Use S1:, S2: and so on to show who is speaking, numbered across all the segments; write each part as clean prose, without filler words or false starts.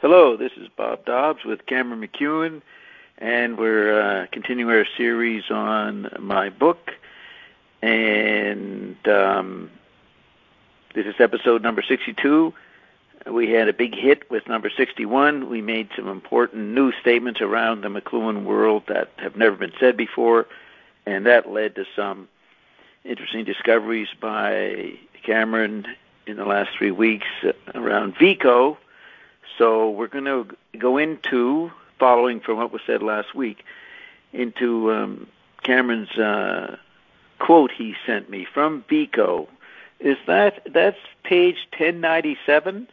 S1: Hello, this is Bob Dobbs with Cameron McEwen, and we're continuing our series on my book. And this is episode number 62. We had a big hit with number 61. We made some important new statements around the McLuhan world that have never been said before, and that led to some interesting discoveries by Cameron in the last 3 weeks around Vico. So we're going to go into, following from what was said last week, into Cameron's quote he sent me from Vico. That's page 1097?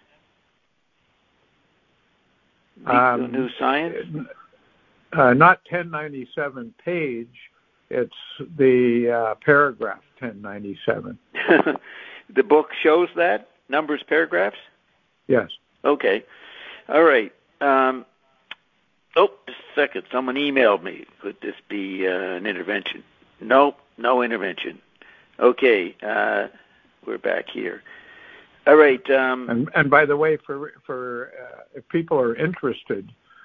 S1: Vico New Science?
S2: Not 1097 page, it's the paragraph 1097.
S1: The book shows that? Numbers, paragraphs?
S2: Yes.
S1: Okay. All right. Just a second. Someone emailed me. Could this be an intervention? Nope, no intervention. Okay, we're back here. All right.
S2: And by the way, for if people are interested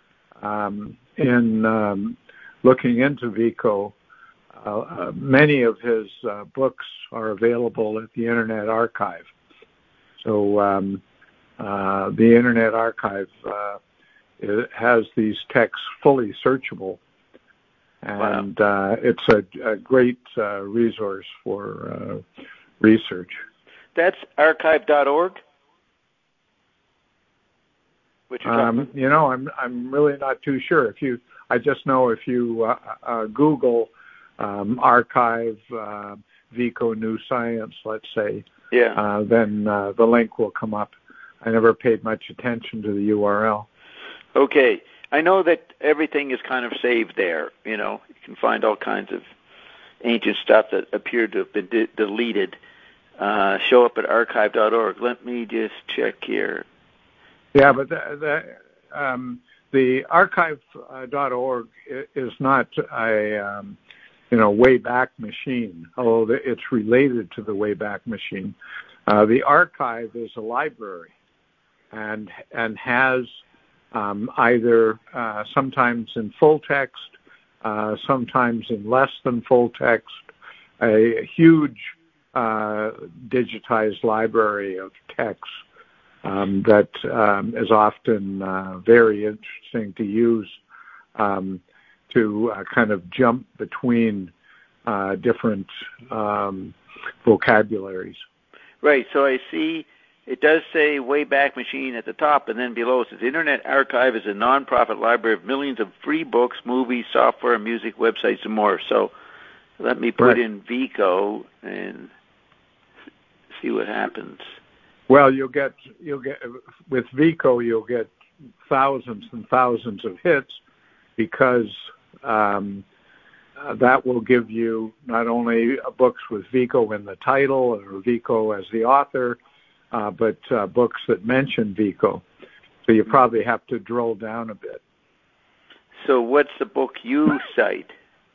S2: in looking into Vico, many of his books are available at the Internet Archive. So the Internet Archive it has these texts fully searchable, and it's a great resource for research.
S1: That's archive.org?
S2: I'm really not too sure. I just know if you Google archive Vico New Science, let's say, then the link will come up. I never paid much attention to the URL.
S1: Okay. I know that everything is kind of saved there. You can find all kinds of ancient stuff that appeared to have been deleted show up at archive.org. Let me just check here.
S2: Yeah, but the archive.org is not a Wayback Machine, although it's related to the Wayback Machine. The archive is a library and has either sometimes in full text, sometimes in less than full text, a huge digitized library of text that is often very interesting to use to kind of jump between different vocabularies.
S1: Right, so I see it does say Wayback Machine at the top, and then below it says Internet Archive is a non-profit library of millions of free books, movies, software, music, websites, and more. So let me put in Vico and see what happens.
S2: Well, you'll get with Vico, you'll get thousands and thousands of hits because that will give you not only books with Vico in the title or Vico as the author, but books that mention Vico. So you probably have to drill down a bit.
S1: So what's the book you cite?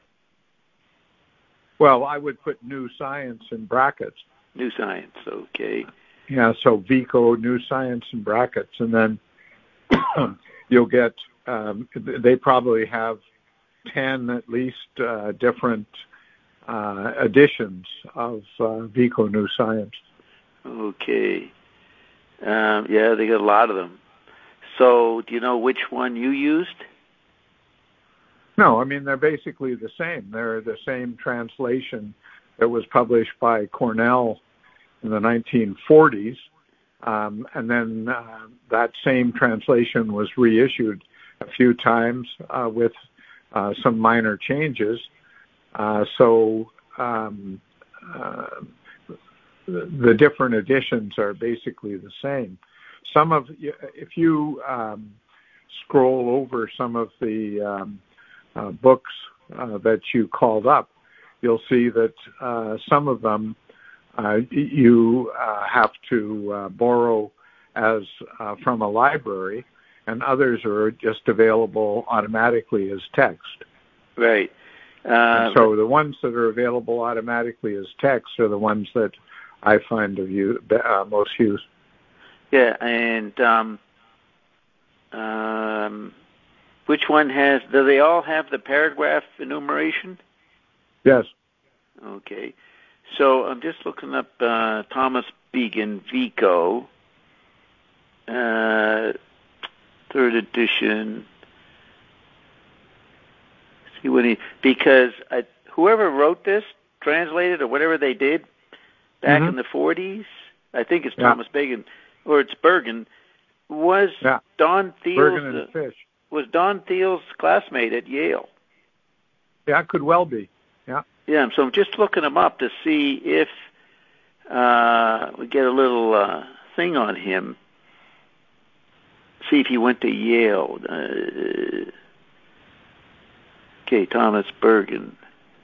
S2: Well, I would put New Science in brackets.
S1: New Science, okay.
S2: Yeah, so Vico, New Science in brackets. And then you'll get, they probably have 10 at least different editions of Vico New Science.
S1: Okay. Yeah, they got a lot of them. So do you know which one you used?
S2: No, I mean, they're basically the same. They're the same translation that was published by Cornell in the 1940s. And then that same translation was reissued a few times with some minor changes. So the different editions are basically the same. If you scroll over some of the books that you called up, you'll see that some of them you have to borrow as from a library, and others are just available automatically as text.
S1: Right.
S2: So the ones that are available automatically as text are the ones that I find of most use.
S1: Yeah, and which one has? Do they all have the paragraph enumeration?
S2: Yes.
S1: Okay. So I'm just looking up Thomas Began, Vico, 3rd edition. See what because whoever wrote this, translated or whatever they did back in the 40s, I think it's Thomas Began, or it's Bergen, was Don Thiel's
S2: Bergen and Fish.
S1: Was Don Thiel's classmate at Yale.
S2: Yeah, could well be. Yeah.
S1: Yeah, so I'm just looking him up to see if we get a little thing on him. See if he went to Yale. Okay, Thomas Bergen.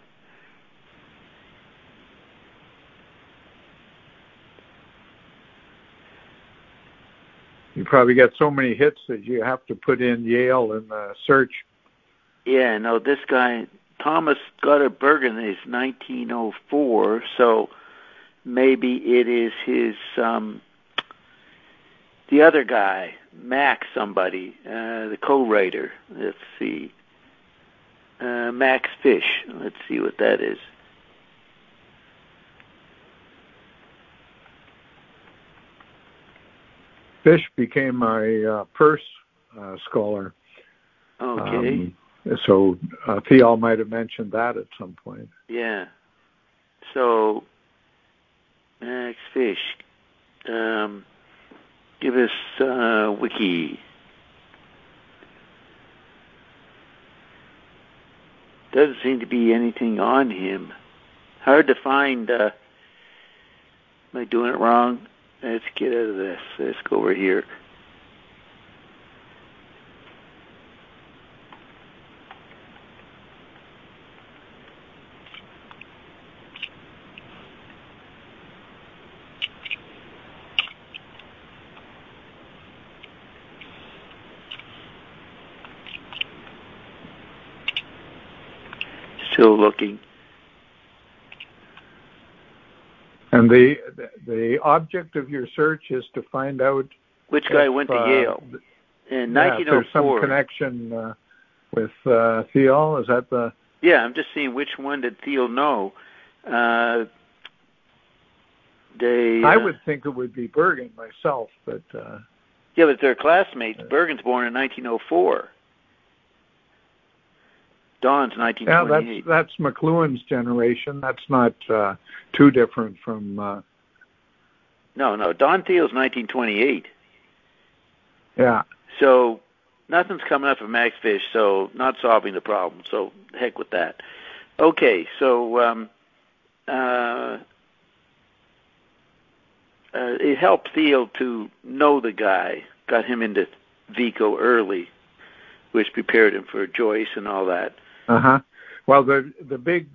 S2: You probably get so many hits that you have to put in Yale in the search.
S1: Yeah, no, this guy, Thomas Goddard Bergen, is 1904, so maybe it is his, the other guy, Max somebody, the co-writer. Let's see. Max Fish. Let's see what that is.
S2: Fish became a Peirce scholar.
S1: Okay.
S2: So Thiel might have mentioned that at some point.
S1: Yeah. So, Max Fish, give us wiki. Doesn't seem to be anything on him. Hard to find. Am I doing it wrong? Let's get out of this. Let's go over here. Still looking.
S2: And the object of your search is to find out
S1: which guy went to Yale in 1904.
S2: There's some connection with Thiel. Is that the?
S1: Yeah, I'm just seeing which one did Thiel know. I
S2: would think it would be Bergen myself, but.
S1: Yeah, but they're classmates. Bergen's born in 1904. Don's 1928.
S2: Yeah, that's McLuhan's generation. That's not too different from...
S1: No. Don Thiel's 1928.
S2: Yeah.
S1: So nothing's coming up for Max Fish, so not solving the problem. So heck with that. Okay, so it helped Thiel to know the guy, got him into Vico early, which prepared him for Joyce and all that.
S2: Uh-huh. Well, the big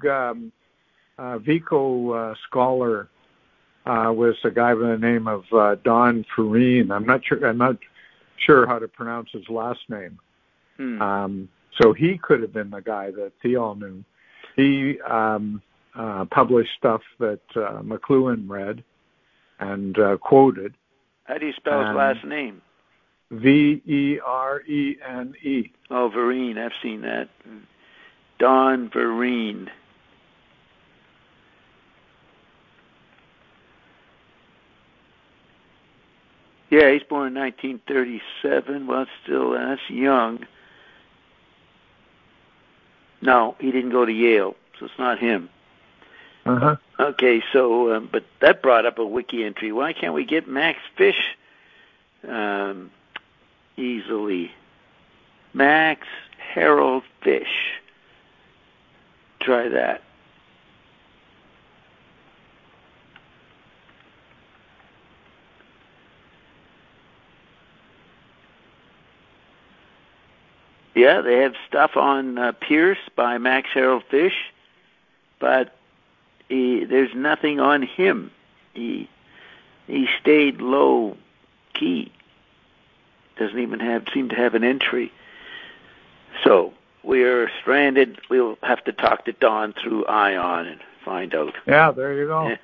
S2: Vico scholar was a guy by the name of Don Vereen. I'm not sure how to pronounce his last name. So he could have been the guy that Thiel knew. He published stuff that McLuhan read and quoted.
S1: How do you spell his last name?
S2: Verene.
S1: Oh, Vereen. I've seen that. Don Vereen. Yeah, he's born in 1937. Well, that's young. No, he didn't go to Yale, so it's not him.
S2: Uh-huh.
S1: Okay, so, but that brought up a wiki entry. Why can't we get Max Fish easily? Max Harold Fish. Try that. Yeah, they have stuff on Peirce by Max Harold Fish, but there's nothing on him. He stayed low key. Doesn't even seem to have an entry. So we're stranded. We'll have to talk to Don through Ion and find out.
S2: Yeah, there you go.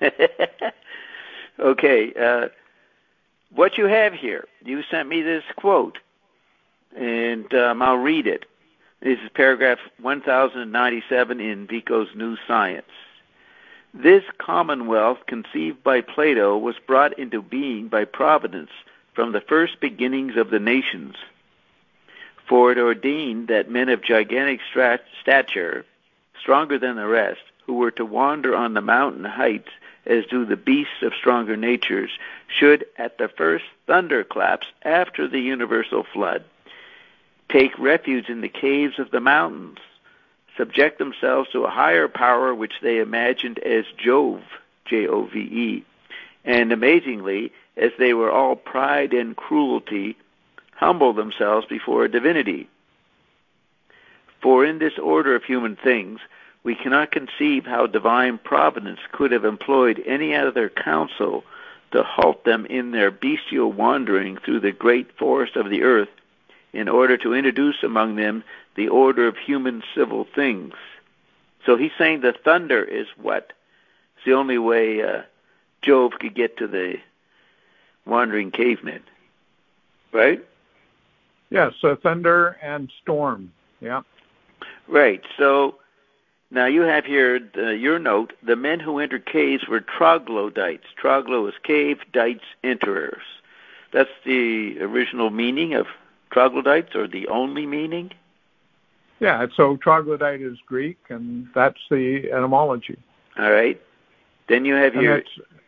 S1: Okay. What you have here, you sent me this quote. and I'll read it. This is paragraph 1097 in Vico's New Science. This commonwealth conceived by Plato was brought into being by Providence from the first beginnings of the nations. For it ordained that men of gigantic stature, stronger than the rest, who were to wander on the mountain heights as do the beasts of stronger natures, should, at the first thunderclaps after the universal flood, take refuge in the caves of the mountains, subject themselves to a higher power which they imagined as Jove, Jove, and amazingly, as they were all pride and cruelty, humble themselves before a divinity. For in this order of human things, we cannot conceive how divine providence could have employed any other counsel to halt them in their bestial wandering through the great forest of the earth, in order to introduce among them the order of human civil things. So he's saying the thunder is what? It's the only way Jove could get to the wandering cavemen, right?
S2: Yeah, so thunder and storm, yeah.
S1: Right, so now you have here your note, the men who entered caves were troglodytes. Troglo is cave, dites, enterers. That's the original meaning of troglodytes, or the only meaning?
S2: Yeah, so troglodyte is Greek, and that's the etymology.
S1: All right. Then you have here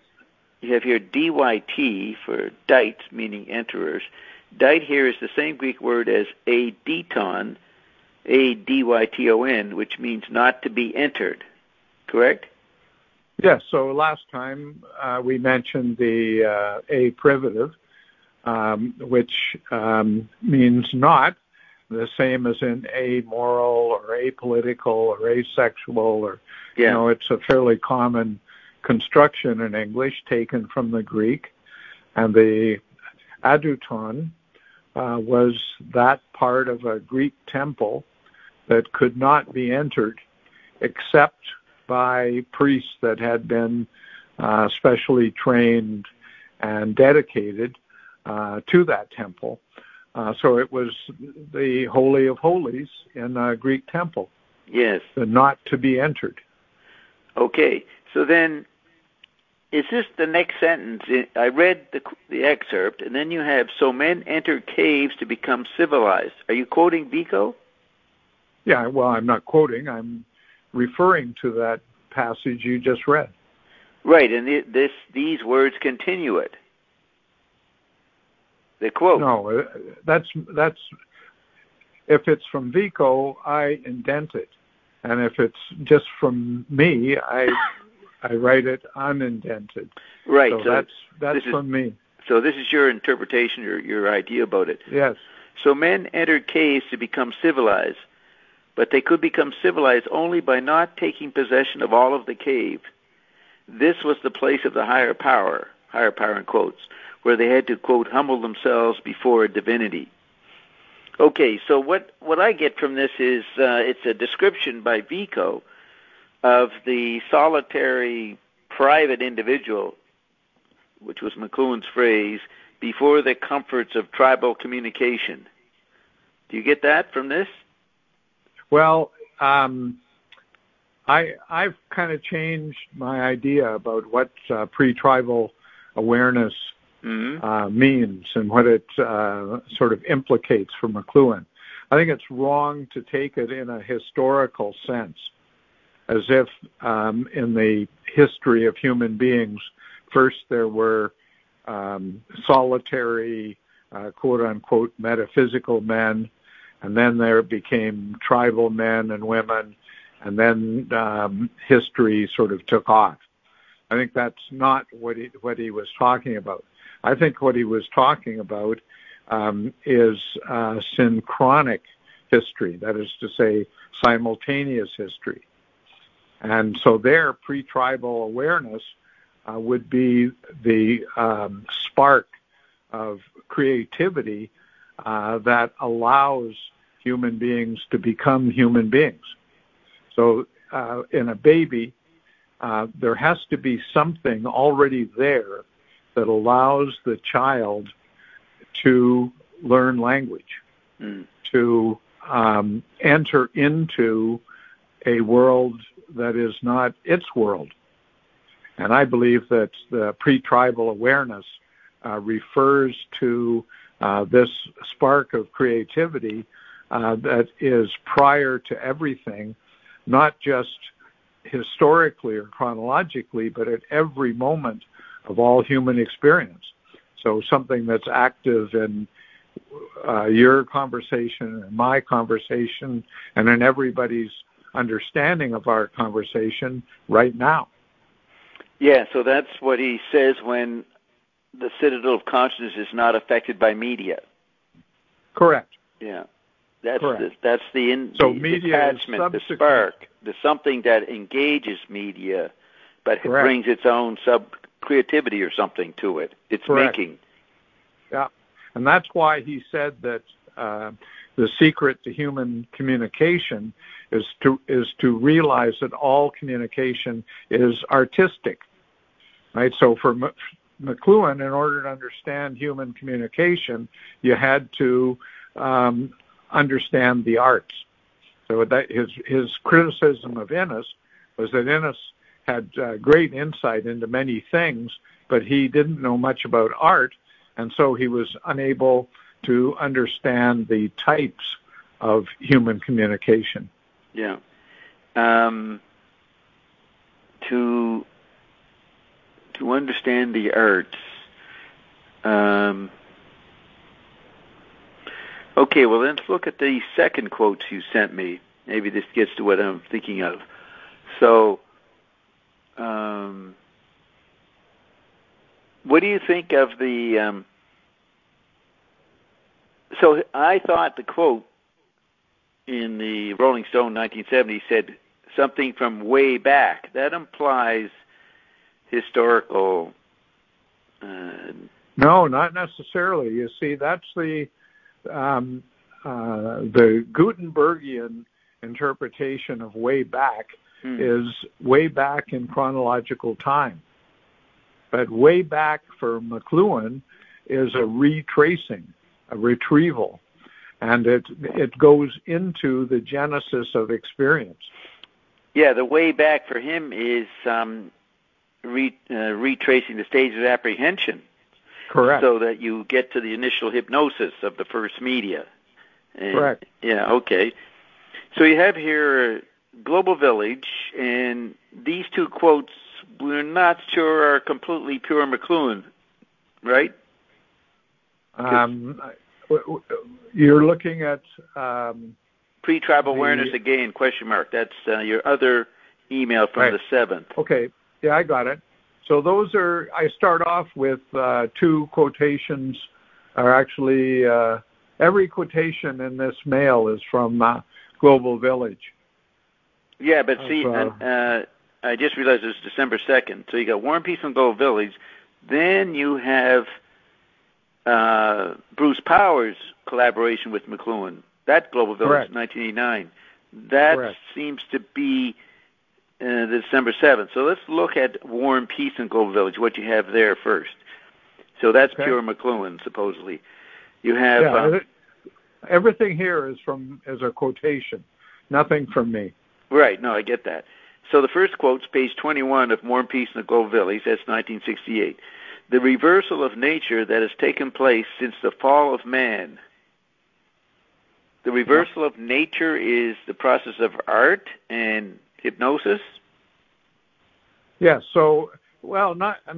S1: dyt for dites, meaning enterers. Dite here is the same Greek word as adyton, adyton, which means not to be entered. Correct?
S2: Yes. So last time we mentioned the a privative, which means not, the same as in amoral or apolitical or asexual, or it's a fairly common construction in English taken from the Greek. And the adyton was that part of a Greek temple that could not be entered except by priests that had been specially trained and dedicated to that temple. So it was the Holy of Holies in a Greek temple.
S1: Yes.
S2: The not to be entered.
S1: Okay. So then, is this the next sentence? I read the excerpt, and then you have, so men enter caves to become civilized. Are you quoting Vico?
S2: Yeah, well, I'm not quoting. I'm referring to that passage you just read.
S1: Right, and these words continue it. The quote.
S2: No, that's if it's from Vico, I indent it, and if it's just from me, I write it unindented.
S1: Right.
S2: So that's from me.
S1: So this is your interpretation, your idea about it.
S2: Yes.
S1: So men entered caves to become civilized, but they could become civilized only by not taking possession of all of the cave. This was the place of the higher power in quotes, where they had to, quote, humble themselves before a divinity. Okay, so what I get from this is it's a description by Vico of the solitary private individual, which was McLuhan's phrase, before the comforts of tribal communication. Do you get that from this?
S2: Well, I've kind of changed my idea about what pre-tribal awareness means and what it sort of implicates for McLuhan. I think it's wrong to take it in a historical sense, as if in the history of human beings, first there were solitary, quote-unquote, metaphysical men, and then there became tribal men and women, and then history sort of took off. I think that's not what he was talking about. I think what he was talking about is synchronic history, that is to say, simultaneous history. And so their pre-tribal awareness would be the spark of creativity that allows human beings to become human beings. So in a baby, there has to be something already there that allows the child to learn language. to enter into a world that is not its world. And I believe that the pre-tribal awareness refers to this spark of creativity that is prior to everything, not just historically or chronologically, but at every moment of all human experience. So something that's active in your conversation and my conversation and in everybody's understanding of our conversation right now.
S1: Yeah, so that's what he says when the citadel of consciousness is not affected by media.
S2: Correct.
S1: Yeah. That's
S2: Correct.
S1: the attachment, the spark, the something that engages media, but it brings its own creativity or something to it. It's making.
S2: Yeah, and that's why he said that the secret to human communication is to realize that all communication is artistic, right? So for McLuhan, in order to understand human communication, you had to understand the arts. So that his criticism of Innes was that Innes had great insight into many things, but he didn't know much about art, and so he was unable to understand the types of human communication.
S1: Yeah. To understand the arts. Okay, well, let's look at the second quotes you sent me. Maybe this gets to what I'm thinking of. So, what do you think of the... So I thought the quote in the Rolling Stone 1970 said something from way back. That implies historical...
S2: No, not necessarily. You see, that's the Gutenbergian interpretation of way back is way back in chronological time. But way back for McLuhan is a retracing, a retrieval, and it goes into the genesis of experience.
S1: Yeah, the way back for him is retracing the stage of apprehension.
S2: Correct.
S1: So that you get to the initial hypnosis of the first media. And,
S2: correct.
S1: Yeah, okay. So you have here Global Village, and these two quotes we're not sure are completely pure McLuhan, right?
S2: You're looking at...
S1: pre-tribal awareness again, question mark. That's your other email from the 7th.
S2: Okay, yeah, I got it. So those are, I start off with two quotations, are actually, every quotation in this mail is from Global Village.
S1: Yeah, but see, I just realized it was December 2nd. So you got War and Peace from Global Village. Then you have Bruce Powers' collaboration with McLuhan. That Global Village, 1989. That seems to be December 7th. So let's look at War and Peace and Global Village, what you have there first. So that's pure McLuhan, supposedly. You have...
S2: everything here is a quotation, nothing from me.
S1: Right, no, I get that. So the first quote's page 21 of War and Peace and the Global Village, that's 1968. The reversal of nature that has taken place since the fall of man. The reversal of nature is the process of art and hypnosis?
S2: Yes, so, for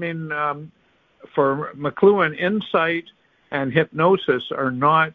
S2: McLuhan, insight and hypnosis are not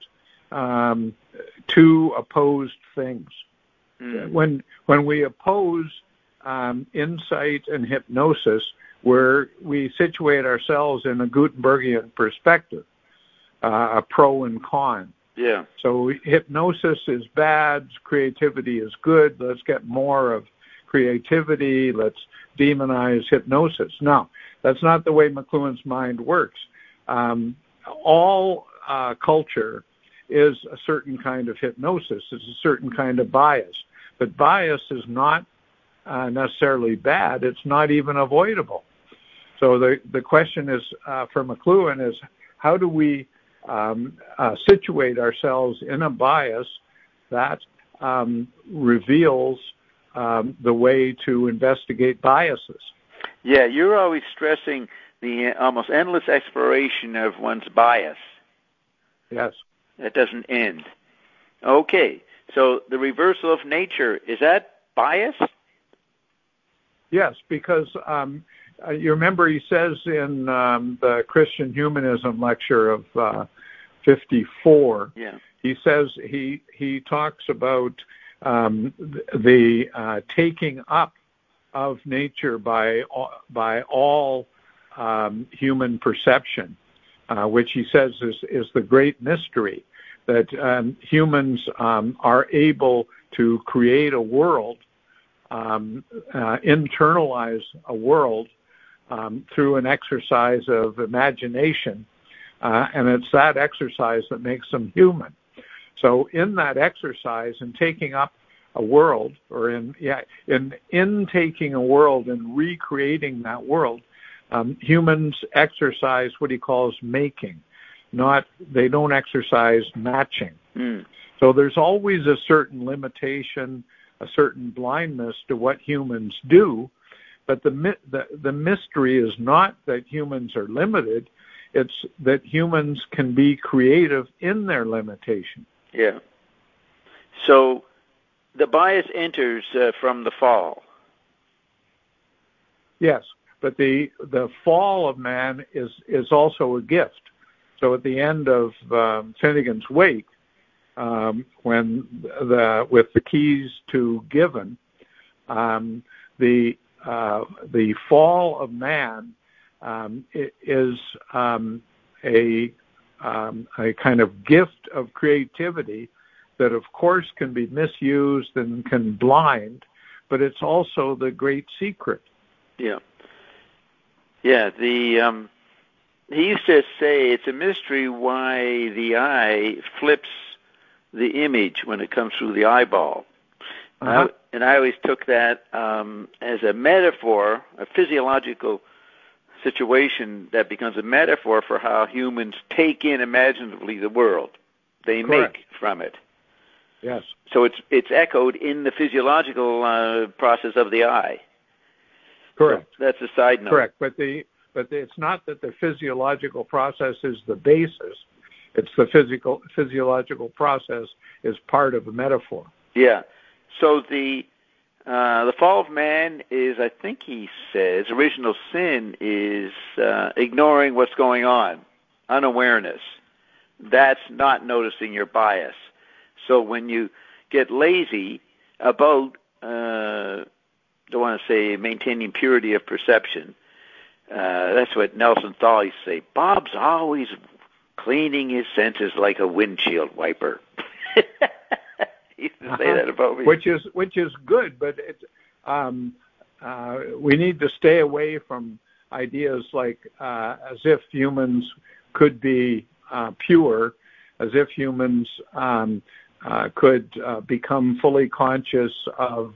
S2: two opposed things. When we oppose insight and hypnosis, we situate ourselves in a Gutenbergian perspective, a pro and con.
S1: Yeah. So
S2: hypnosis is bad, creativity is good, let's get more of creativity, let's demonize hypnosis. No, that's not the way McLuhan's mind works. All culture is a certain kind of hypnosis, it's a certain kind of bias. But bias is not necessarily bad, it's not even avoidable. So the question is, for McLuhan, is how do we situate ourselves in a bias that reveals the way to investigate biases.
S1: Yeah, you're always stressing the almost endless exploration of one's bias.
S2: Yes.
S1: That doesn't end. Okay, so the reversal of nature, is that bias?
S2: Yes, because you remember he says in the Christian Humanism lecture of 54, he says he talks about the taking up of nature by all human perception, which he says is the great mystery, that humans are able to create a world, internalize a world through an exercise of imagination, and it's that exercise that makes them human. So in that exercise, in taking up a world, or in taking a world and recreating that world, humans exercise what he calls making. They don't exercise matching. So there's always a certain limitation, a certain blindness to what humans do, but the mystery is not that humans are limited, it's that humans can be creative in their limitation.
S1: Yeah. So the bias enters from the fall.
S2: Yes, but the fall of man is also a gift. So at the end of Finnegan's Wake, when with the keys to Given, the fall of man is a kind of gift of creativity that, of course, can be misused and can blind, but it's also the great secret.
S1: Yeah. Yeah. He used to say it's a mystery why the eye flips the image when it comes through the eyeball.
S2: Uh-huh.
S1: And I always took that as a metaphor, a physiological situation that becomes a metaphor for how humans take in imaginatively the world. They
S2: Correct.
S1: Make from it.
S2: Yes.
S1: So it's echoed in the physiological process of the eye.
S2: Correct.
S1: So that's a side note.
S2: Correct. But it's not that the physiological process is the basis. It's the physiological process is part of a metaphor.
S1: Yeah. So the fall of man is, I think he says, original sin is ignoring what's going on, unawareness. That's not noticing your bias. So when you get lazy about, don't want to say maintaining purity of perception, that's what Nelson Thal used to say. Bob's always cleaning his senses like a windshield wiper. He used to say that about me.
S2: Which is good, but we need to stay away from ideas like as if humans could be pure, as if humans could become fully conscious of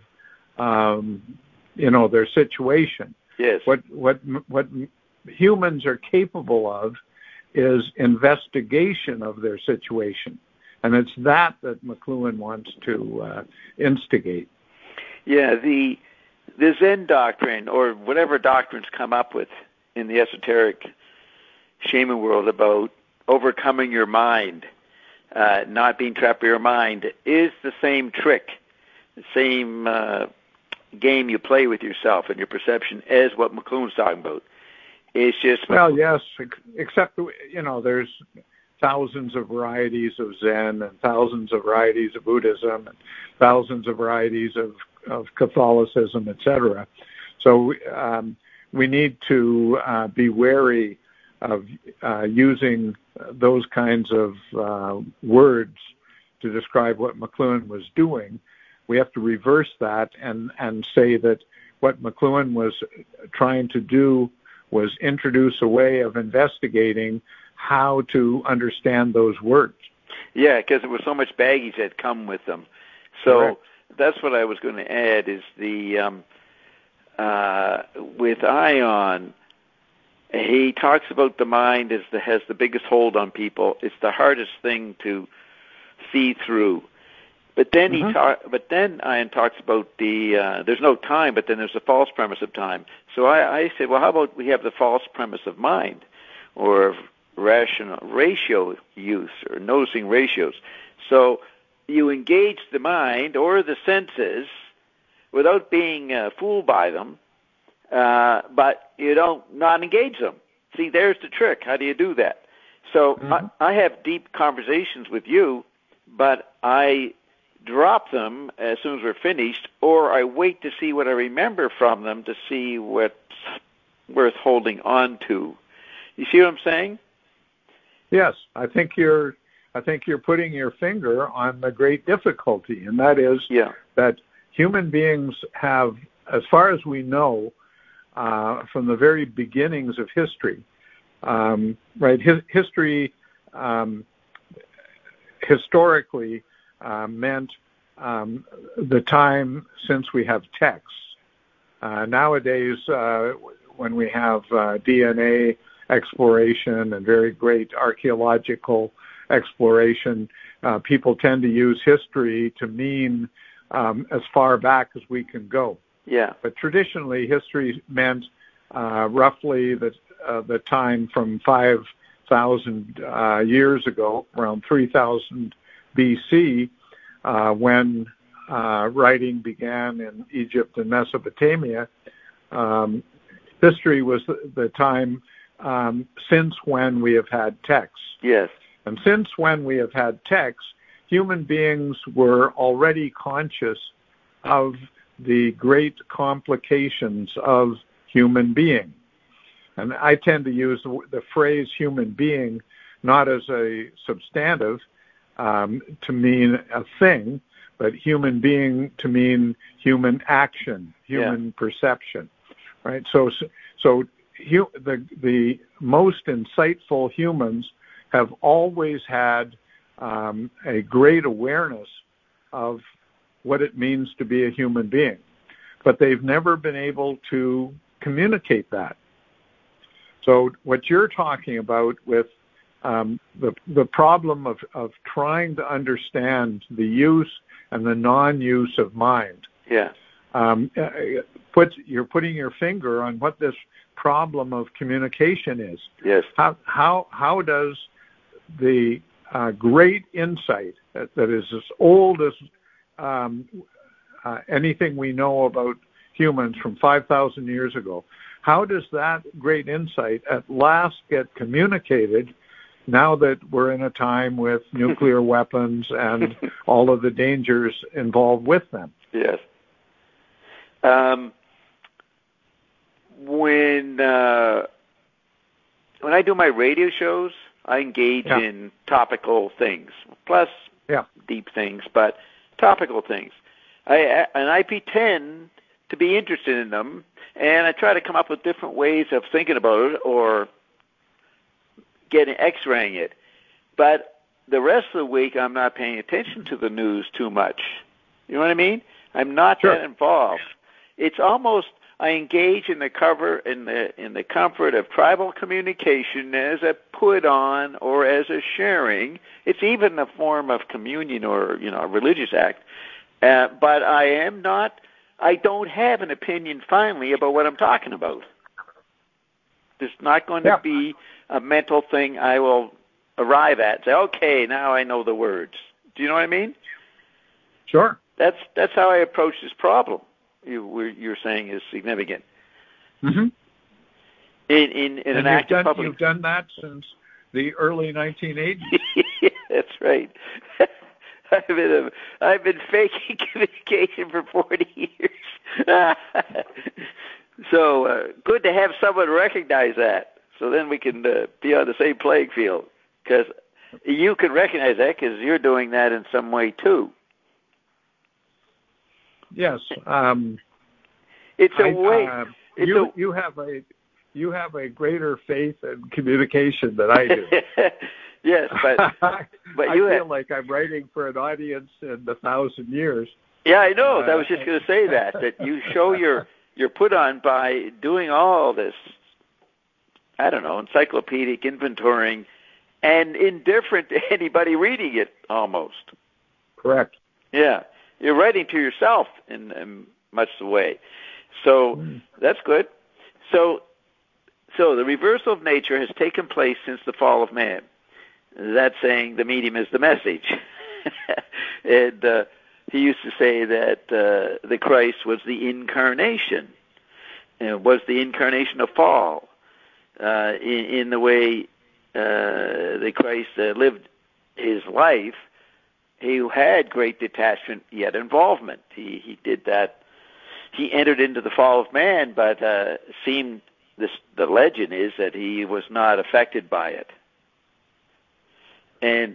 S2: their situation.
S1: Yes.
S2: What humans are capable of is investigation of their situation. And it's that McLuhan wants to instigate.
S1: Yeah, the Zen doctrine, or whatever doctrines come up with in the esoteric shaman world about overcoming your mind, not being trapped by your mind, is the same trick, the same game you play with yourself and your perception as what McLuhan's talking about. It's just...
S2: Well, yes, except, there's thousands of varieties of Zen and thousands of varieties of Buddhism and thousands of varieties of Catholicism, etc. So we need to be wary of using those kinds of words to describe what McLuhan was doing. We have to reverse that and say that what McLuhan was trying to do was introduce a way of investigating how to understand those words.
S1: Yeah, because there was so much baggage that come with them. So
S2: Correct.
S1: That's what I was going to add is the with Ion, He talks about the mind has the biggest hold on people. It's the hardest thing to see through. But then Ian talks about there's no time, but then there's the false premise of time. So I said, well, how about we have the false premise of mind, or of rational ratio use, or noticing ratios. So you engage the mind or the senses without being fooled by them, but you don't not engage them. See, there's the trick. How do you do that? So I have deep conversations with you, but I drop them as soon as we're finished, or I wait to see what I remember from them to see what's worth holding on to. You see what I'm saying?
S2: Yes, I think you're putting your finger on the great difficulty, and that is that human beings have, as far as we know, from the very beginnings of history, history historically meant the time since we have texts. Nowadays, when we have DNA exploration and very great archaeological exploration, people tend to use history to mean as far back as we can go.
S1: Yeah.
S2: But traditionally, history meant roughly the time from 5,000 years ago, around 3,000 BC, when writing began in Egypt and Mesopotamia. History was the time since when we have had texts.
S1: Yes.
S2: And since when we have had texts, human beings were already conscious of the great complications of human being. And I tend to use the phrase human being not as a substantive to mean a thing, but human being to mean human action, human perception, right? So the most insightful humans have always had a great awareness of what it means to be a human being, but they've never been able to communicate that. So what you're talking about with the problem of trying to understand the use and the non-use of mind, you're putting your finger on what this problem of communication is.
S1: Yes.
S2: How does the great insight that is as old as anything we know about humans from 5,000 years ago, how does that great insight at last get communicated now that we're in a time with nuclear weapons and all of the dangers involved with them?
S1: Yes. When I do my radio shows, I engage in topical things, plus deep things, but topical things. I pretend to be interested in them, and I try to come up with different ways of thinking about it or X-raying it. But the rest of the week, I'm not paying attention to the news too much. You know what I mean? I'm not that involved. It's almost I engage in the comfort of tribal communication as a put on or as a sharing. It's even a form of communion or a religious act. But I don't have an opinion finally about what I'm talking about. There's not going to be a mental thing I will arrive at and say, okay, now I know the words. Do you know what I mean?
S2: Sure.
S1: That's how I approach this problem. You're saying is significant.
S2: Mm-hmm.
S1: In an act of public.
S2: You've done that since the early 1980s.
S1: That's right. I've been faking communication for 40 years. So good to have someone recognize that. So then we can be on the same playing field. Because you can recognize that because you're doing that in some way too.
S2: Yes.
S1: It's a way.
S2: You have a greater faith in communication than I do.
S1: Yes, but
S2: I feel like I'm writing for an audience in 1,000 years.
S1: Yeah, I know. I was just going to say that you show your put on by doing all this encyclopedic, inventorying, and indifferent to anybody reading it, almost.
S2: Correct.
S1: Yeah. You're writing to yourself in much the way. So that's good. So the reversal of nature has taken place since the fall of man. That's saying the medium is the message. And he used to say that the Christ was the incarnation, was the incarnation of fall, in the way the Christ lived his life. He had great detachment yet involvement. He did that. He entered into the fall of man, but the legend is that he was not affected by it. And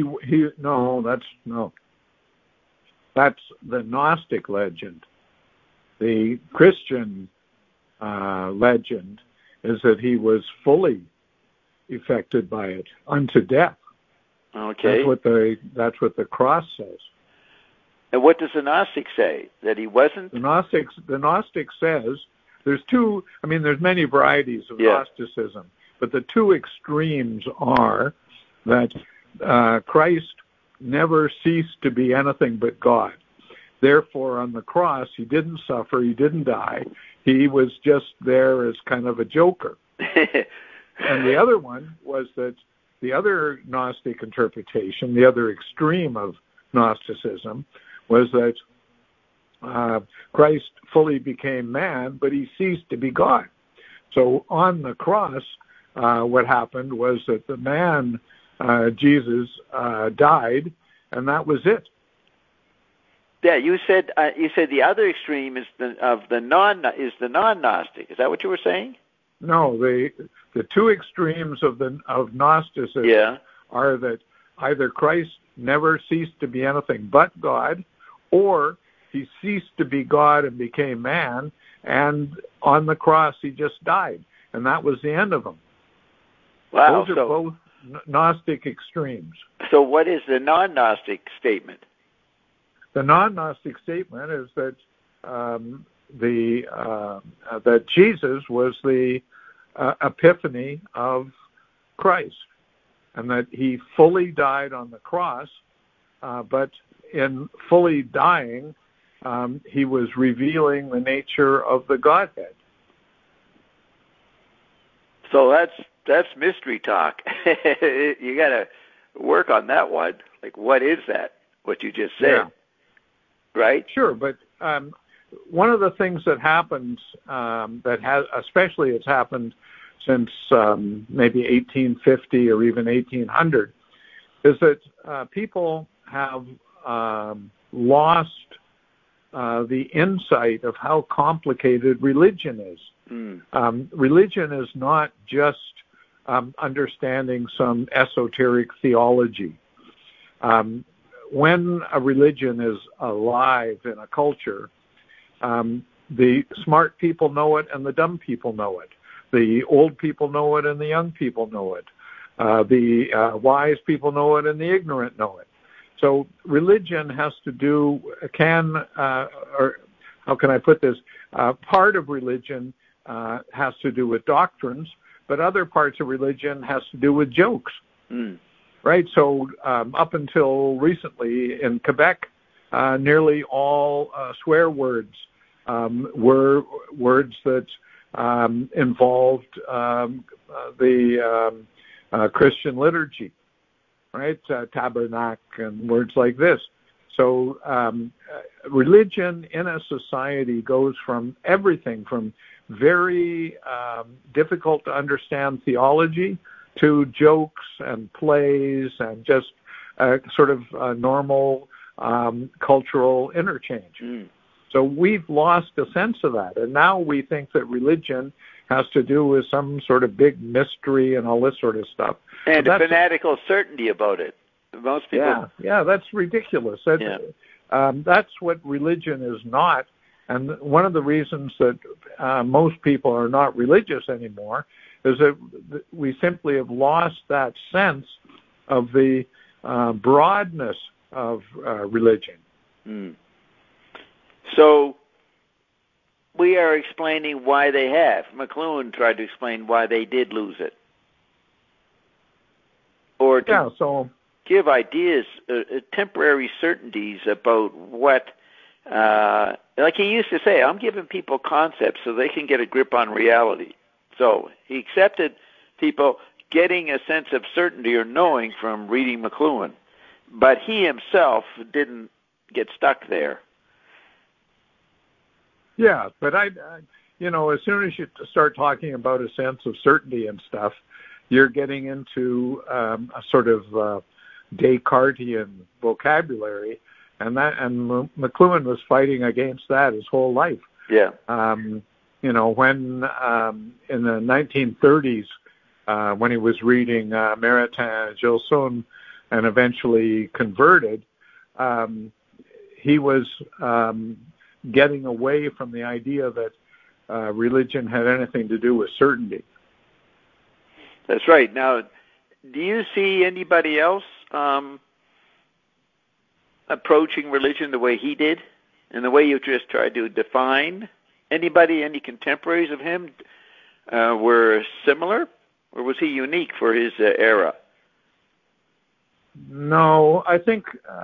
S1: that's the Gnostic legend. The Christian legend is that he was fully affected by it unto death.
S2: Okay. That's what the cross says.
S1: And what does the Gnostic say? That he wasn't?
S2: The Gnostic says there's many varieties of Gnosticism, but the two extremes are that Christ never ceased to be anything but God. Therefore, on the cross, he didn't suffer, he didn't die. He was just there as kind of a joker. And the other one was that the other Gnostic interpretation, the other extreme of Gnosticism, was that Christ fully became man, but he ceased to be God. So on the cross, what happened was that the man, Jesus, died, and that was it.
S1: Yeah, you said the other extreme is the non-Gnostic. Is that what you were saying?
S2: No, the two extremes of Gnosticism are that either Christ never ceased to be anything but God, or he ceased to be God and became man, and on the cross he just died, and that was the end of him.
S1: Wow!
S2: Those are both Gnostic extremes.
S1: So, what is the non-Gnostic statement?
S2: The non-Gnostic statement is that that Jesus was the epiphany of Christ, and that he fully died on the cross, but in fully dying, he was revealing the nature of the Godhead.
S1: So that's mystery talk. You got to work on that one. Like, what is that? What you just said, right?
S2: Sure, but one of the things that happens, especially it's happened since maybe 1850 or even 1800, is that people have lost the insight of how complicated religion is. Religion is not just understanding some esoteric theology. When a religion is alive in a culture, the smart people know it and the dumb people know it. The old people know it and the young people know it. The wise people know it and the ignorant know it. So religion has to do, or how can I put this? Part of religion has to do with doctrines, but other parts of religion has to do with jokes. Right? So up until recently in Quebec, nearly all swear words were words that involved the Christian liturgy, right? Tabernacle and words like this. So religion in a society goes from everything from very difficult to understand theology to jokes and plays and just sort of normal cultural interchange. So we've lost a sense of that. And now we think that religion has to do with some sort of big mystery and all this sort of stuff.
S1: And a fanatical certainty about it. Most people...
S2: Yeah, that's ridiculous. That's what religion is not. And one of the reasons that most people are not religious anymore is that we simply have lost that sense of the broadness of religion.
S1: So we are explaining why they have. McLuhan tried to explain why they did lose it. Or to give ideas, temporary certainties about what, like he used to say, I'm giving people concepts so they can get a grip on reality. So he accepted people getting a sense of certainty or knowing from reading McLuhan, but he himself didn't get stuck there.
S2: Yeah, but as soon as you start talking about a sense of certainty and stuff, you're getting into a sort of Descartesian vocabulary, and McLuhan was fighting against that his whole life.
S1: Yeah.
S2: When in the 1930s, when he was reading Maritain and Gilson and eventually converted, he was getting away from the idea that religion had anything to do with certainty.
S1: That's right. Now, do you see anybody else approaching religion the way he did, and the way you just tried to define? Any contemporaries of him were similar, or was he unique for his era?
S2: No, I think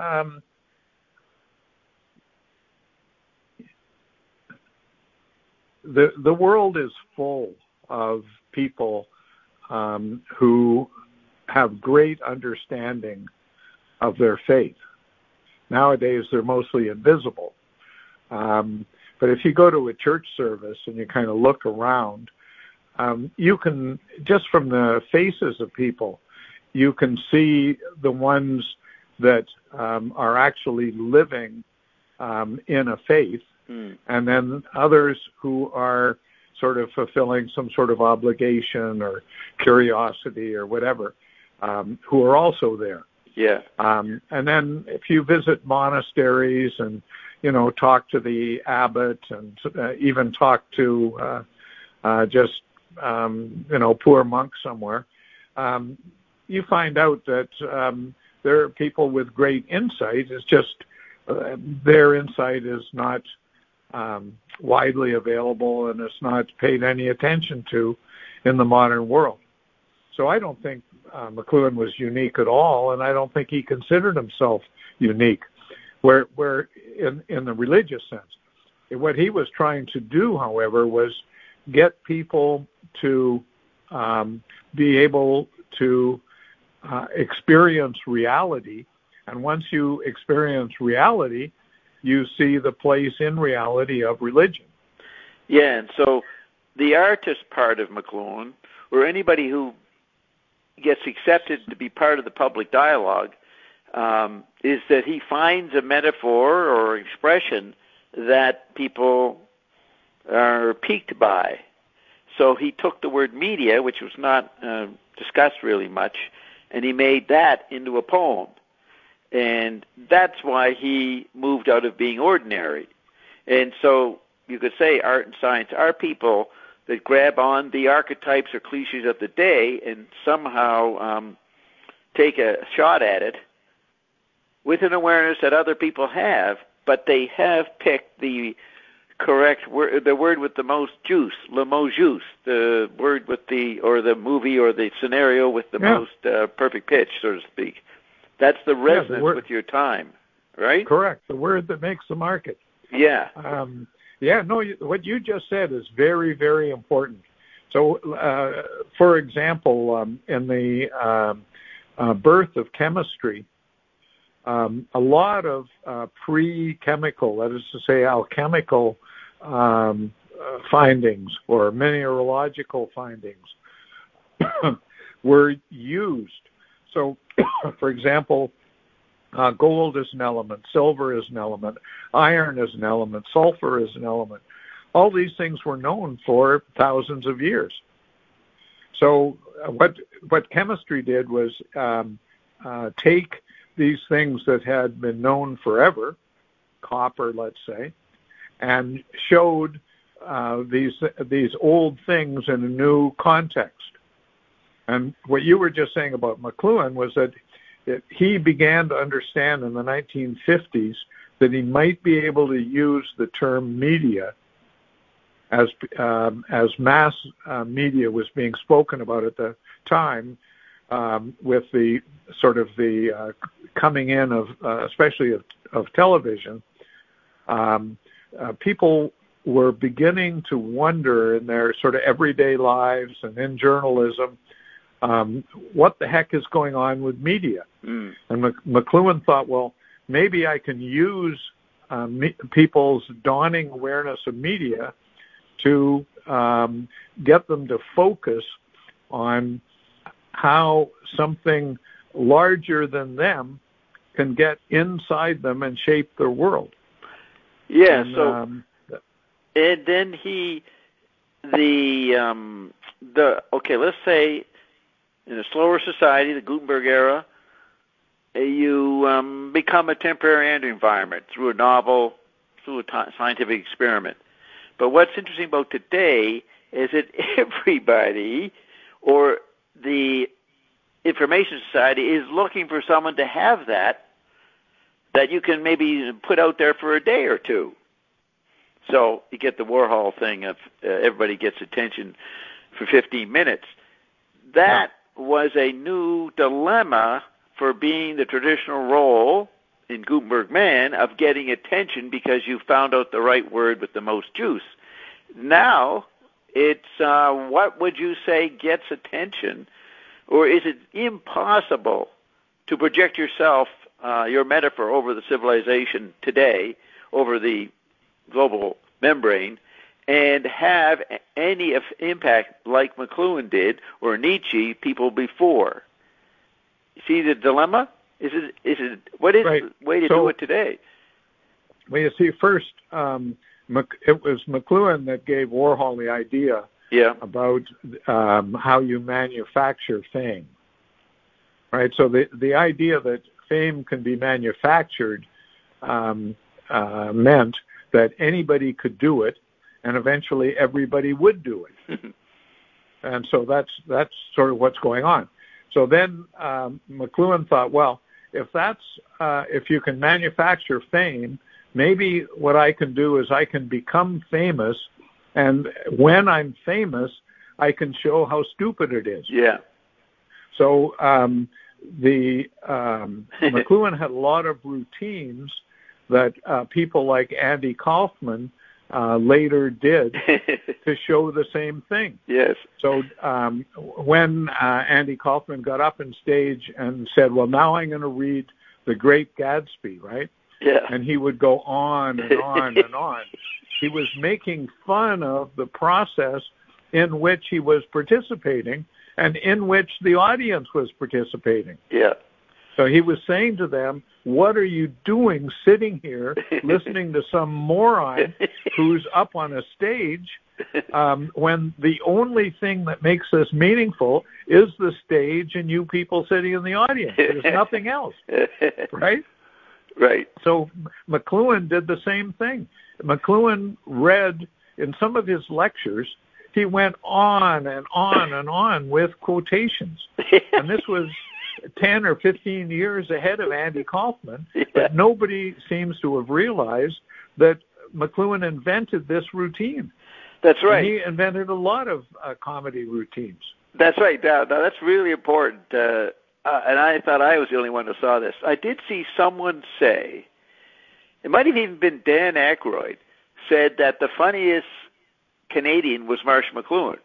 S2: the world is full of people who have great understanding of their faith. Nowadays, they're mostly invisible. But if you go to a church service and you kind of look around, you can, just from the faces of people, you can see the ones that are actually living in a faith, and then others who are sort of fulfilling some sort of obligation or curiosity or whatever, who are also there.
S1: Yeah.
S2: And then if you visit monasteries and, talk to the abbot and even talk to poor monks somewhere, you find out that there are people with great insight. It's just their insight is not widely available, and it's not paid any attention to in the modern world. So I don't think McLuhan was unique at all, and I don't think he considered himself unique, where in the religious sense. What he was trying to do, however, was get people to be able to experience reality, and once you experience reality, you see the place in reality of religion.
S1: Yeah, and so the artist part of McLuhan, or anybody who gets accepted to be part of the public dialogue, is that he finds a metaphor or expression that people are piqued by. So he took the word media, which was not discussed really much, and he made that into a poem. And that's why he moved out of being ordinary. And so you could say art and science are people that grab on the archetypes or cliches of the day and somehow take a shot at it with an awareness that other people have, but they have picked the correct word, the word with the most juice, le mot juste, the word with the movie or the scenario with the most perfect pitch, so to speak. That's the resonance with your time, right?
S2: Correct. The word that makes the market.
S1: Yeah.
S2: What you just said is very, very important. So, for example, in the birth of chemistry, a lot of pre-chemical, that is to say alchemical findings or mineralogical findings were used. So, for example, gold is an element, silver is an element, iron is an element, sulfur is an element. All these things were known for thousands of years. So what chemistry did was take these things that had been known forever, copper, let's say, and showed these old things in a new context. And what you were just saying about McLuhan was that he began to understand in the 1950s that he might be able to use the term media as mass media was being spoken about at the time, with the sort of the coming in of especially of television, people were beginning to wonder in their sort of everyday lives and in journalism, what the heck is going on with media? And McLuhan thought, well, maybe I can use people's dawning awareness of media to get them to focus on how something larger than them can get inside them and shape their world.
S1: Yeah,
S2: and,
S1: and then let's say in a slower society, the Gutenberg era, you become a temporary environment through a novel, through a scientific experiment. But what's interesting about today is that everybody, or the information society, is looking for someone to have that you can maybe put out there for a day or two. So you get the Warhol thing of everybody gets attention for 15 minutes. That was a new dilemma for being the traditional role in Gutenberg Man of getting attention because you found out the right word with the most juice. Now it's what would you say gets attention, or is it impossible to project yourself, your metaphor, over the civilization today, over the global membrane, and have any impact like McLuhan did or Nietzsche, people before? See the dilemma? What is the way to do it today?
S2: Well, you see, first, it was McLuhan that gave Warhol the idea about how you manufacture fame, right? So the idea that fame can be manufactured meant that anybody could do it, and eventually everybody would do it. And so that's sort of what's going on. So then McLuhan thought, well, if you can manufacture fame, maybe what I can do is I can become famous, and when I'm famous, I can show how stupid it is.
S1: Yeah.
S2: So McLuhan had a lot of routines that people like Andy Kaufman later did to show the same thing.
S1: Yes.
S2: So when Andy Kaufman got up on stage and said, well, now I'm going to read The Great Gatsby, right?
S1: Yeah.
S2: And he would go on and on and on. He was making fun of the process in which he was participating and in which the audience was participating.
S1: Yeah.
S2: So he was saying to them, what are you doing sitting here listening to some moron who's up on a stage when the only thing that makes this meaningful is the stage and you people sitting in the audience? There's nothing else, right?
S1: Right.
S2: So McLuhan did the same thing. McLuhan read in some of his lectures, he went on and on and on with quotations. And this was 10 or 15 years ahead of Andy Kaufman, but nobody seems to have realized that McLuhan invented this routine.
S1: That's right.
S2: And he invented a lot of comedy routines.
S1: That's right. Now that's really important. And I thought I was the only one who saw this. I did see someone say, it might have even been Dan Aykroyd, said that the funniest Canadian was Marsh McLuhan.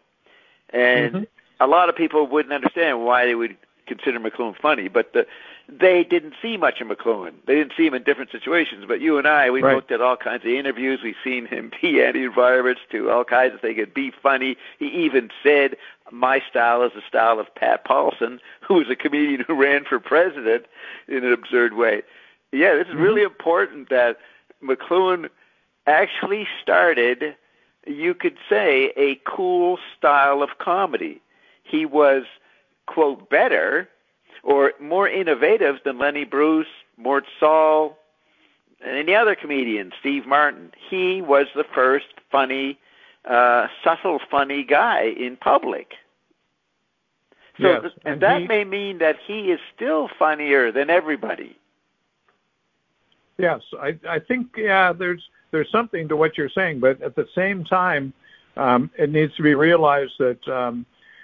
S1: And a lot of people wouldn't understand why they would consider McLuhan funny, but they didn't see much of McLuhan. They didn't see him in different situations. But you and I, we looked at all kinds of interviews. We've seen him be anti-environments to all kinds of things. It'd be funny. He even said, my style is the style of Pat Paulson, who was a comedian who ran for president in an absurd way. Yeah, this is really important that McLuhan actually started, you could say, a cool style of comedy. He was, quote, better or more innovative than Lenny Bruce, Mort Saul, and any other comedian, Steve Martin. He was the first funny, subtle funny guy in public. So
S2: and
S1: that may mean that he is still funnier than everybody.
S2: Yes, I think, there's something to what you're saying, but at the same time, it needs to be realized that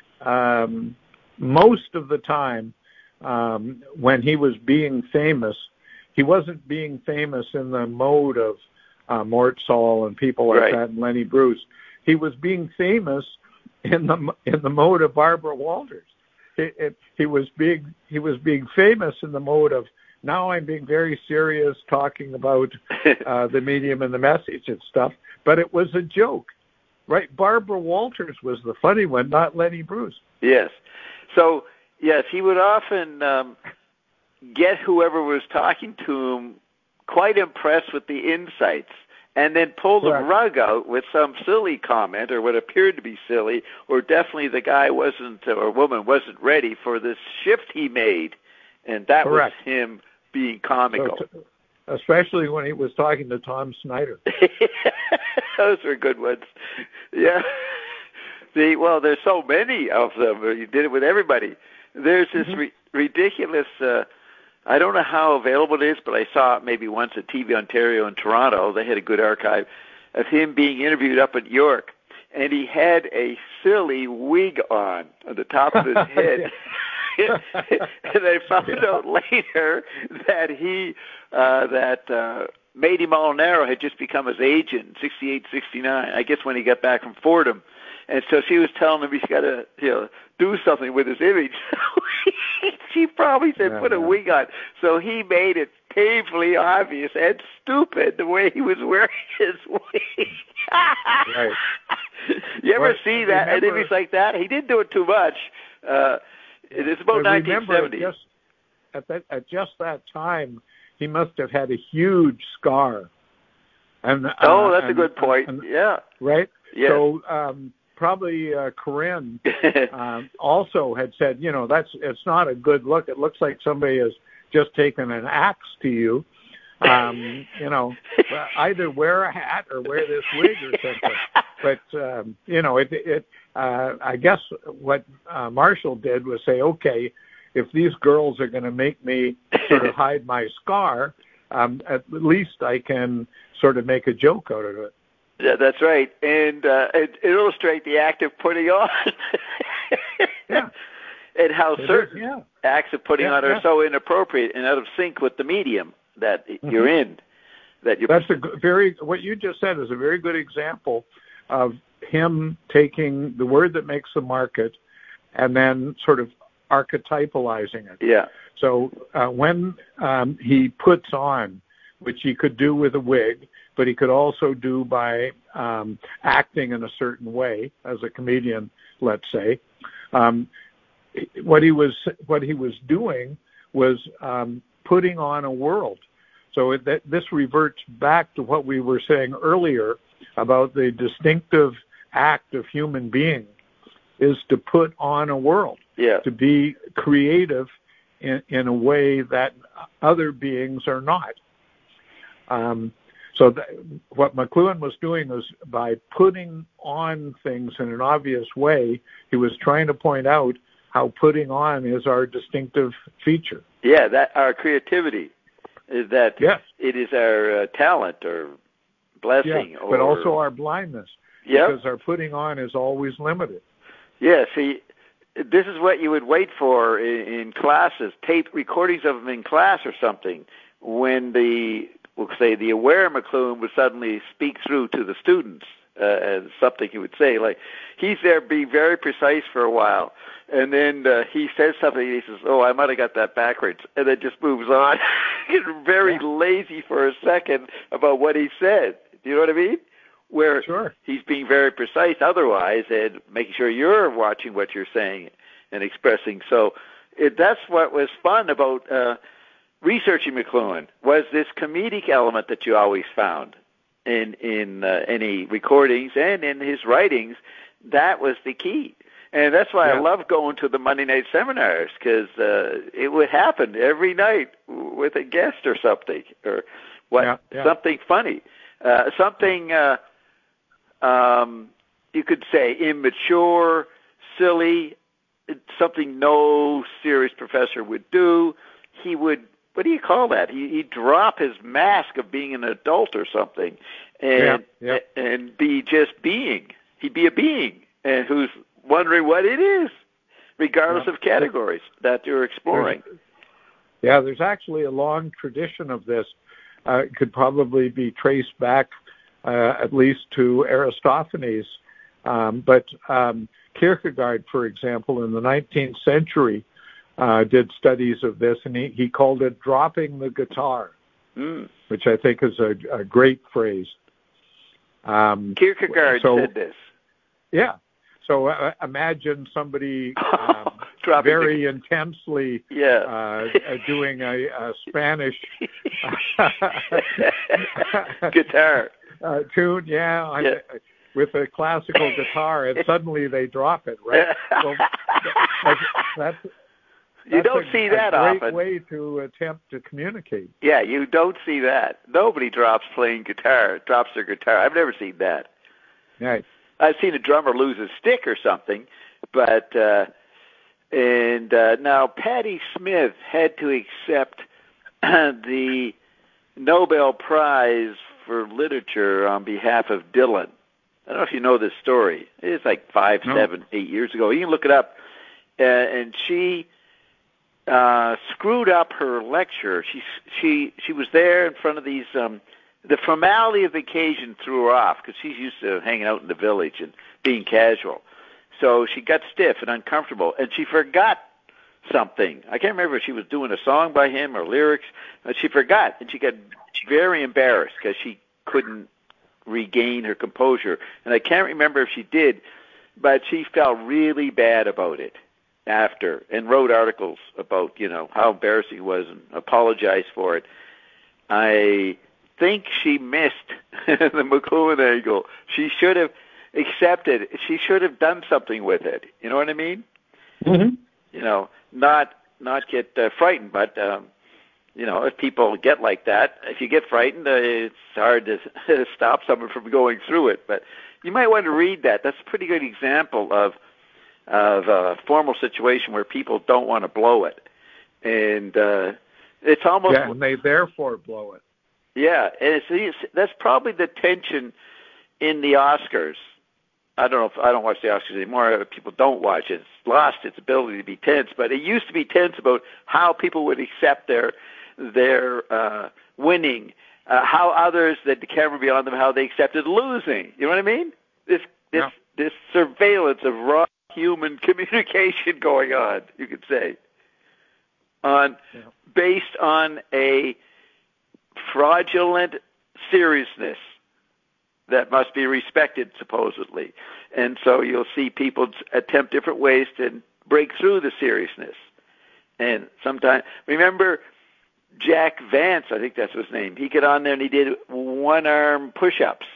S2: most of the time when he was being famous, he wasn't being famous in the mode of Mort Sahl and people like that, and Lenny Bruce. He was being famous in the mode of Barbara Walters. He was being famous in the mode of, now I'm being very serious talking about the medium and the message and stuff, but it was a joke, right? Barbara Walters was the funny one, not Lenny Bruce.
S1: Yes. So, yes, he would often get whoever was talking to him quite impressed with the insights, and then pull the rug out with some silly comment or what appeared to be silly, or definitely the guy wasn't or woman wasn't ready for this shift he made, and that was him being comical.
S2: So especially when he was talking to Tom Snyder.
S1: Those were good ones. Yeah. Well, there's so many of them. You did it with everybody. There's this ridiculous... I don't know how available it is, but I saw it maybe once at TV Ontario in Toronto. They had a good archive of him being interviewed up at York, and he had a silly wig on the top of his head. And I found out later that Matey Molinaro had just become his agent in 68, 69, I guess when he got back from Fordham. And so she was telling him he's got to, do something with his image. She probably said, put a wig on. So he made it painfully obvious and stupid the way he was wearing his wig.
S2: Right.
S1: You ever see that? An image like that? He didn't do it too much. It's about 1970.
S2: At just that time, he must have had a huge scar. And
S1: that's a good point. Yeah.
S2: Right?
S1: Yes.
S2: So probably Corinne also had said, it's not a good look. It looks like somebody has just taken an axe to you. Either wear a hat or wear this wig or something. But, I guess what Marshall did was say, okay, if these girls are going to make me sort of hide my scar, at least I can sort of make a joke out of it.
S1: Yeah, that's right. And it illustrates the act of putting on.
S2: Yeah.
S1: And how certain acts of putting on are so inappropriate and out of sync with the medium that you're in. That's
S2: what you just said is a very good example of him taking the word that makes the market and then sort of archetypalizing it.
S1: Yeah.
S2: So when he puts on, which he could do with a wig, but he could also do by acting in a certain way as a comedian, let's say. What he was doing was putting on a world. So this reverts back to what we were saying earlier about the distinctive act of human being is to put on a world, to be creative in a way that other beings are not. So what McLuhan was doing was by putting on things in an obvious way, he was trying to point out how putting on is our distinctive feature.
S1: Yeah, that our creativity is that it is our talent or blessing.
S2: Yeah, but also our blindness, because our putting on is always limited.
S1: Yeah, see, this is what you would wait for in classes, tape recordings of them in class or something, when we'll say the aware McLuhan would suddenly speak through to the students, and something he would say, like, he's there being very precise for a while, and then he says something, and he says, I might have got that backwards, and then just moves on. He's very lazy for a second about what he said. Do you know what I mean? Where he's being very precise otherwise and making sure you're watching what you're saying and expressing. So that's what was fun about researching McLuhan, was this comedic element that you always found in any recordings and in his writings. That was the key. And that's why I love going to the Monday night seminars, because it would happen every night with a guest or something, or something funny, something you could say immature, silly, something no serious professor would do. He would, what do you call that? He'd drop his mask of being an adult or something and be just being. He'd be a being and who's wondering what it is, regardless of categories that you're exploring.
S2: There's actually a long tradition of this. It could probably be traced back at least to Aristophanes. But Kierkegaard, for example, in the 19th century, did studies of this, and he called it dropping the guitar, which I think is a great phrase.
S1: Kierkegaard said this.
S2: Yeah. So imagine somebody very intensely doing a Spanish
S1: guitar
S2: tune, with a classical guitar, and suddenly they drop it, right? So that's
S1: you don't see that often.
S2: A great way to attempt to communicate.
S1: Yeah, you don't see that. Nobody drops their guitar. I've never seen that.
S2: Right.
S1: I've seen a drummer lose a stick or something, but now Patti Smith had to accept the Nobel Prize for Literature on behalf of Dylan. I don't know if you know this story. It's like 5, 7, 8 years ago. You can look it up. And she screwed up her lecture. She was there in front of these. The formality of the occasion threw her off because she's used to hanging out in the village and being casual. So she got stiff and uncomfortable, and she forgot something. I can't remember if she was doing a song by him or lyrics, but she forgot, and she got very embarrassed because she couldn't regain her composure. And I can't remember if she did, but she felt really bad about it after and wrote articles about, how embarrassing it was and apologized for it. I think she missed the McLuhan angle. She should have accepted. She should have done something with it. You know what I mean?
S2: Mm-hmm.
S1: Not get frightened, but if people get like that, if you get frightened, it's hard to stop someone from going through it. But you might want to read that. That's a pretty good example of a formal situation where people don't want to blow it, and it's almost
S2: and they therefore blow it.
S1: Yeah, and that's probably the tension in the Oscars. I don't watch the Oscars anymore. People don't watch it. It's lost its ability to be tense, but it used to be tense about how people would accept their winning, how others, that the camera be on them, how they accepted losing. You know what I mean? This surveillance of raw human communication going on, you could say, based on a fraudulent seriousness that must be respected, supposedly. And so you'll see people attempt different ways to break through the seriousness. And sometimes, remember Jack Vance, I think that's his name. He got on there and he did one-arm push-ups.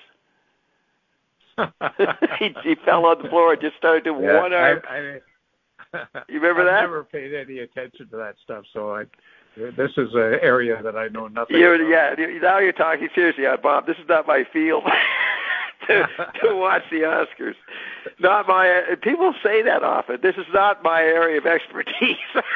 S1: he fell on the floor and just started doing one arm. You remember that?
S2: I've never paid any attention to that stuff, so this is an area that I know nothing about.
S1: Yeah, now you're talking seriously, Bob. This is not my field to watch the Oscars. Not my. People say that often. This is not my area of expertise.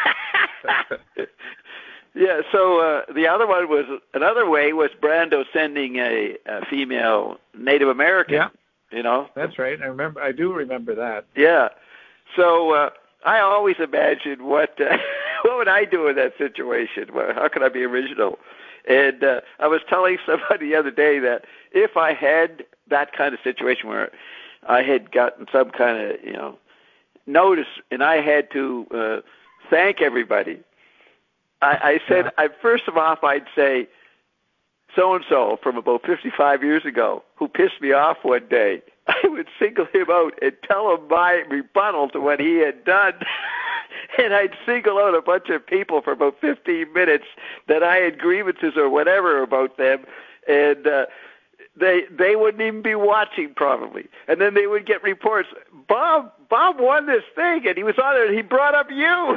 S1: Yeah. So the other one was another way was Brando sending a female Native American.
S2: Yeah.
S1: That's
S2: right. I do remember that.
S1: Yeah. So I always imagine what would I do in that situation? How could I be original? And I was telling somebody the other day that if I had that kind of situation where I had gotten some kind of notice and I had to thank everybody, I said first of all I'd say so-and-so from about 55 years ago who pissed me off one day. I would single him out and tell him my rebuttal to what he had done. And I'd single out a bunch of people for about 15 minutes that I had grievances or whatever about them. And they wouldn't even be watching probably. And then they would get reports, Bob won this thing and he was on it and he brought up you.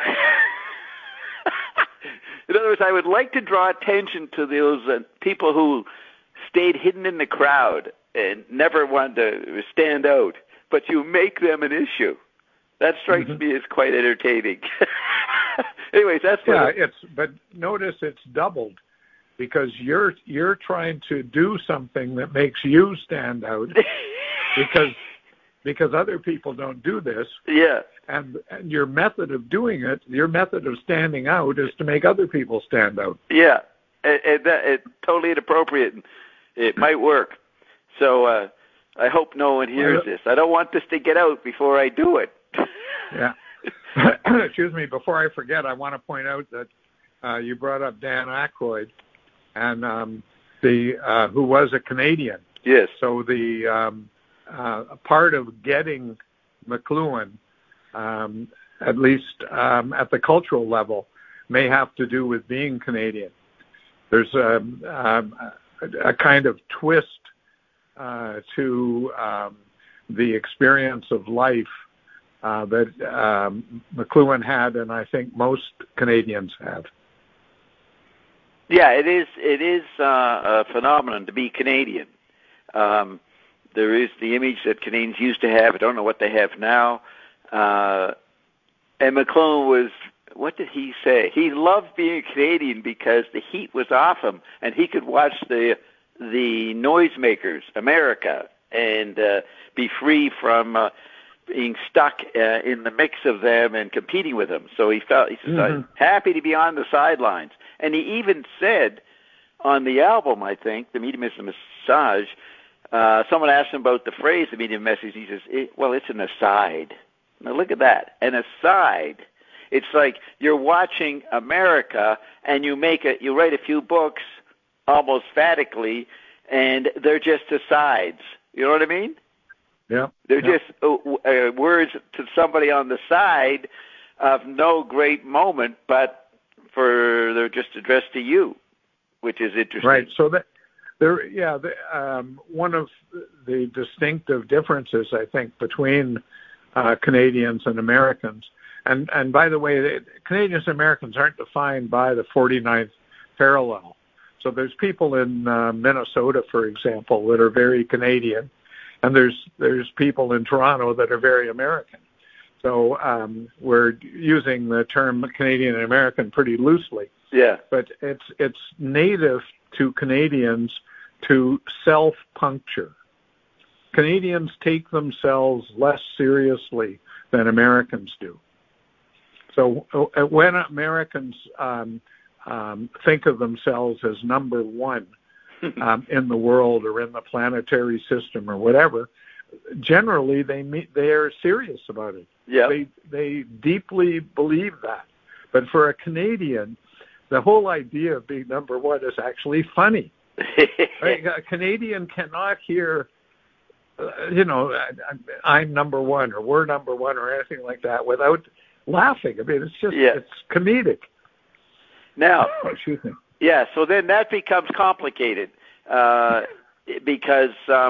S1: In other words, I would like to draw attention to those people who stayed hidden in the crowd and never wanted to stand out, but you make them an issue. That strikes me as quite entertaining. Anyways, that's
S2: but notice it's doubled because you're trying to do something that makes you stand out because because other people don't do this.
S1: Yeah.
S2: And your method of doing it, your method of standing out, is to make other people stand out.
S1: Yeah, it's totally inappropriate. It might work. So I hope no one hears this. I don't want this to get out before I do it.
S2: Yeah. Excuse me. Before I forget, I want to point out that you brought up Dan Aykroyd, and who was a Canadian.
S1: Yes.
S2: So the part of getting McLuhan, at least at the cultural level, may have to do with being Canadian. There's a kind of twist to the experience of life that McLuhan had, and I think most Canadians have.
S1: Yeah, it is a phenomenon to be Canadian. There is the image that Canadians used to have. I don't know what they have now. And McLuhan was, what did he say? He loved being a Canadian because the heat was off him, and he could watch the noisemakers, America, and be free from being stuck in the mix of them and competing with them. So he said, I'm happy to be on the sidelines. And he even said on the album, I think, The Medium is a Massage, someone asked him about the phrase, the medium message. He says, it's an aside. Now look at that, an aside. It's like you're watching America, and you write a few books almost phatically, and they're just asides. You know what I mean?
S2: Yeah.
S1: They're just words to somebody on the side of no great moment, but they're just addressed to you, which is interesting.
S2: Right. So one of the distinctive differences, I think, between Canadians and Americans, and by the way, Canadians and Americans aren't defined by the 49th parallel. So there's people in Minnesota, for example, that are very Canadian, and there's people in Toronto that are very American. So we're using the term Canadian and American pretty loosely.
S1: Yeah.
S2: But it's native to Canadians to self-puncture. Canadians take themselves less seriously than Americans do. So when Americans think of themselves as number one in the world or in the planetary system or whatever, generally they are serious about it.
S1: Yeah.
S2: They deeply believe that. But for a Canadian, the whole idea of being number one is actually funny. Right? A Canadian cannot hear, I'm number one or we're number one or anything like that without laughing. I mean, it's just it's comedic.
S1: Now,
S2: excuse me.
S1: Yeah, so then that becomes complicated because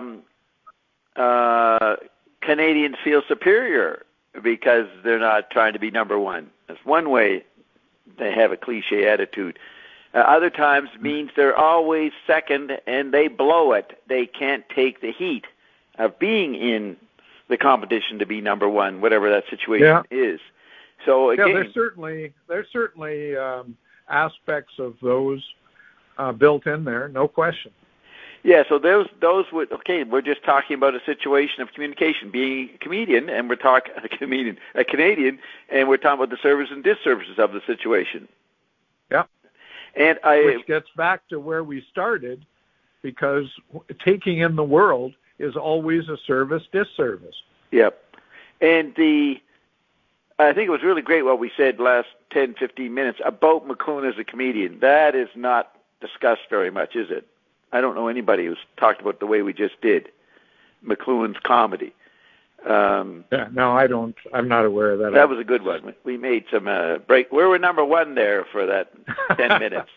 S1: Canadians feel superior because they're not trying to be number one. That's one way they have a cliche attitude. Other times means they're always second and they blow it. They can't take the heat of being in the competition to be number one, whatever that situation is. So again, there's certainly aspects of those built in there, no question. Yeah, so those would we're just talking about a situation of communication, being a comedian, and we're talking a Canadian, and we're talking about the services and disservices of the situation.
S2: Yeah,
S1: and
S2: which gets back to where we started, because taking in the world is always a service-disservice.
S1: Yep, and I think it was really great what we said last 10, 15 minutes about McLuhan as a comedian. That is not discussed very much, is it? I don't know anybody who's talked about the way we just did McLuhan's comedy.
S2: No, I don't. I'm not aware of that.
S1: That was a good one. We made some break. We were number one there for that 10 minutes.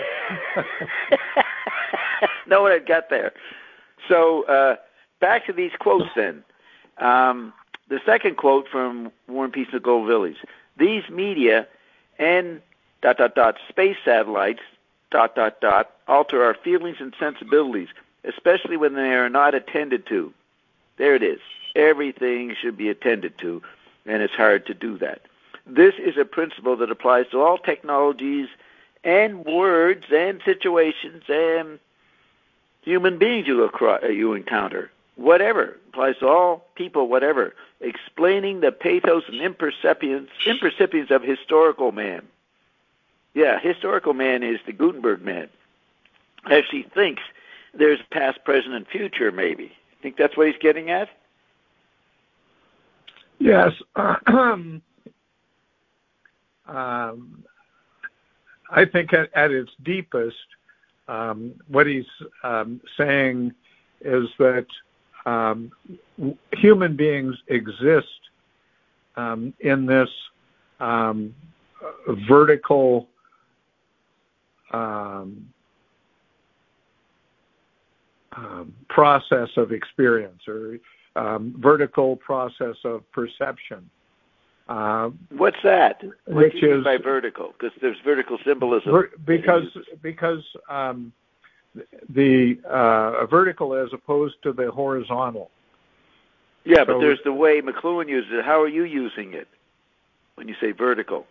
S1: No one had got there. So back to these quotes then. The second quote from War and Peace, Nicole Villies. These media and ... space satellites ... alter our feelings and sensibilities, especially when they are not attended to. There it is. Everything should be attended to, and it's hard to do that. This is a principle that applies to all technologies and words and situations and human beings you encounter. whatever, applies to all people, whatever, explaining the pathos and impercipience of historical man. Yeah, historical man is the Gutenberg man. Actually thinks there's past, present, and future, maybe. Think that's what he's getting at?
S2: Yes. I think at its deepest, what he's saying is that human beings exist in this vertical process of experience, or vertical process of perception.
S1: What's that? What do you mean by vertical? Because there's vertical symbolism.
S2: Because the vertical as opposed to the horizontal.
S1: Yeah, but there's the way McLuhan uses it. How are you using it when you say vertical?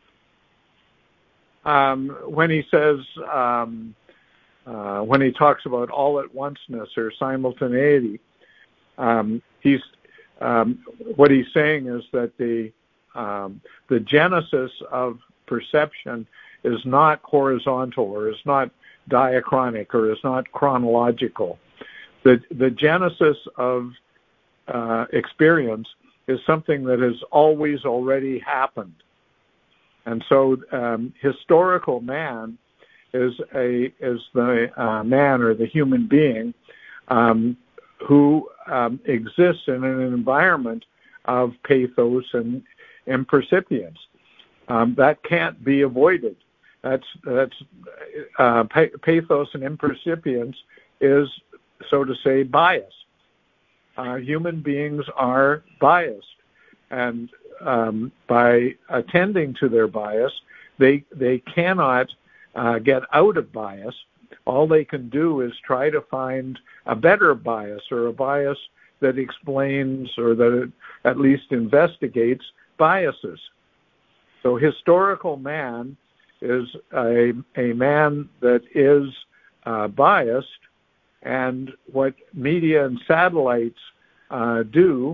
S2: When he says, when he talks about all at onceness or simultaneity, what he's saying is that the genesis of perception is not horizontal, or is not diachronic, or is not chronological. The genesis of experience is something that has always already happened. And so historical man is the man, or the human being, who exists in an environment of pathos and impercipience. That can't be avoided. That's pathos and impercipience is, so to say, bias. Human beings are biased, and by attending to their bias, they cannot get out of bias. All they can do is try to find a better bias, or a bias that explains, or that at least investigates biases. So historical man is a man that is biased, and what media and satellites do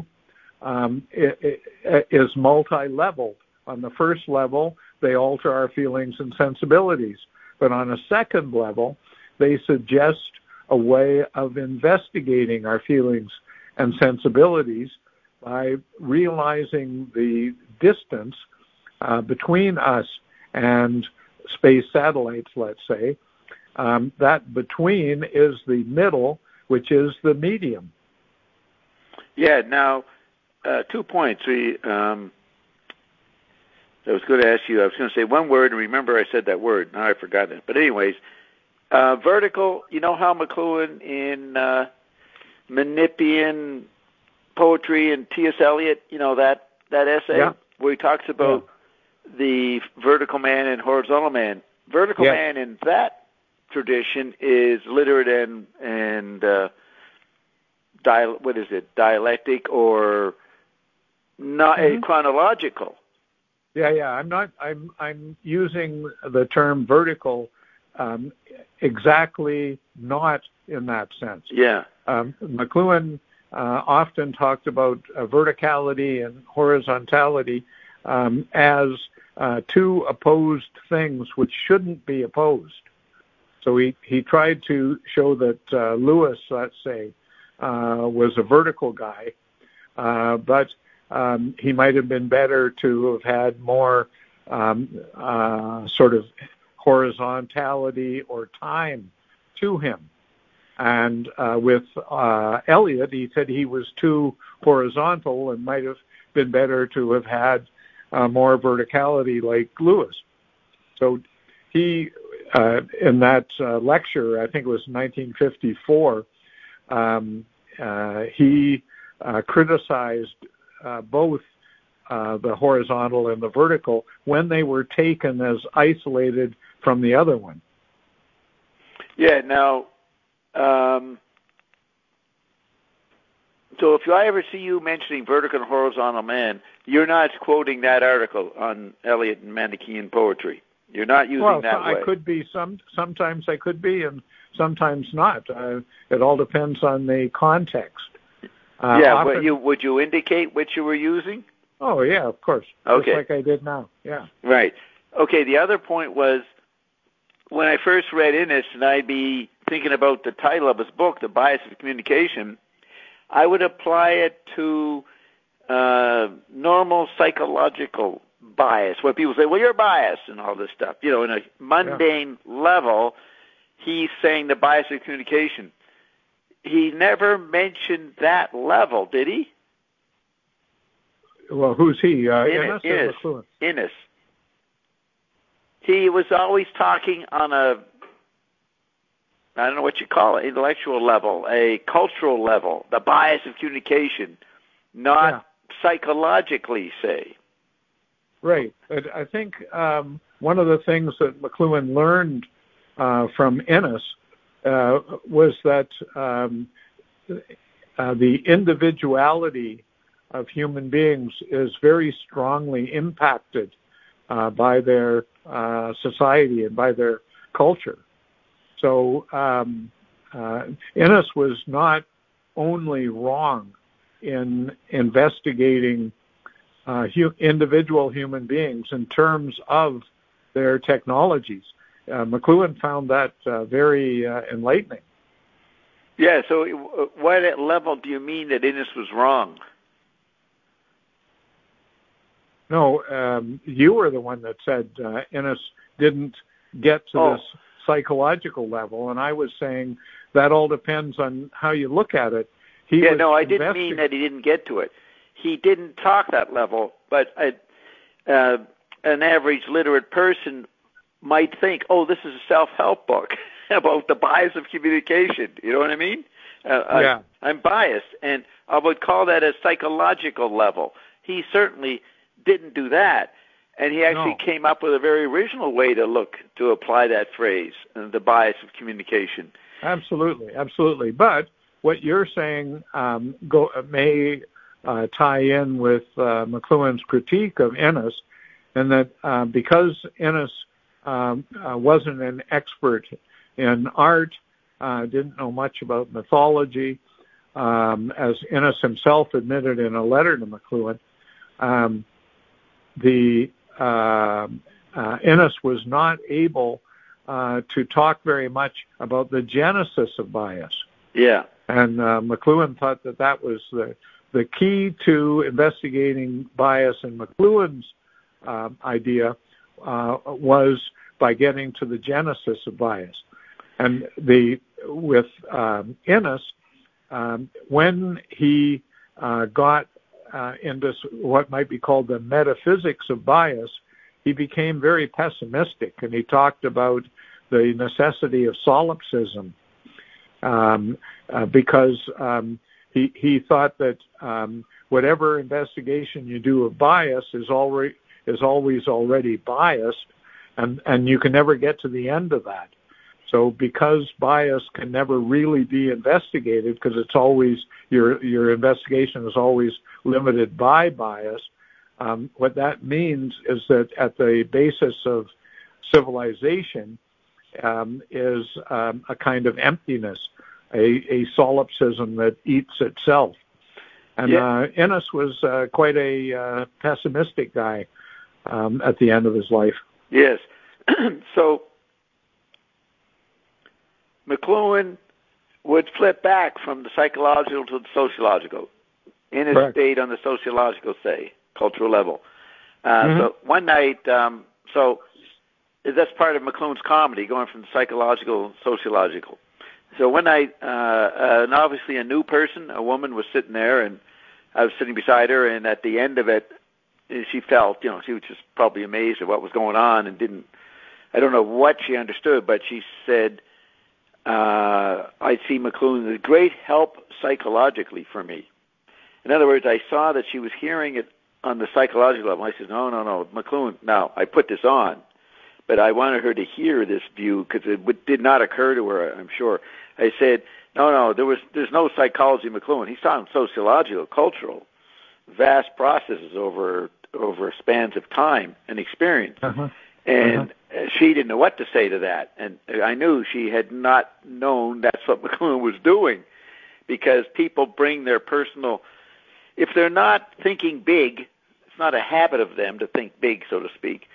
S2: is multi-level. On the first level, they alter our feelings and sensibilities. But on a second level, they suggest a way of investigating our feelings and sensibilities by realizing the distance between us and space satellites, let's say. That between is the middle, which is the medium.
S1: Yeah, now, 2 points. I was going to ask you, I was going to say one word, and remember I said that word. Now I've forgotten it. But anyways, vertical, you know how McLuhan in Menippean Poetry and T.S. Eliot, you know, that essay where he talks about the vertical man and horizontal man. Vertical man in that tradition is literate and dialectic, or not chronological. I'm using the term vertical exactly not in that sense. Yeah. McLuhan often talked about verticality and horizontality as two opposed things which shouldn't be opposed. So he tried to show that Lewis, let's say, was a vertical guy, but he might have been better to have had more sort of horizontality or time to him. And with Eliot, he said he was too horizontal and might have been better to have had more verticality like Lewis. So he, in that lecture, I think it was 1954, he criticized both the horizontal and the vertical when they were taken as isolated from the other one. Yeah, now, so if I ever see you mentioning vertical and horizontal man, you're not quoting that article on Eliot and Manichaean poetry. You're not using that way. Well, I could be. Sometimes I could be, and sometimes not. It all depends on the context.
S2: Often,
S1: would you indicate which you were using?
S2: Oh, yeah, of course.
S1: Okay.
S2: Just like I did now, yeah.
S1: Right. Okay, the other point was, when I first read Innes, and I'd be thinking about the title of his book, The Bias of Communication, I would apply it to normal psychological bias, where people say, well, you're biased and all this stuff. You know, in a mundane level, he's saying the bias of communication. He never mentioned that level, did he?
S2: Well, who's he? Innes or McLuhan?
S1: Innes. He was always talking on a, I don't know what you call it, intellectual level, a cultural level, the bias of communication, not psychologically, say.
S2: Right. I think one of the things that McLuhan learned from Innes was that the individuality of human beings is very strongly impacted by their society and by their culture. So Innes was not only wrong in investigating individual human beings in terms of their technologies. McLuhan found that very enlightening.
S1: Yeah, so what level do you mean that Innes was wrong?
S2: No, you were the one that said Innes didn't get to this psychological level, and I was saying that all depends on how you look at it.
S1: I didn't mean that he didn't get to it. He didn't talk that level, but an average literate person might think, oh, this is a self-help book about the bias of communication. You know what I mean? I'm biased, and I would call that a psychological level. He certainly didn't do that, and he actually came up with a very original way to apply that phrase, the bias of communication.
S2: Absolutely. But what you're saying may tie in with McLuhan's critique of Innes, and that because Innes wasn't an expert in art, didn't know much about mythology, as Innes himself admitted in a letter to McLuhan, Innes was not able to talk very much about the genesis of bias.
S1: Yeah.
S2: And McLuhan thought that was the key to investigating bias, and McLuhan's idea was by getting to the genesis of bias. And with Innes, when he got into what might be called the metaphysics of bias, he became very pessimistic, and he talked about the necessity of solipsism because he thought that whatever investigation you do of bias is always already biased, and you can never get to the end of that. So because bias can never really be investigated, because it's always your investigation is always limited by bias, what that means is that at the basis of civilization is a kind of emptiness, a solipsism that eats itself. And Innes was quite a pessimistic guy at the end of his life.
S1: Yes. So McLuhan would flip back from the psychological to the sociological. Innes stayed on the sociological, cultural level. So one night, so that's part of McLuhan's comedy, going from the psychological to sociological. So one night, and obviously a new person, a woman, was sitting there, and I was sitting beside her, and at the end of it, she felt, she was just probably amazed at what was going on and I don't know what she understood, but she said, I see McLuhan as a great help psychologically for me. In other words, I saw that she was hearing it on the psychological level. I said, no, McLuhan, now, I put this on, but I wanted her to hear this view because it did not occur to her, I'm sure. I said, no, there's no psychology in McLuhan. He's talking sociological, cultural, vast processes over spans of time and experience. And she didn't know what to say to that. And I knew she had not known that's what McLuhan was doing. because people bring their personal, if they're not thinking big, it's not a habit of them to think big, so to speak,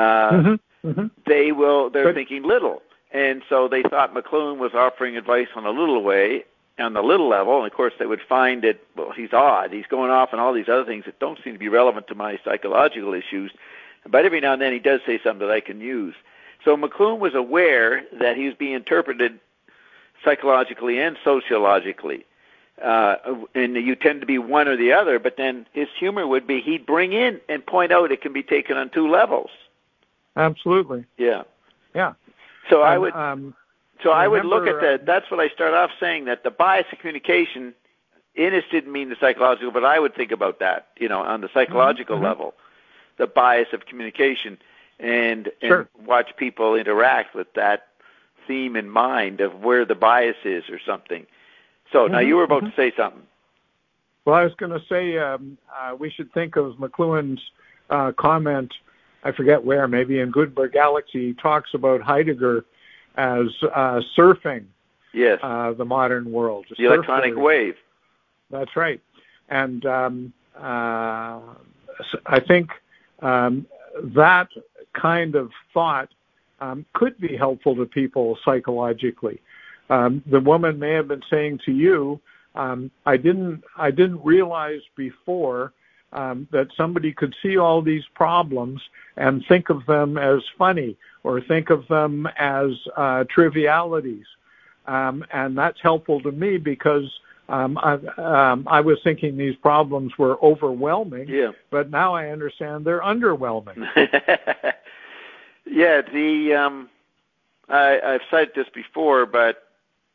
S1: they're thinking little. And so they thought McLuhan was offering advice on a little level, and of course they would find it, well, he's odd. He's going off on all these other things that don't seem to be relevant to my psychological issues. But every now and then he does say something that I can use. So McLuhan was aware that he was being interpreted psychologically and sociologically. And you tend to be one or the other, but then his humor would be he'd bring in and point out it can be taken on two levels.
S2: Absolutely.
S1: Yeah.
S2: Yeah.
S1: So I would look at that. That's what I start off saying, that the bias of communication, Innes didn't mean the psychological, but I would think about that, on the psychological level, the bias of communication, and watch people interact with that theme in mind of where the bias is or something. So now you were about to say something.
S2: Well, I was going to say we should think of McLuhan's comment, I forget where, maybe in Gutenberg Galaxy, he talks about Heidegger as surfing the modern world.
S1: The electronic wave.
S2: That's right. And I think that kind of thought could be helpful to people psychologically. The woman may have been saying to you, I didn't realize before that somebody could see all these problems and think of them as funny or think of them as trivialities. And that's helpful to me because I was thinking these problems were overwhelming, but now I understand they're underwhelming.
S1: I've cited this before, but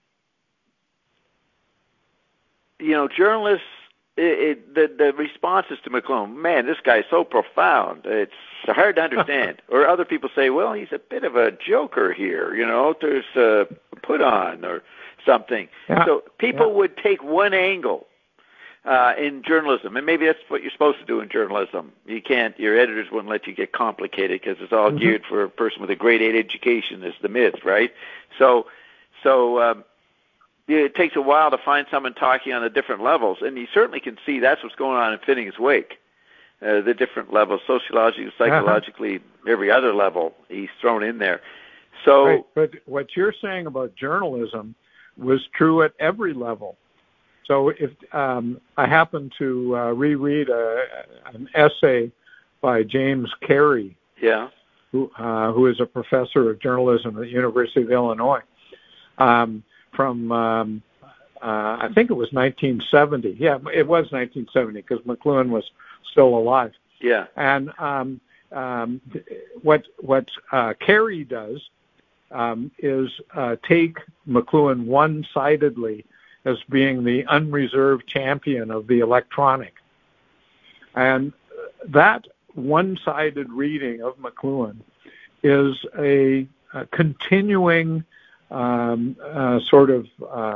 S1: journalists, the responses to McLuhan, man, this guy's so profound, it's hard to understand. Or other people say, well, he's a bit of a joker here, there's a put on or something. Yeah. So people would take one angle in journalism, and maybe that's what you're supposed to do in journalism. Your editors wouldn't let you get complicated because it's all geared for a person with a grade 8 education is the myth, right? So it takes a while to find someone talking on the different levels, and you certainly can see that's what's going on in Finnegan's Wake. The different levels, sociologically, psychologically, every other level he's thrown in there. So,
S2: right. But what you're saying about journalism was true at every level. So if I happen to reread an essay by James Carey, who is a professor of journalism at the University of Illinois, from I think it was 1970. Yeah, it was 1970 because McLuhan was still alive.
S1: Yeah.
S2: And what Carey does is take McLuhan one-sidedly as being the unreserved champion of the electronic. And that one-sided reading of McLuhan is a continuing sort of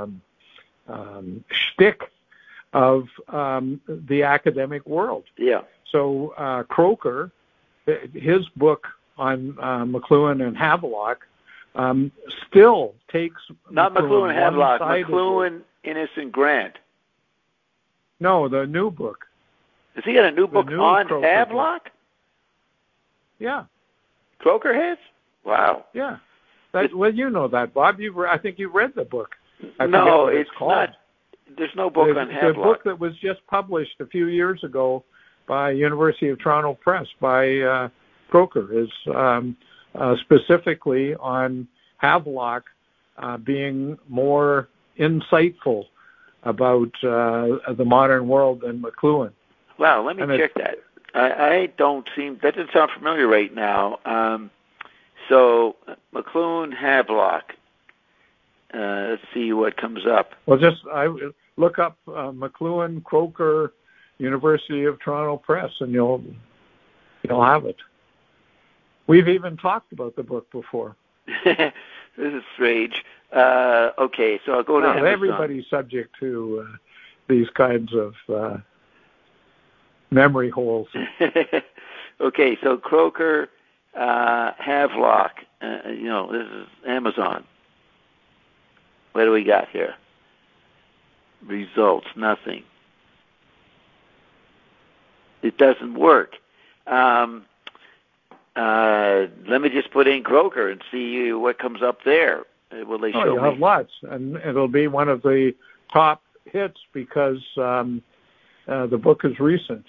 S2: shtick of the academic world.
S1: Yeah.
S2: So Croker, his book on McLuhan and Havelock, still takes
S1: not McLuhan Havelock, McLuhan, Innes, and Grant.
S2: No, the new book.
S1: Has he got a new book on Croker Havelock?
S2: Book. Yeah.
S1: Croker has? Wow.
S2: Yeah. Well, you know that, Bob. I think you read the book.
S1: No, it's not. There's no book on Havelock.
S2: The book that was just published a few years ago by University of Toronto Press by Croker is specifically on Havelock being more insightful about the modern world than McLuhan.
S1: Wow, let me check that. That doesn't sound familiar right now. So McLuhan Havelock. Let's see what comes up.
S2: Well, I look up McLuhan Croker University of Toronto Press, and you'll have it. We've even talked about the book before.
S1: This is strange. Okay, so I'll go to Amazon.
S2: Everybody's subject to these kinds of memory holes.
S1: Okay, so Croker, Havelock, this is Amazon. What do we got here? results, nothing. It doesn't work. Let me just put in Croker and see what comes up there. Will they show me?
S2: You'll have lots, and it'll be one of the top hits because the book is recent.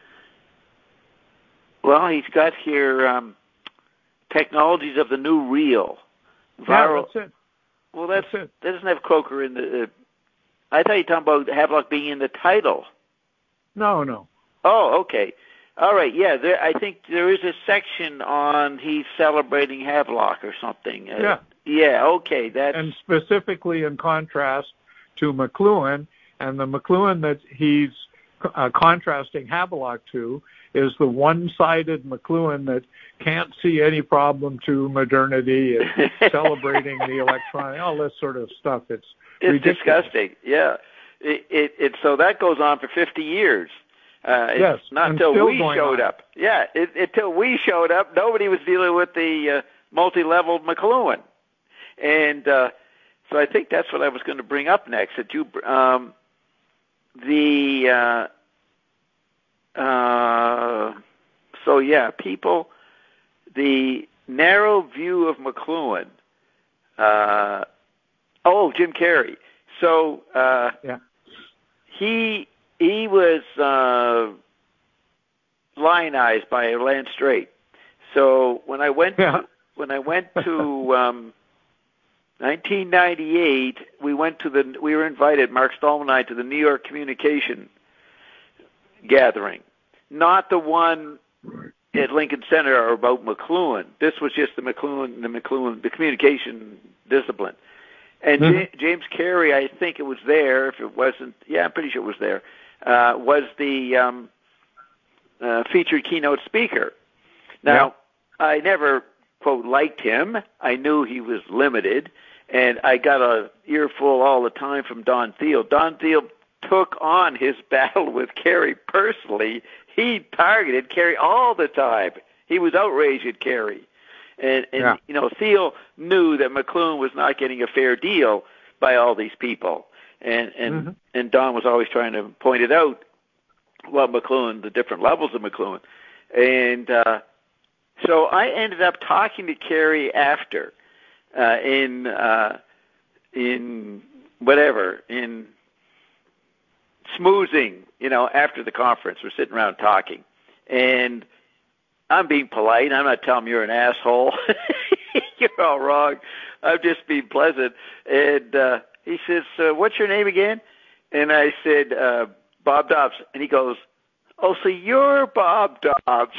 S1: Well, he's got here Technologies of the New Real.
S2: Viral. Yeah, that's it.
S1: Well, that's it. That doesn't have Croker in the... I thought you were talking about Havelock being in the title.
S2: No.
S1: Oh, okay. All right, yeah, I think there is a section on he's celebrating Havelock or something.
S2: Yeah.
S1: Yeah, okay.
S2: And specifically in contrast to McLuhan, and the McLuhan that he's contrasting Havelock to is the one-sided McLuhan that can't see any problem to modernity and celebrating the electronic, all this sort of stuff. It's ridiculous.
S1: Disgusting, yeah. So that goes on for 50 years.
S2: Yes,
S1: not until we showed up. Yeah, until we showed up, nobody was dealing with the multi-level McLuhan. And so I think that's what I was going to bring up next. That you, so yeah, people, the narrow view of McLuhan. Jim Carrey. So he was lionized by Lance Strait. So when I went to 1998, we were invited, Mark Stallman and I, to the New York Communication gathering, not the one at Lincoln Center about McLuhan. This was just the communication discipline. And James Carey, I think it was there. If it wasn't, I'm pretty sure it was there. Was the featured keynote speaker. Now, I never, quote, liked him. I knew he was limited, and I got a earful all the time from Don Thiel. Don Thiel took on his battle with Carey personally. He targeted Carey all the time. He was outraged at Carey. And Thiel knew that McLuhan was not getting a fair deal by all these people. And Don was always trying to point it out, McLuhan, the different levels of McLuhan. And so I ended up talking to Carey after in schmoozing, after the conference. We're sitting around talking. And I'm being polite. I'm not telling him you're an asshole. You're all wrong. I'm just being pleasant. And he says, what's your name again? And I said, Bob Dobbs. And he goes, oh, so you're Bob Dobbs.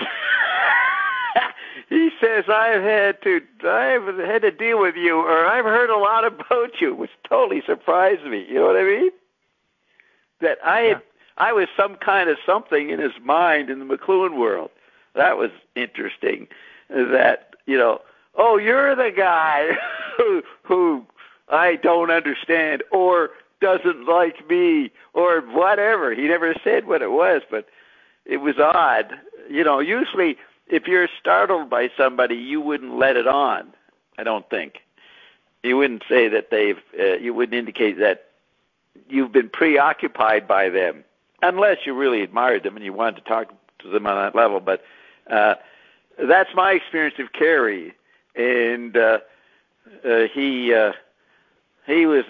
S1: He says, I've had to deal with you, or I've heard a lot about you, which totally surprised me. You know what I mean? That I was some kind of something in his mind in the McLuhan world. That was interesting. That, you're the guy who I don't understand or doesn't like me or whatever. He never said what it was, but it was odd. Usually if you're startled by somebody, you wouldn't let it on, I don't think. You wouldn't say that you wouldn't indicate that you've been preoccupied by them, unless you really admired them and you wanted to talk to them on that level. But that's my experience of Carey, and he was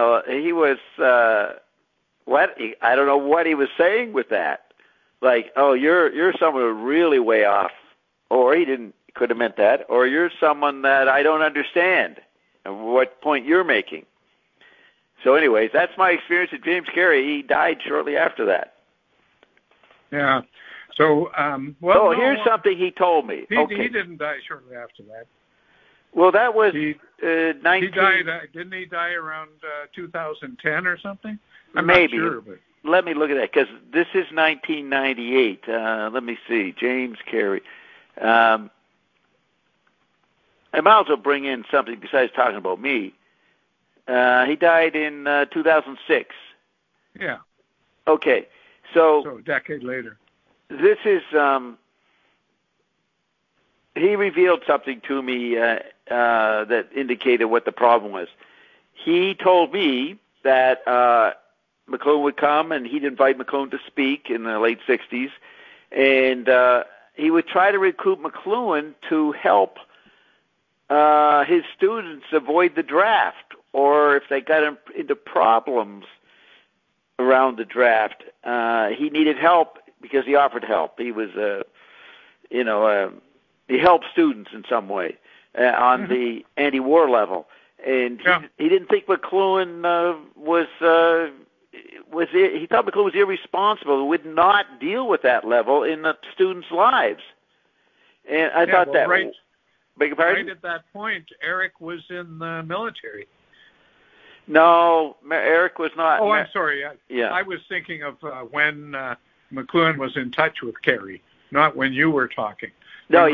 S1: I don't know what he was saying with that. Like, oh, you're someone really way off, or could have meant that, or you're someone that I don't understand what point you're making. So, anyways, that's my experience with James Carey. He died shortly after that.
S2: Yeah. So,
S1: here's something he told me.
S2: He didn't die shortly after that.
S1: Well, that was
S2: 19... He died, didn't he die around 2010 or something? I'm
S1: Maybe.
S2: not sure, but...
S1: Let me look at that, because this is 1998. Let me see. James Carey. I might as well bring in something besides talking about me. He died in 2006.
S2: Yeah.
S1: Okay. So
S2: a decade later.
S1: This is, he revealed something to me that indicated what the problem was. He told me that McLuhan would come, and he'd invite McLuhan to speak in the late 60s, and he would try to recruit McLuhan to help his students avoid the draft, or if they got into problems around the draft, he needed help because he offered help. He was, he helped students in some way on the anti-war level, and he didn't think McLuhan he thought McLuhan was irresponsible, would not deal with that level in the students' lives, and I thought that.
S2: Right.
S1: Beg your pardon?
S2: Right at that point, Eric was in the military.
S1: No, Eric was not.
S2: Oh, I'm sorry. I was thinking of when McLuhan was in touch with Carey, not when you were talking.
S1: When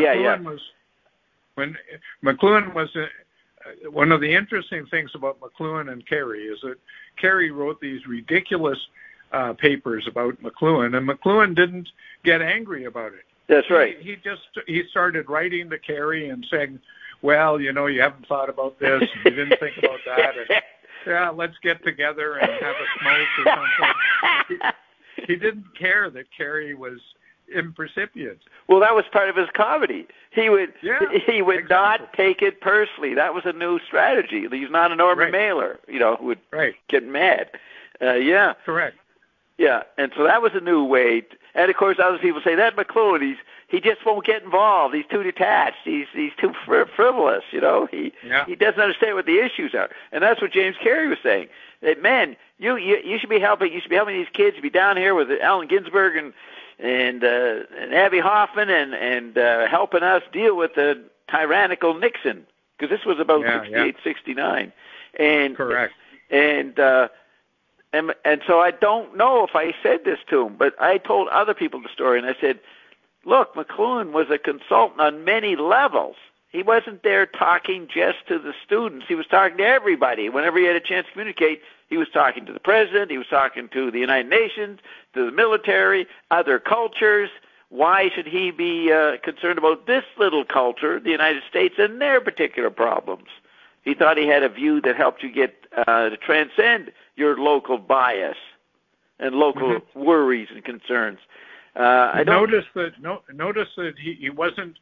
S2: McLuhan was one of the interesting things about McLuhan and Carey is that Carey wrote these ridiculous papers about McLuhan, and McLuhan didn't get angry about it.
S1: That's right.
S2: He started writing to Carey and saying, well, you haven't thought about this, and you didn't think about that, and let's get together and have a smoke or something. He didn't care that Carey was impercipient.
S1: Well, that was part of his comedy. He would
S2: exactly.
S1: not take it personally. That was a new strategy. He's not a Norman Mailer, who would get mad.
S2: Correct.
S1: Yeah, and so that was a new way. And of course, other people say that McLuhan, he just won't get involved. He's too detached. He's too frivolous. He doesn't understand what the issues are. And that's what James Carey was saying. That man, you should be helping. You should be helping these kids be down here with Allen Ginsberg and Abbie Hoffman and helping us deal with the tyrannical Nixon, because this was about 68, 69. And
S2: correct.
S1: And so I don't know if I said this to him, but I told other people the story, and I said, look, McLuhan was a consultant on many levels. He wasn't there talking just to the students. He was talking to everybody. Whenever he had a chance to communicate, he was talking to the president, he was talking to the United Nations, to the military, other cultures. Why should he be concerned about this little culture, the United States, and their particular problems? He thought he had a view that helped you get to transcend your local bias and local worries and concerns.
S2: Notice that he wasn't.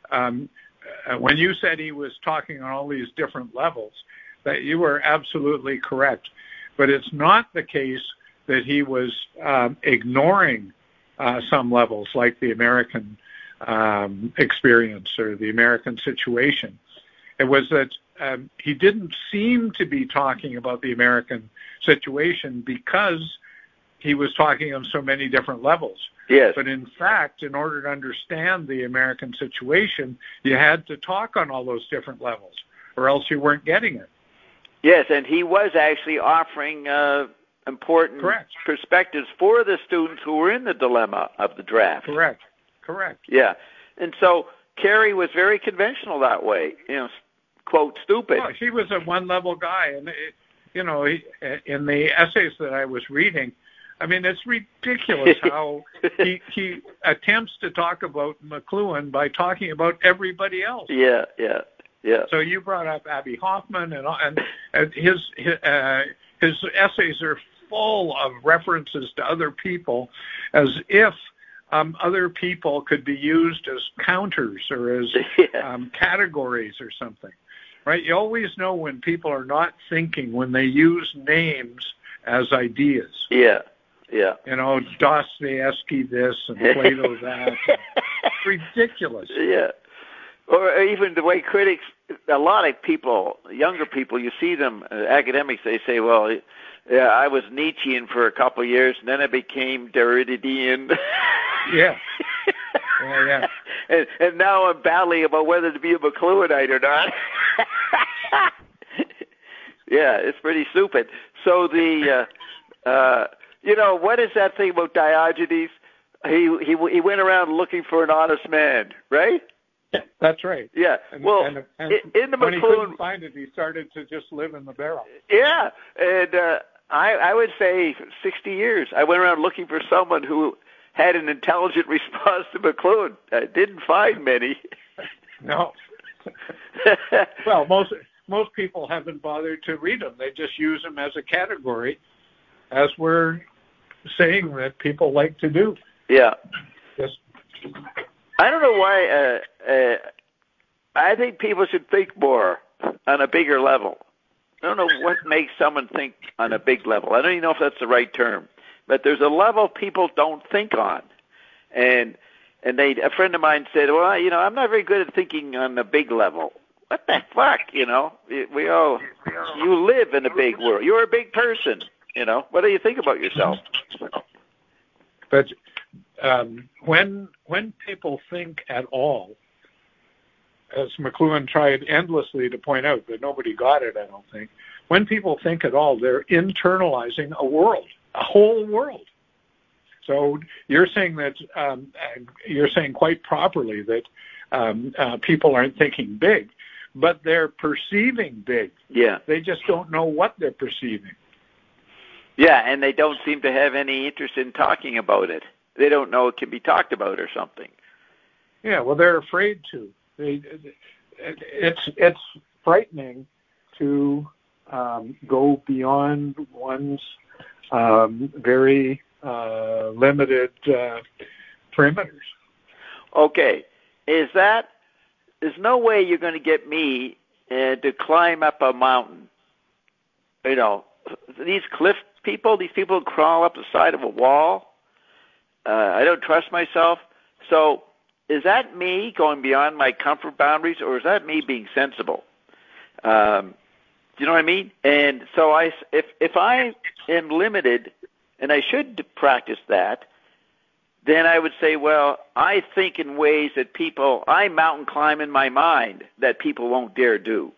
S2: When you said he was talking on all these different levels, that you were absolutely correct. But it's not the case that he was ignoring some levels, like the American experience or the American situation. It was that he didn't seem to be talking about the American situation because he was talking on so many different levels.
S1: Yes.
S2: But in fact, in order to understand the American situation, you had to talk on all those different levels, or else you weren't getting it.
S1: Yes, and he was actually offering important perspectives for the students who were in the dilemma of the draft.
S2: Correct.
S1: Yeah. And so Carey was very conventional that way, quote, stupid.
S2: Well, he was a one-level guy, and, in the essays that I was reading, I mean, it's ridiculous how he attempts to talk about McLuhan by talking about everybody else.
S1: Yeah.
S2: So you brought up Abbie Hoffman, and his essays are full of references to other people, as if other people could be used as counters or as categories or something. Right? You always know when people are not thinking when they use names as ideas.
S1: Yeah.
S2: Dostoevsky this and Plato that. Ridiculous.
S1: Yeah. Or even the way critics, a lot of people, younger people, you see them, academics, they say, well, I was Nietzschean for a couple of years, and then I became Derridian.
S2: Yeah.
S1: And now I'm battling about whether to be a McLuhanite or not. Yeah, it's pretty stupid. So what is that thing about Diogenes? He went around looking for an honest man, right?
S2: Yeah, that's right.
S1: Yeah.
S2: And
S1: in the
S2: when
S1: McLuhan,
S2: he couldn't find it, he started to just live in the barrel.
S1: Yeah, and I would say 60 years. I went around looking for someone who had an intelligent response to McLuhan. I didn't find many.
S2: No. Well, most people haven't bothered to read them. They just use them as a category. as we're saying that people like to do.
S1: Yeah.
S2: Yes.
S1: I don't know why. I think people should think more on a bigger level. I don't know what makes someone think on a big level. I don't even know if that's the right term. But there's a level people don't think on. And a friend of mine said, well, I'm not very good at thinking on a big level. What the fuck, you live in a big world. You're a big person, What do you think about yourself?
S2: But when people think at all, as McLuhan tried endlessly to point out, but nobody got it, I don't think, when people think at all, they're internalizing a world, a whole world. So you're saying that you're saying quite properly that people aren't thinking big, but they're perceiving big.
S1: Yeah.
S2: They just don't know what they're perceiving.
S1: Yeah, and they don't seem to have any interest in talking about it. They don't know it can be talked about or something.
S2: Yeah, well, they're afraid to. It's frightening to go beyond one's very limited perimeters.
S1: Okay, there's no way you're going to get me to climb up a mountain. These cliff people, these people who crawl up the side of a wall, I don't trust myself. So is that me going beyond my comfort boundaries, or is that me being sensible? Do you know what I mean? And so if I am limited, and I should practice that, then I would say, well, I think in ways that I mountain climb in my mind that people won't dare do.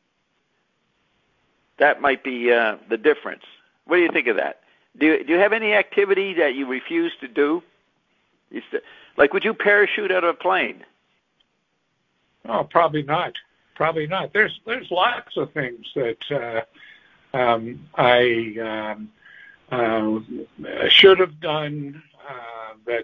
S1: That might be the difference. What do you think of that? Do you have any activity that you refuse to do? Like, would you parachute out of a plane?
S2: Oh, probably not. Probably not. There's lots of things that I should have done, that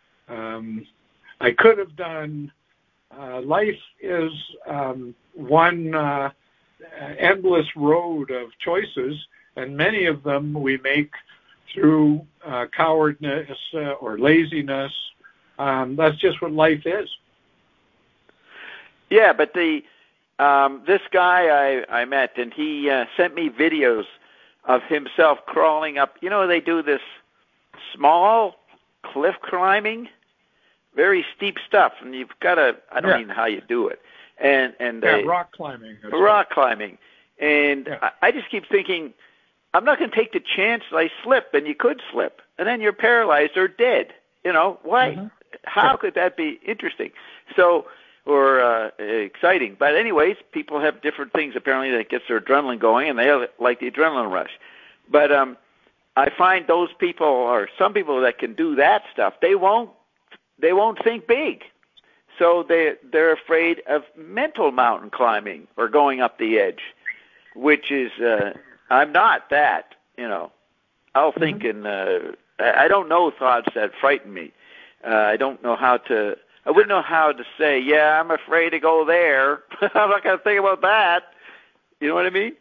S2: I could have done. Life is one endless road of choices, and many of them we make through cowardness or laziness. That's just what life is.
S1: Yeah, but this guy I met, and he sent me videos of himself crawling up. They do this small cliff climbing, very steep stuff, and you've got to, I don't even know how you do it. And
S2: rock climbing.
S1: Rock climbing. And I just keep thinking, I'm not going to take the chance I slip, and you could slip, and then you're paralyzed or dead. Why? Mm-hmm. How could that be interesting? Or exciting. But anyways, people have different things apparently that gets their adrenaline going, and they like the adrenaline rush. But I find those people, or some people that can do that stuff, they won't think big. So they're afraid of mental mountain climbing or going up the edge, which is I'm not that. I'll think in I don't know thoughts that frighten me. I don't know how to. I wouldn't know how to say, yeah, I'm afraid to go there. I'm not going to think about that. You know what I mean?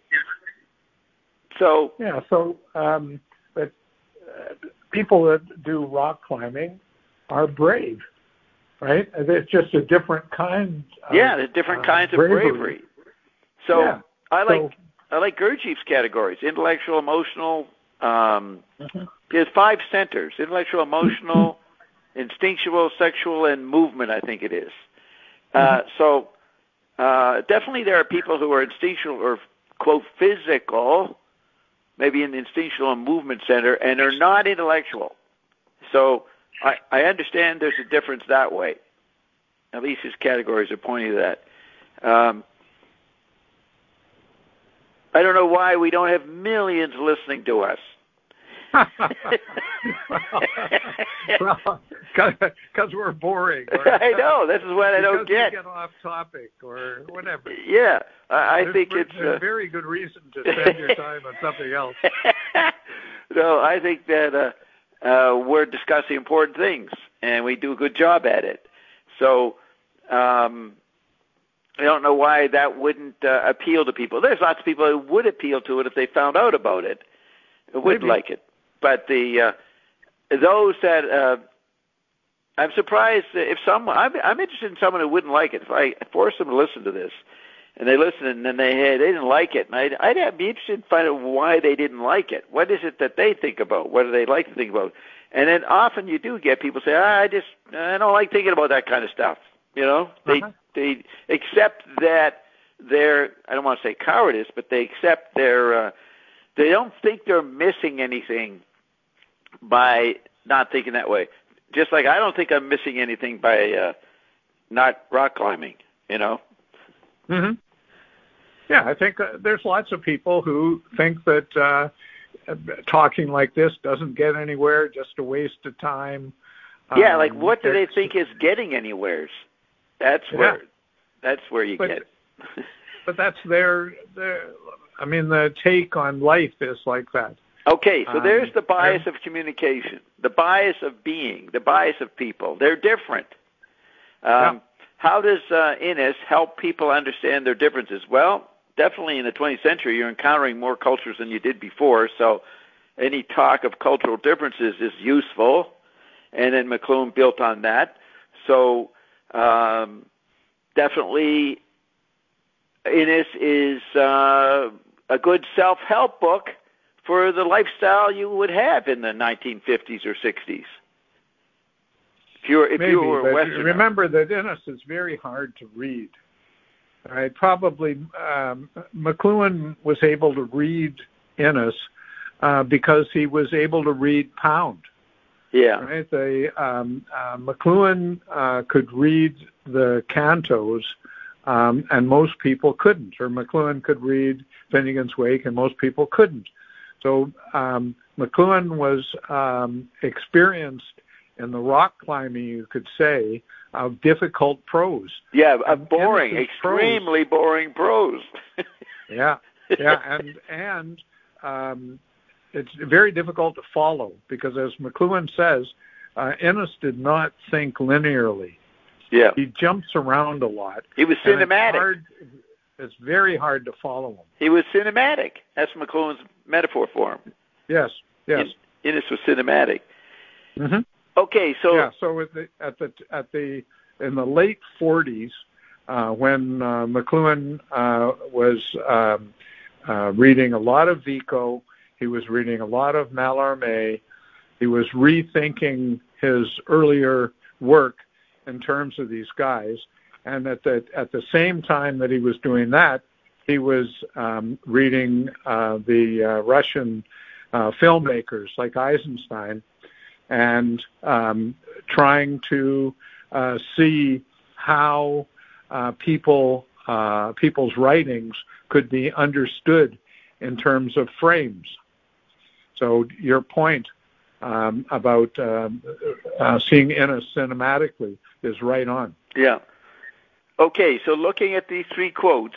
S1: So
S2: yeah. So, but people that do rock climbing are brave, right? It's just a different kind.
S1: There's different kinds of bravery. So I like Gurdjieff's categories: intellectual, emotional. There's 5 centers: intellectual, emotional, instinctual, sexual, and movement, I think it is. So definitely there are people who are instinctual or, quote, physical, maybe in the instinctual and movement center, and are not intellectual. So I understand there's a difference that way. At least his categories are pointing to that. I don't know why we don't have millions listening to us.
S2: Well, because we're boring.
S1: I know. This is what I don't get.
S2: We get off topic or whatever.
S1: Yeah, I think it's
S2: a very good reason to spend your time on something else.
S1: No, I think that we're discussing important things, and we do a good job at it. So I don't know why that wouldn't appeal to people. There's lots of people who would appeal to it if they found out about it. Would like it. but those that I'm surprised if someone I'm interested in someone who wouldn't like it. If I force them to listen to this, and they listen and then they didn't like it, and I'd be interested in finding out why they didn't like it. What is it that they think about? What do they like to think about? And then often you do get people say, I don't like thinking about that kind of stuff. You know, they accept that I don't want to say cowardice, but they accept they don't think they're missing anything by not thinking that way. Just like I don't think I'm missing anything by not rock climbing, you know?
S2: Mm-hmm. Yeah, I think there's lots of people who think that talking like this doesn't get anywhere, just a waste of time.
S1: Yeah, like what do they think is getting anywhere? That's where you get.
S2: But that's the take on life is like that.
S1: Okay, so there's the bias of communication, the bias of being, the bias of people. They're different. How does Innes help people understand their differences? Well, definitely in the 20th century, you're encountering more cultures than you did before, so any talk of cultural differences is useful, and then McLuhan built on that. So definitely Innes is a good self-help book for the lifestyle you would have in the 1950s or 60s. If you were a Westerner.
S2: Remember that Innes is very hard to read. Right? Probably McLuhan was able to read Innes because he was able to read Pound.
S1: Yeah.
S2: Right? McLuhan could read the cantos, and most people couldn't. Or McLuhan could read Finnegan's Wake, and most people couldn't. So McLuhan was experienced in the rock climbing, you could say, of difficult prose.
S1: Yeah, boring, extremely boring prose.
S2: Yeah, and it's very difficult to follow because, as McLuhan says, Innes did not think linearly.
S1: Yeah,
S2: he jumps around a lot.
S1: He was cinematic.
S2: It's very hard to follow him.
S1: He was cinematic. That's McLuhan's metaphor for him.
S2: Yes.
S1: Innes was cinematic.
S2: Mm-hmm.
S1: Okay, so
S2: so in the late 40s, when McLuhan was reading a lot of Vico, he was reading a lot of Mallarmé, he was rethinking his earlier work in terms of these guys, and at the same time that he was doing that, he was reading the Russian filmmakers like Eisenstein, and trying to see how people's writings could be understood in terms of frames. So your point about seeing Innes cinematically is right on.
S1: Yeah. Okay, so looking at these three quotes,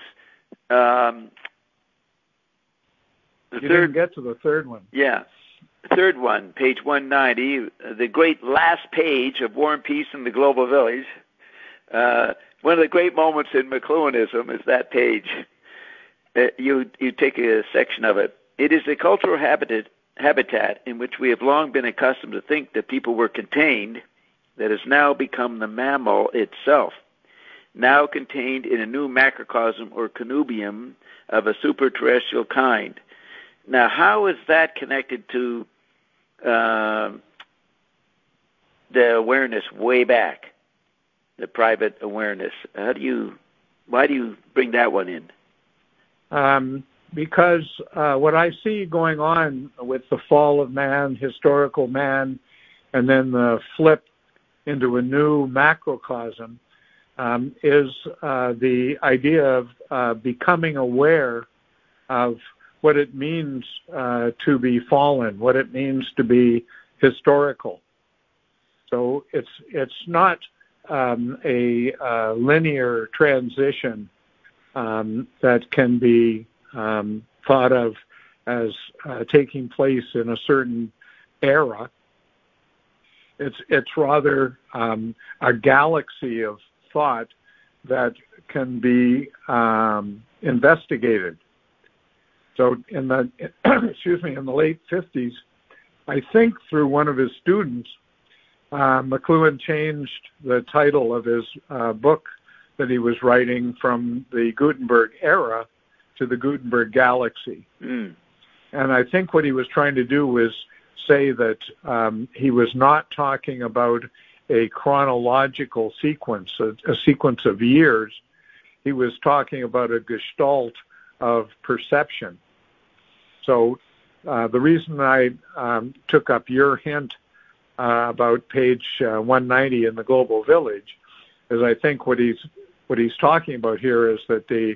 S2: didn't get to the third one.
S1: Yeah. Third one, page 190, the great last page of War and Peace in the Global Village. One of the great moments in McLuhanism is that page. You take a section of it. It is a cultural habitat in which we have long been accustomed to think that people were contained that has now become the mammal itself, now contained in a new macrocosm or connubium of a superterrestrial kind. Now, how is that connected to the awareness way back, the private awareness? Why do you bring that one in?
S2: Because what I see going on with the fall of man, historical man, and then the flip into a new macrocosm is the idea of becoming aware of what it means to be fallen, what it means to be historical. So it's not a linear transition that can be thought of as taking place in a certain era. It's rather a galaxy of thought that can be investigated. So in the in the late 50s, I think through one of his students, McLuhan changed the title of his book that he was writing from the Gutenberg era to the Gutenberg Galaxy.
S1: Mm.
S2: And I think what he was trying to do was say that he was not talking about a chronological sequence, a sequence of years. He was talking about a gestalt of perception. So the reason I took up your hint about page 190 in the Global Village is I think what he's talking about here is that the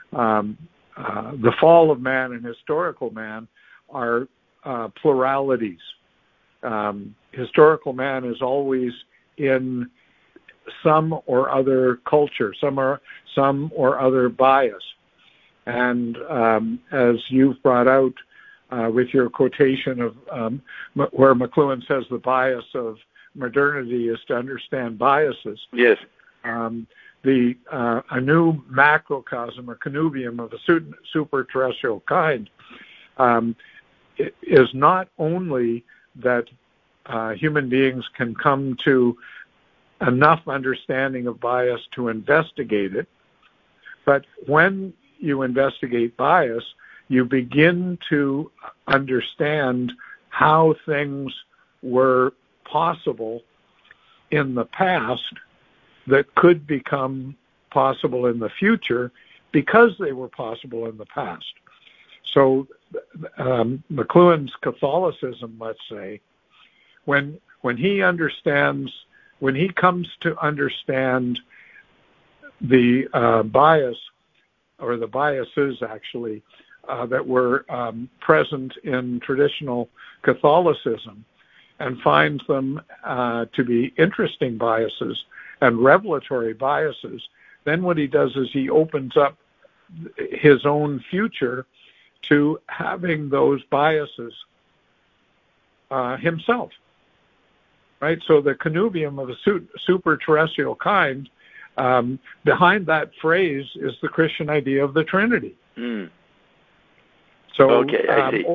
S2: fall of man and historical man are pluralities. Historical man is always in some or other culture, some or other bias. And as you've brought out with your quotation of where McLuhan says the bias of modernity is to understand biases.
S1: Yes.
S2: A new macrocosm or connubium of a super-terrestrial kind is not only that human beings can come to enough understanding of bias to investigate it, but when you investigate bias, you begin to understand how things were possible in the past that could become possible in the future because they were possible in the past. So McLuhan's Catholicism, let's say, when he comes to understand the bias, or the biases actually, that were present in traditional Catholicism, and finds them to be interesting biases and revelatory biases, then what he does is he opens up his own future to having those biases himself. Right? So the connubium of a super-terrestrial kind, behind that phrase is the Christian idea of the Trinity.
S1: Mm.
S2: So,
S1: okay, I see.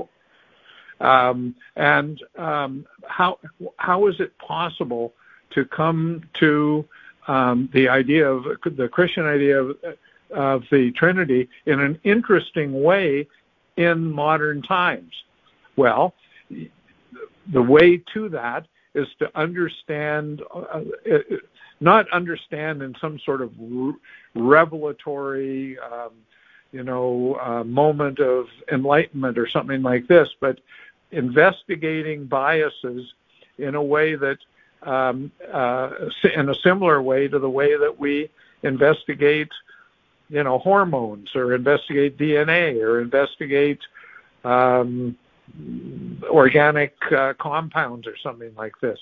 S2: How is it possible to come to the idea of the Christian idea of the Trinity in an interesting way in modern times? Well, the way to that is to understand, not understand in some sort of revelatory, moment of enlightenment or something like this, but investigating biases in a way that, in a similar way to the way that we investigate, hormones, or investigate DNA, or investigate organic compounds or something like this.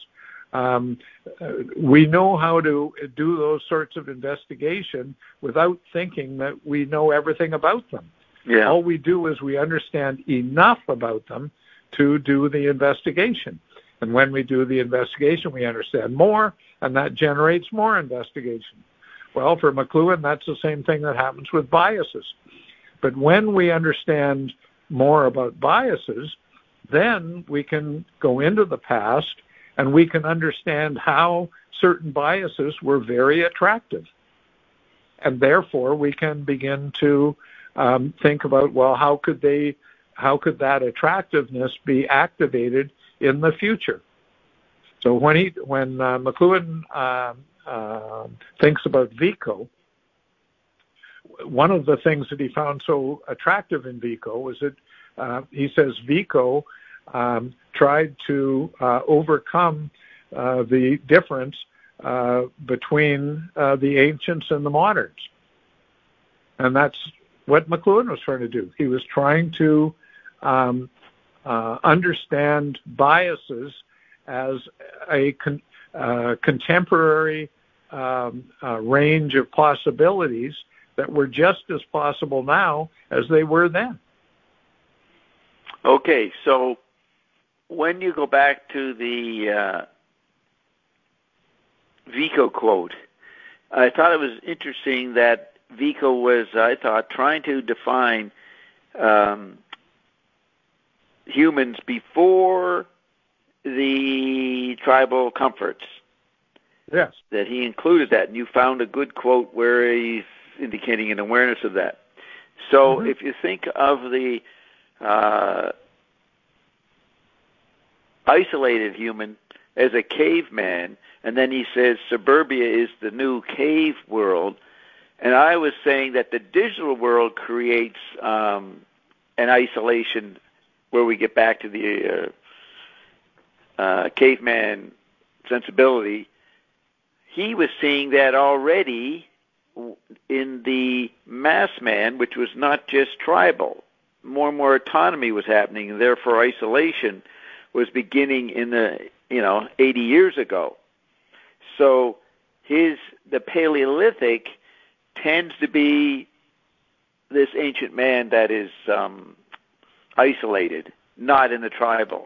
S2: We know how to do those sorts of investigation without thinking that we know everything about them.
S1: Yeah.
S2: All we do is we understand enough about them to do the investigation. And when we do the investigation, we understand more, and that generates more investigation. Well, for McLuhan, that's the same thing that happens with biases. But when we understand more about biases, then we can go into the past and we can understand how certain biases were very attractive. And therefore, we can begin to think about, well, how could that attractiveness be activated in the future? So when McLuhan thinks about Vico, one of the things that he found so attractive in Vico was that he says Vico tried to overcome the difference between the ancients and the moderns. And that's what McLuhan was trying to do. He was trying to understand biases as a contemporary range of possibilities that were just as possible now as they were then.
S1: Okay, so when you go back to the Vico quote, I thought it was interesting that Vico was, I thought, trying to define humans before the tribal comforts.
S2: Yes.
S1: That he included that, and you found a good quote where he's indicating an awareness of that. So if you think of the isolated human as a caveman, and then he says suburbia is the new cave world, and I was saying that the digital world creates an isolation where we get back to the caveman sensibility. He was seeing that already in the mass man, which was not just tribal. More and more autonomy was happening, and therefore isolation was beginning in the 80 years ago. So the Paleolithic tends to be this ancient man that is isolated, not in the tribal.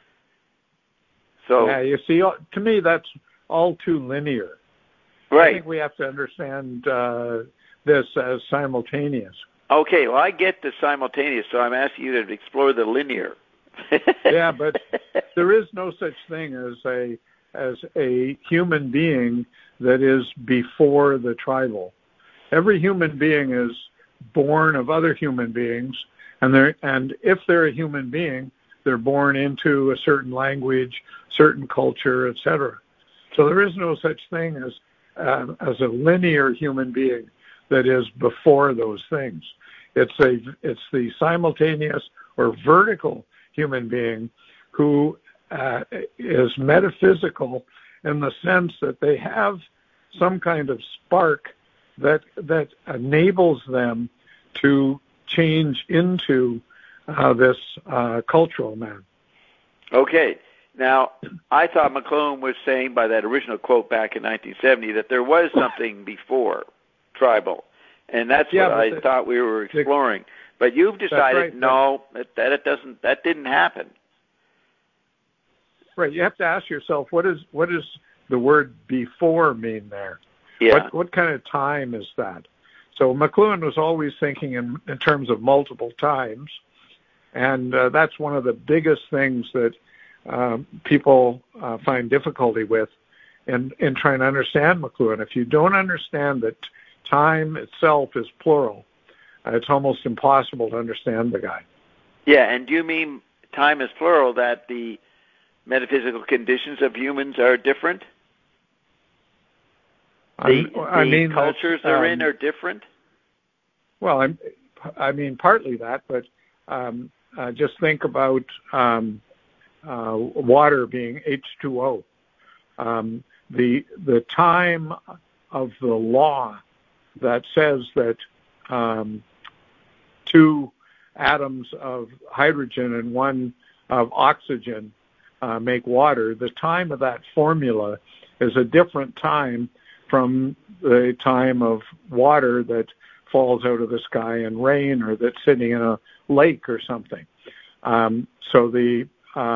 S1: So
S2: yeah, you see, to me that's all too linear.
S1: Right.
S2: I think we have to understand this as simultaneous.
S1: Okay, well, I get the simultaneous, so I'm asking you to explore the linear.
S2: Yeah, but there is no such thing as a human being that is before the tribal. Every human being is born of other human beings, and if they're a human being, they're born into a certain language, certain culture, etc. So there is no such thing as a linear human being that is before those things. It's the simultaneous or vertical human being who is metaphysical in the sense that they have some kind of spark that enables them to change into this cultural man.
S1: Okay. Now, I thought McLuhan was saying by that original quote back in 1970 that there was something before tribal, and that's what I thought we were exploring. But you've decided that didn't happen.
S2: Right. You have to ask yourself, what does the word before mean there?
S1: Yeah.
S2: What kind of time is that? So McLuhan was always thinking in terms of multiple times, and that's one of the biggest things that people find difficulty with in trying to understand McLuhan. If you don't understand that time itself is plural, it's almost impossible to understand the guy.
S1: Yeah, and do you mean time is plural, that the metaphysical conditions of humans are different? The cultures they're in are different?
S2: Well, I mean partly that, but just think about water being H2O. The time of the law that says that two atoms of hydrogen and one of oxygen make water, the time of that formula is a different time from the time of water that falls out of the sky in rain or that's sitting in a lake or something. So the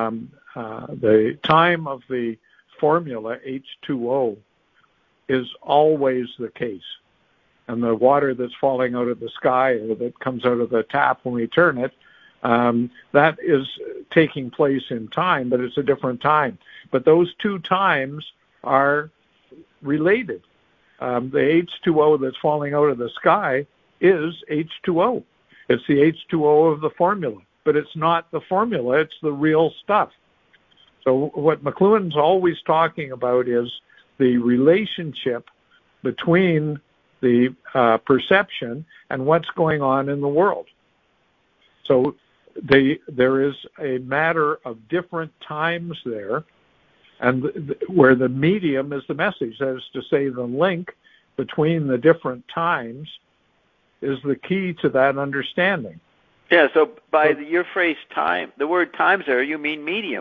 S2: time of the formula H2O is always the case. And the water that's falling out of the sky or that comes out of the tap when we turn it, that is taking place in time, but it's a different time. But those two times are related. The H2O that's falling out of the sky is H2O. It's the H2O of the formula, but it's not the formula, it's the real stuff. So what McLuhan's always talking about is the relationship between the perception and what's going on in the world. So there is a matter of different times there, and where the medium is the message. That is to say, the link between the different times is the key to that understanding.
S1: Yeah, so by your phrase time, the word times there, you mean medium.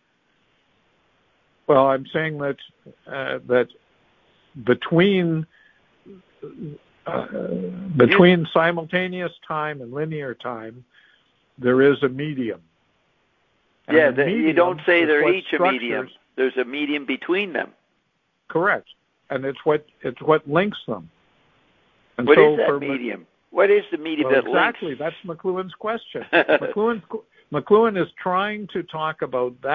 S2: Well, I'm saying that that between simultaneous time and linear time, there is a medium.
S1: And you don't say they're each a medium. There's a medium between them.
S2: Correct, and it's what links them. And
S1: what is that medium? What is the medium that links?
S2: Exactly, that's McLuhan's question. McLuhan is trying to talk about that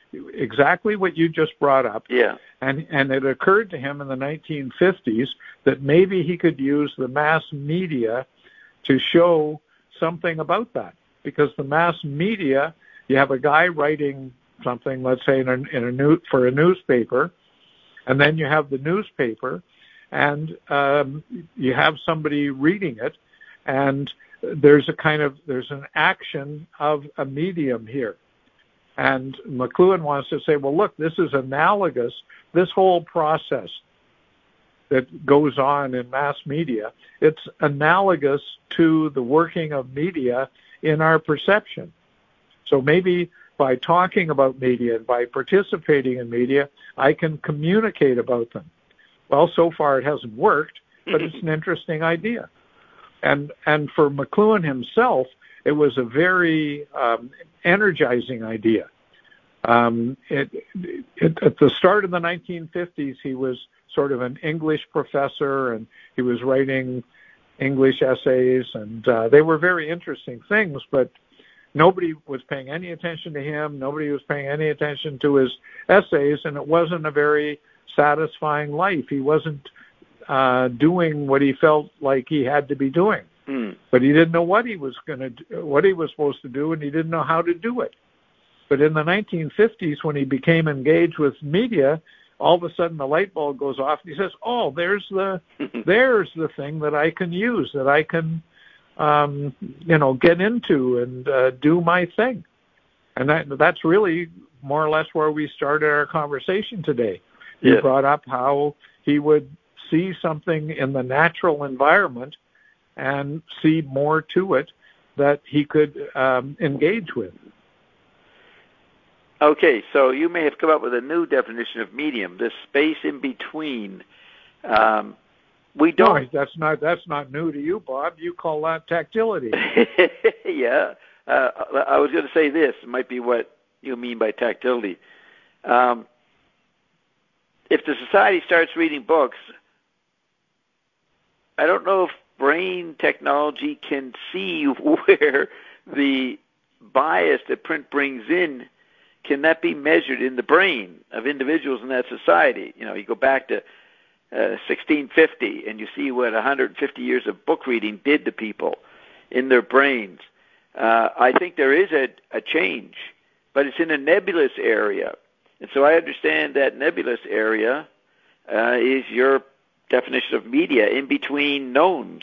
S2: exactly what you just brought up.
S1: Yeah.
S2: And it occurred to him in the 1950s that maybe he could use the mass media to show something about that. Because the mass media, you have a guy writing something, let's say for a newspaper, and then you have the newspaper, and you have somebody reading it, and there's an action of a medium here. And McLuhan wants to say, well, look, this is analogous. This whole process that goes on in mass media, it's analogous to the working of media in our perception. So maybe by talking about media and by participating in media, I can communicate about them. Well, so far it hasn't worked, but it's an interesting idea. And for McLuhan himself, it was a very energizing idea. At the start of the 1950s, he was sort of an English professor, and he was writing English essays, and they were very interesting things, but nobody was paying any attention to him. Nobody was paying any attention to his essays, and it wasn't a very satisfying life. He wasn't doing what he felt like he had to be doing. But he didn't know what he was supposed to do, and he didn't know how to do it. But in the 1950s, when he became engaged with media, all of a sudden the light bulb goes off, and he says, "Oh, there's the thing that I can use, that I can, get into and do my thing." And that's really more or less where we started our conversation today.
S1: Yeah.
S2: You brought up how he would see something in the natural environment and see more to it that he could engage with.
S1: Okay, so you may have come up with a new definition of medium, this space in between. We don't.
S2: No, that's not new to you, Bob. You call that tactility.
S1: Yeah. I was going to say this. It might be what you mean by tactility. If the society starts reading books, I don't know if brain technology can see where the bias that print brings in, can that be measured in the brain of individuals in that society? You go back to 1650 and you see what 150 years of book reading did to people in their brains. I think there is a change, but it's in a nebulous area. And so I understand that nebulous area is your definition of media, in between knowns.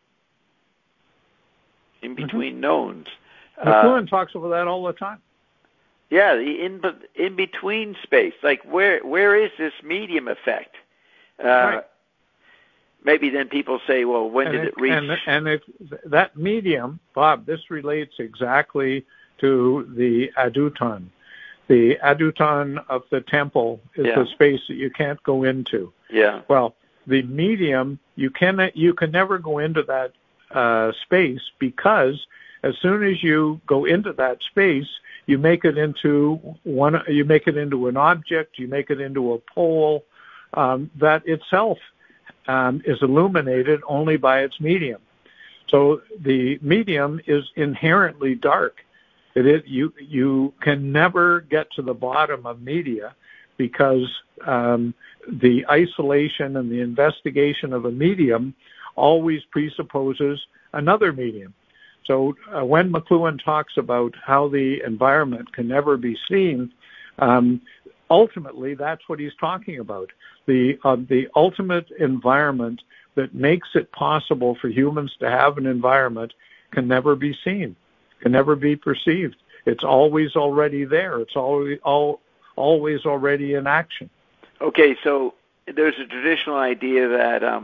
S1: In between knowns.
S2: McLuhan talks about that all the time.
S1: Yeah, the in between space. Like where is this medium effect?
S2: Right.
S1: Maybe then people say, well, when did it reach?
S2: And if that medium, Bob, this relates exactly to the aduton. The aduton of the temple is the space that you can't go into.
S1: Yeah.
S2: Well, the medium, you can never go into that space, because as soon as you go into that space, you make it into an object, you make it into a pole that itself is illuminated only by its medium. So the medium is inherently dark. You can never get to the bottom of media, because the isolation and the investigation of a medium always presupposes another medium. So when McLuhan talks about how the environment can never be seen, ultimately that's what he's talking about. The ultimate environment that makes it possible for humans to have an environment can never be seen, can never be perceived. It's always already there. It's always already in action. Okay,
S1: so there's a traditional idea that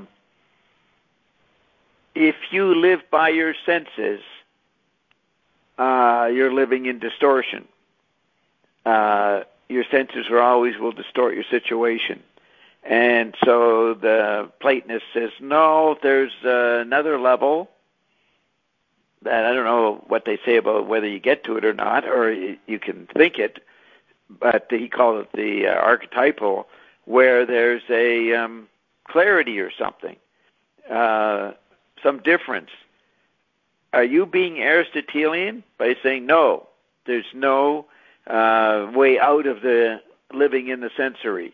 S1: if you live by your senses, you're living in distortion. Your senses will distort your situation. And so the Platonist says, no, there's another level that I don't know what they say about whether you get to it or not, or you can think it, but he called it the archetypal, where there's a clarity or something, some difference. Are you being Aristotelian by saying, no, there's no way out of the living in the sensory.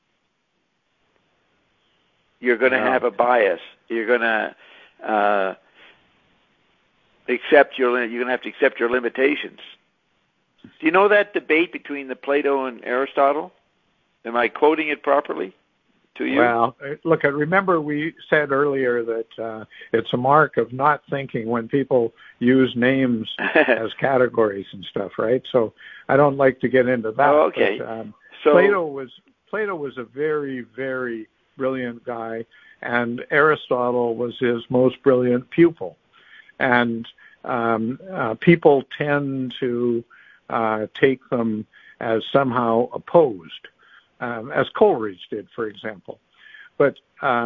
S1: You're going to have a bias. You're going to you're going to have to accept your limitations. Do you know that debate between the Plato and Aristotle? Am I quoting it properly to you?
S2: Well, look, remember we said earlier that it's a mark of not thinking when people use names as categories and stuff, right? So I don't like to get into that.
S1: Oh, okay.
S2: But,
S1: so
S2: Plato was a very, very brilliant guy, and Aristotle was his most brilliant pupil. And people tend to take them as somehow opposed, as Coleridge did, for example. But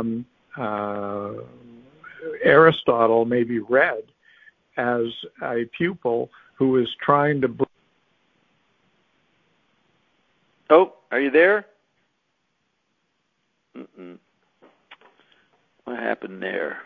S2: Aristotle may be read as a pupil who is trying to...
S1: Oh, are you there? Mm-mm. What happened there?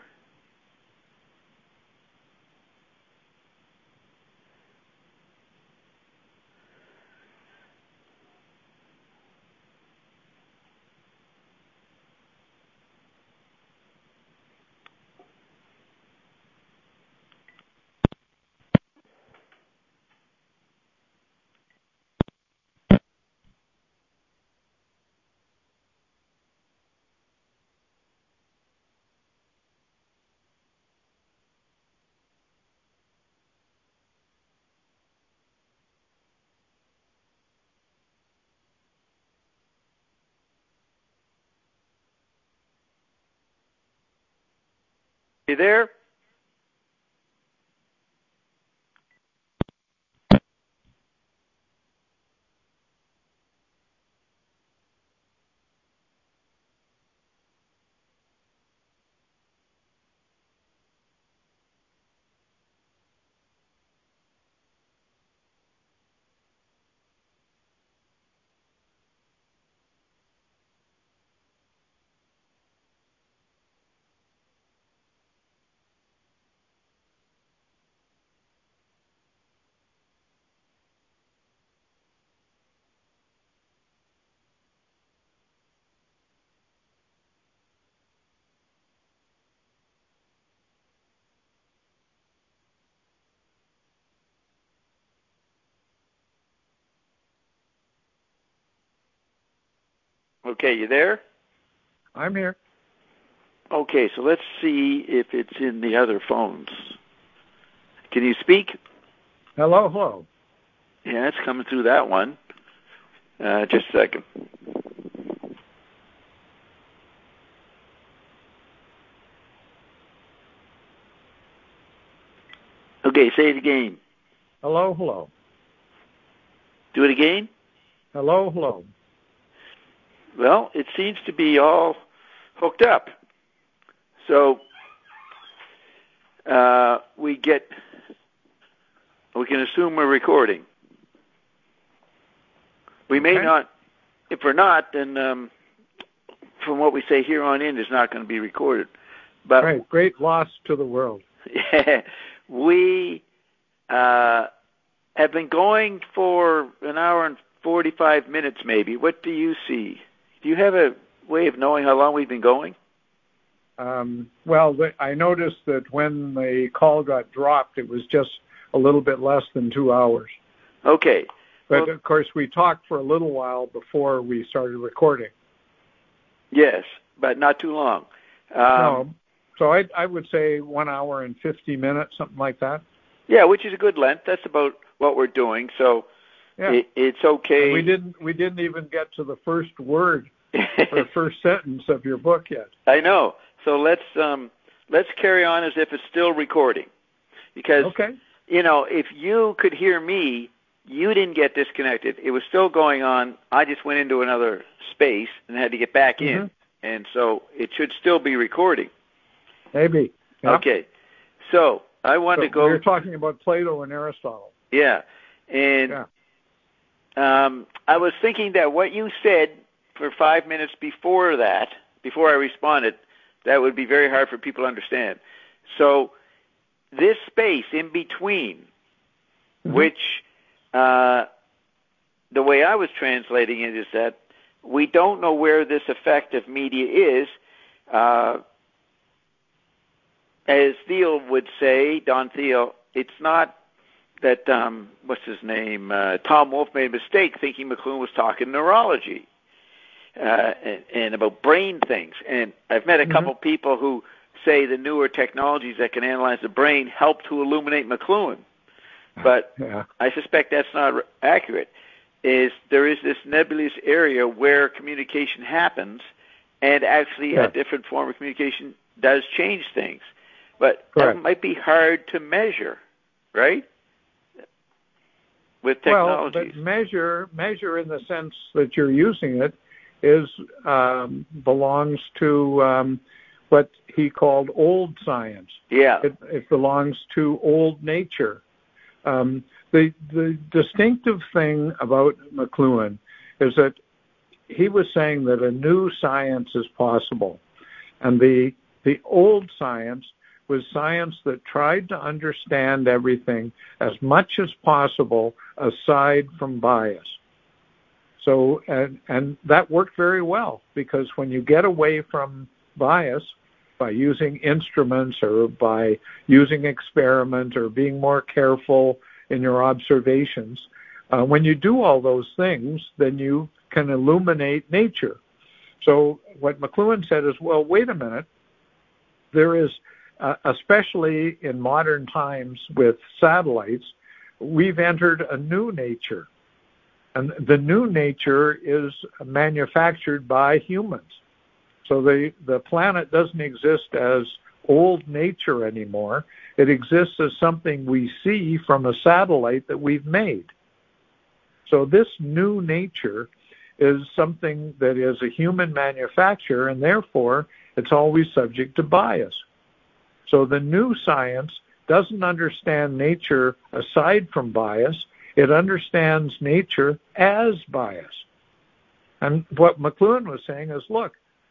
S1: You there? Okay, you there?
S2: I'm here.
S1: Okay, so let's see if it's in the other phones. Can you speak?
S2: Hello, hello.
S1: Yeah, it's coming through that one. Just a second. Okay, say it again.
S2: Hello, hello.
S1: Do it again.
S2: Hello, hello.
S1: Well, it seems to be all hooked up. So we can assume we're recording. We may not. If we're not, then from what we say here on in, it's not going to be recorded. But
S2: right, great loss to the world.
S1: Yeah, we have been going for an hour and 45 minutes, maybe. What do you see? Do you have a way of knowing how long we've been going?
S2: Well, I noticed that when the call got dropped, it was just a little bit less than 2 hours.
S1: Okay.
S2: But, of course, we talked for a little while before we started recording.
S1: Yes, but not too long.
S2: No. So I would say 1 hour and 50 minutes, something like that.
S1: Yeah, which is a good length. That's about what we're doing. So
S2: yeah.
S1: It's okay.
S2: And we didn't even get to the first word or first sentence of your book yet.
S1: I know. So let's carry on as if it's still recording, because if you could hear me, you didn't get disconnected. It was still going on. I just went into another space and had to get back in, and so it should still be recording.
S2: Maybe. Yeah.
S1: Okay. So I want to go.
S2: We're talking about Plato and Aristotle.
S1: Yeah, and I was thinking that what you said for 5 minutes before I responded, that would be very hard for people to understand. So this space in between, which the way I was translating it is that we don't know where this effect of media is. As Thiel would say, Don Thiel, it's not that, what's his name, Tom Wolfe made a mistake thinking McLuhan was talking neurology and about brain things. And I've met a couple people who say the newer technologies that can analyze the brain help to illuminate McLuhan. But I suspect that's not accurate. There is this nebulous area where communication happens, and actually a different form of communication does change things. But that might be hard to measure, right? With technologies.
S2: Well, but measure in the sense that you're using it is belongs to what he called old science.
S1: Yeah.
S2: It belongs to old nature. The distinctive thing about McLuhan is that he was saying that a new science is possible. And the old science was science that tried to understand everything as much as possible aside from bias. So, and that worked very well, because when you get away from bias by using instruments or by using experiment or being more careful in your observations, when you do all those things, then you can illuminate nature. So what McLuhan said is, well, wait a minute, there is, especially in modern times with satellites, we've entered a new nature. And the new nature is manufactured by humans. So the planet doesn't exist as old nature anymore. It exists as something we see from a satellite that we've made. So this new nature is something that is a human manufacture, and therefore it's always subject to bias. So the new science doesn't understand nature aside from bias. It understands nature as bias. And what McLuhan was saying is, look,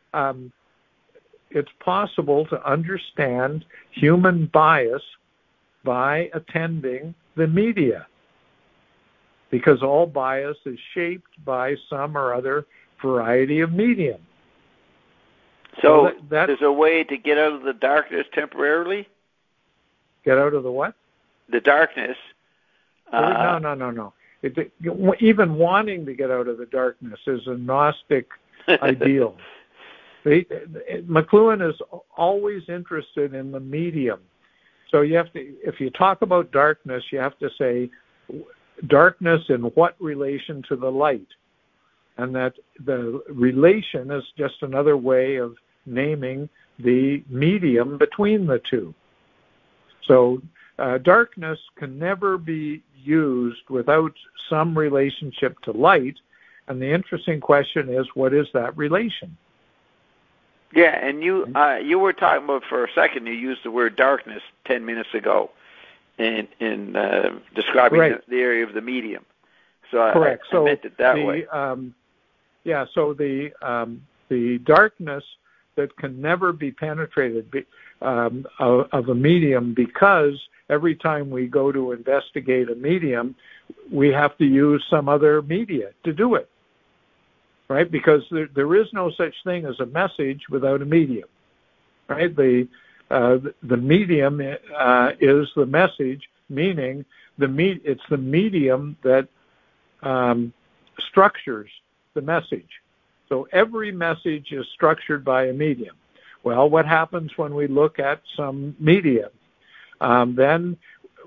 S2: it's possible to understand human bias by attending the media, because all bias is shaped by some or other variety of medium.
S1: So there's a way to get out of the darkness temporarily?
S2: Get out of the what?
S1: The darkness.
S2: No. Even wanting to get out of the darkness is a Gnostic ideal. McLuhan is always interested in the medium. So you have to, if you talk about darkness, you have to say darkness in what relation to the light, and that the relation is just another way of naming the medium between the two. So darkness can never be used without some relationship to light, and the interesting question is, what is that relation?
S1: Yeah, and you were talking about, for a second, you used the word darkness 10 minutes ago in describing the area of the medium. So I meant it that way.
S2: So the darkness that can never be penetrated of a medium, because every time we go to investigate a medium, we have to use some other media to do it, right? Because there is no such thing as a message without a medium, right? The medium is the message, meaning it's the medium that structures the message. So every message is structured by a medium. Well, what happens when we look at some medium? Then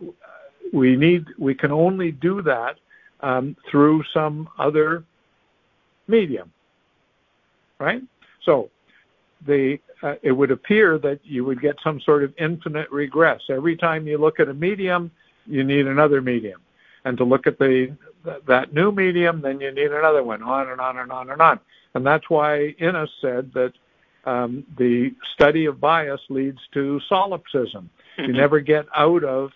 S2: we can only do that through some other medium, right? So it would appear that you would get some sort of infinite regress. Every time you look at a medium, you need another medium. And to look at that new medium, then you need another one, on and on and on and on. And that's why Innes said that the study of bias leads to solipsism. You never get out of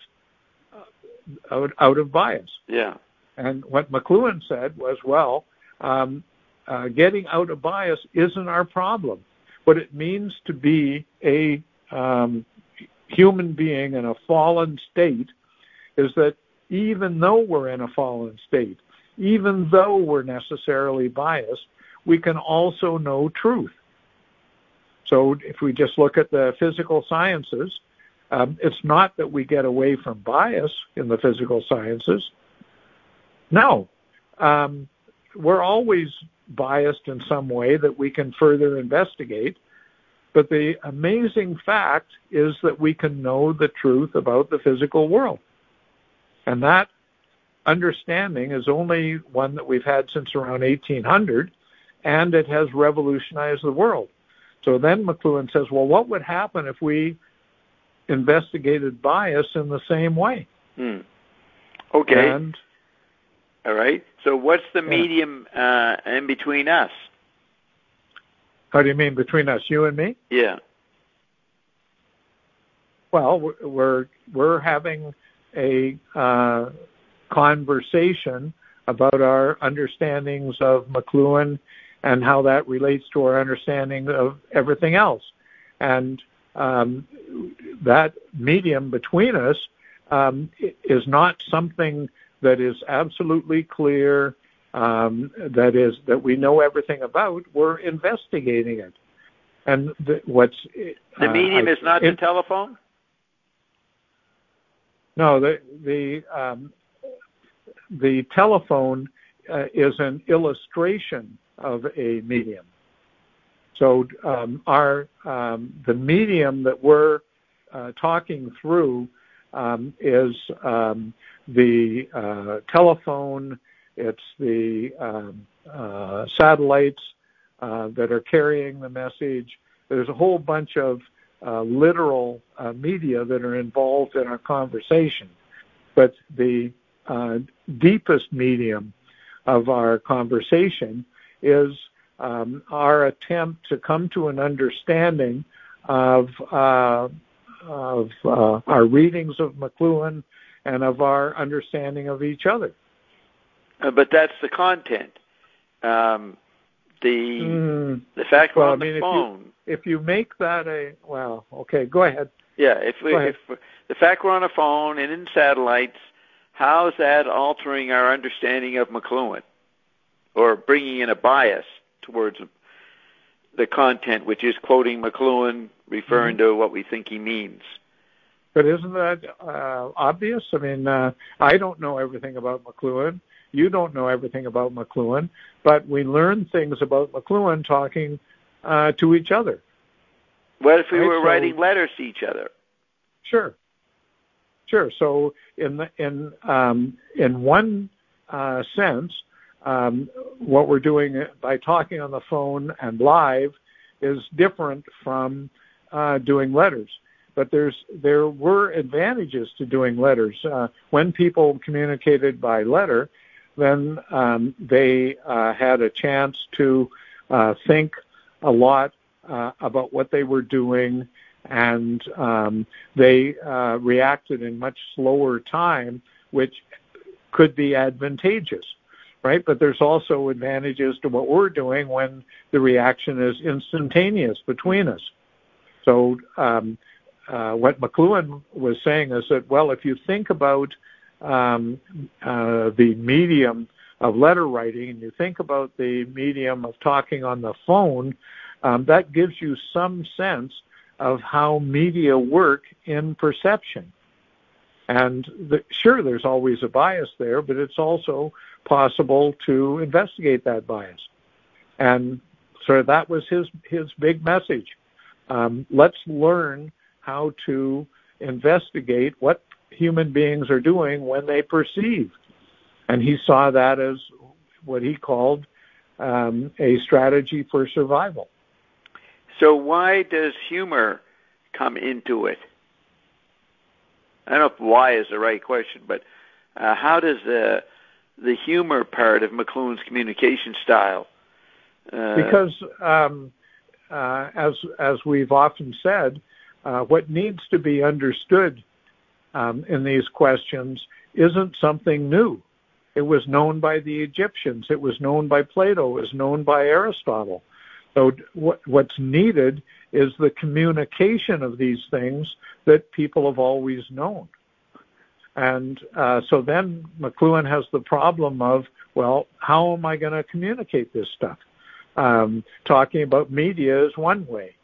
S2: bias. Yeah. And what McLuhan said was, well, getting out of bias isn't our problem. What it means to be a human being in a fallen state is that even though we're in a fallen state, even though we're necessarily biased, we can also know truth. So if we just look at the physical sciences, it's not that we get away from bias in the physical sciences. No. We're always biased in some way that we can further investigate. But the amazing fact is that we can know the truth about the physical world. And that understanding is only one that we've had since around 1800, and it has revolutionized the world. So then McLuhan says, well, what would happen if we investigated bias in the same way?
S1: Okay.
S2: And,
S1: all right. So what's the medium in between us?
S2: How do you mean between us, you and me?
S1: Yeah.
S2: Well, we're having a conversation about our understandings of McLuhan and how that relates to our understanding of everything else. And that medium between us is not something that is absolutely clear, that we know everything about. We're investigating it. And the
S1: medium is not the telephone?
S2: No, the telephone is an illustration of a medium. So the medium that we're talking through is the telephone. It's the satellites that are carrying the message. There's a whole bunch of literal media that are involved in our conversation. But the deepest medium of our conversation is our attempt to come to an understanding of our readings of McLuhan and of our understanding of each other.
S1: But that's the content. The fact we're on the phone.
S2: If you make that okay, go ahead.
S1: Yeah, if the fact we're on a phone and in satellites, how is that altering our understanding of McLuhan, or bringing in a bias towards the content, which is quoting McLuhan, referring to what we think he means?
S2: But isn't that obvious? I mean, I don't know everything about McLuhan. You don't know everything about McLuhan, but we learn things about McLuhan talking to each other.
S1: What if we were writing letters to each other?
S2: Sure. So in one sense, what we're doing by talking on the phone and live is different from doing letters. But there were advantages to doing letters. When people communicated by letter, then they had a chance to think a lot about what they were doing, and they reacted in much slower time, which could be advantageous, right? But there's also advantages to what we're doing when the reaction is instantaneous between us. So what McLuhan was saying is that, well, if you think about the medium of letter writing and you think about the medium of talking on the phone, that gives you some sense of how media work in perception. And sure, there's always a bias there, but it's also possible to investigate that bias. And so that was his big message. Let's learn how to investigate what human beings are doing when they perceive. And he saw that as what he called a strategy for survival.
S1: So why does humor come into it? I don't know if why is the right question, but how does the humor part of McLuhan's communication style?
S2: Because as we've often said, what needs to be understood in these questions isn't something new. It was known by the Egyptians. It was known by Plato. It was known by Aristotle. So what's needed is the communication of these things that people have always known. And so then McLuhan has the problem of, well, how am I going to communicate this stuff? Talking about media is one way.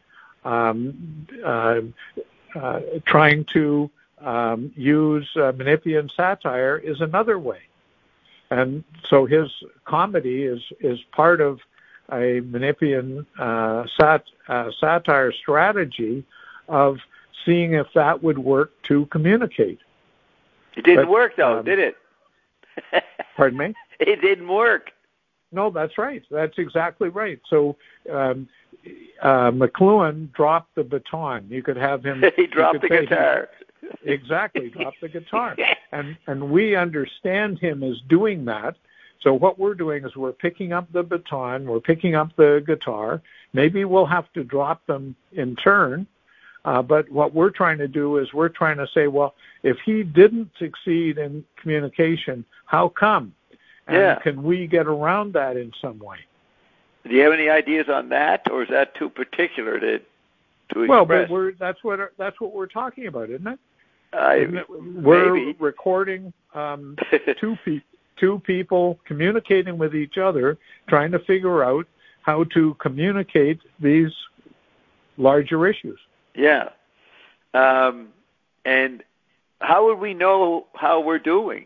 S2: Trying to use Menippean satire is another way. And so his comedy is part of a Menippean satire strategy of seeing if that would work to communicate.
S1: It didn't work, though, did it?
S2: Pardon me?
S1: It didn't work.
S2: No, that's right. That's exactly right. So McLuhan dropped the baton. You could have him...
S1: He dropped the guitar.
S2: Exactly, dropped the guitar. And we understand him as doing that. So what we're doing is we're picking up the baton, we're picking up the guitar. Maybe we'll have to drop them in turn. But what we're trying to do is we're trying to say, well, if he didn't succeed in communication, how come? And can we get around that in some way?
S1: Do you have any ideas on that, or is that too particular to express?
S2: Well, but that's what we're talking about, isn't it? We're
S1: maybe.
S2: Recording two people communicating with each other, trying to figure out how to communicate these larger issues.
S1: Yeah. And how would we know how we're doing?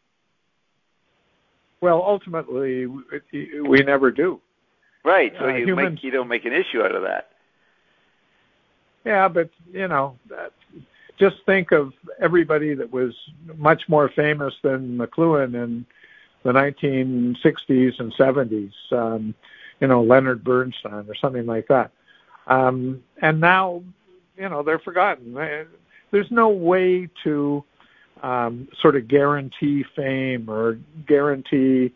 S2: Well, ultimately, we never do.
S1: Right. So you don't make an issue out of that.
S2: Yeah, but, just think of everybody that was much more famous than McLuhan in the 1960s and 70s, Leonard Bernstein or something like that. And now, they're forgotten. There's no way to sort of guarantee fame or guarantee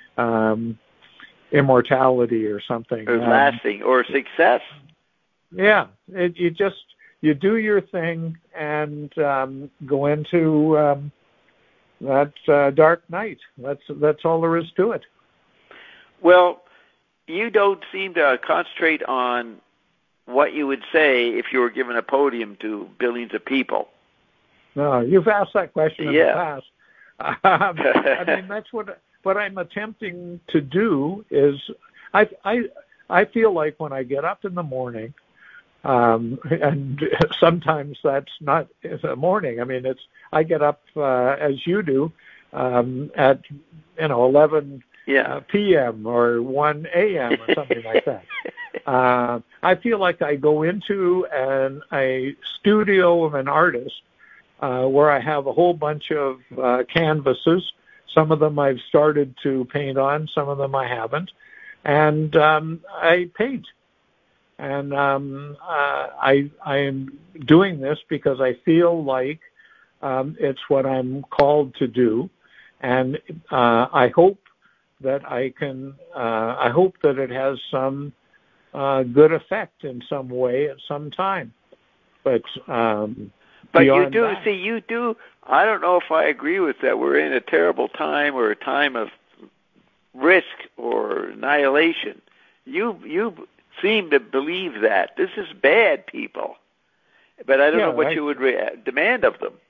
S2: immortality or something.
S1: Or lasting or success.
S2: Yeah. You do your thing and go into that dark night. That's all there is to it.
S1: Well, you don't seem to concentrate on what you would say if you were given a podium to billions of people.
S2: No, you've asked that question in the past. I mean, that's what I'm attempting to do is I feel like when I get up in the morning, and sometimes that's not in the morning. I mean, I get up as you do at 11 p.m. or 1 a.m. or something like that. I feel like I go into a studio of an artist where I have a whole bunch of canvases. Some of them I've started to paint on, some of them I haven't, and I paint. And I am doing this because I feel like it's what I'm called to do, and I hope that I can. I hope that it has some good effect in some way at some time. But
S1: you do see. You do. I don't know if I agree with that. We're in a terrible time, or a time of risk or annihilation. You seem to believe that this is bad, people, but I don't know what you would demand of them.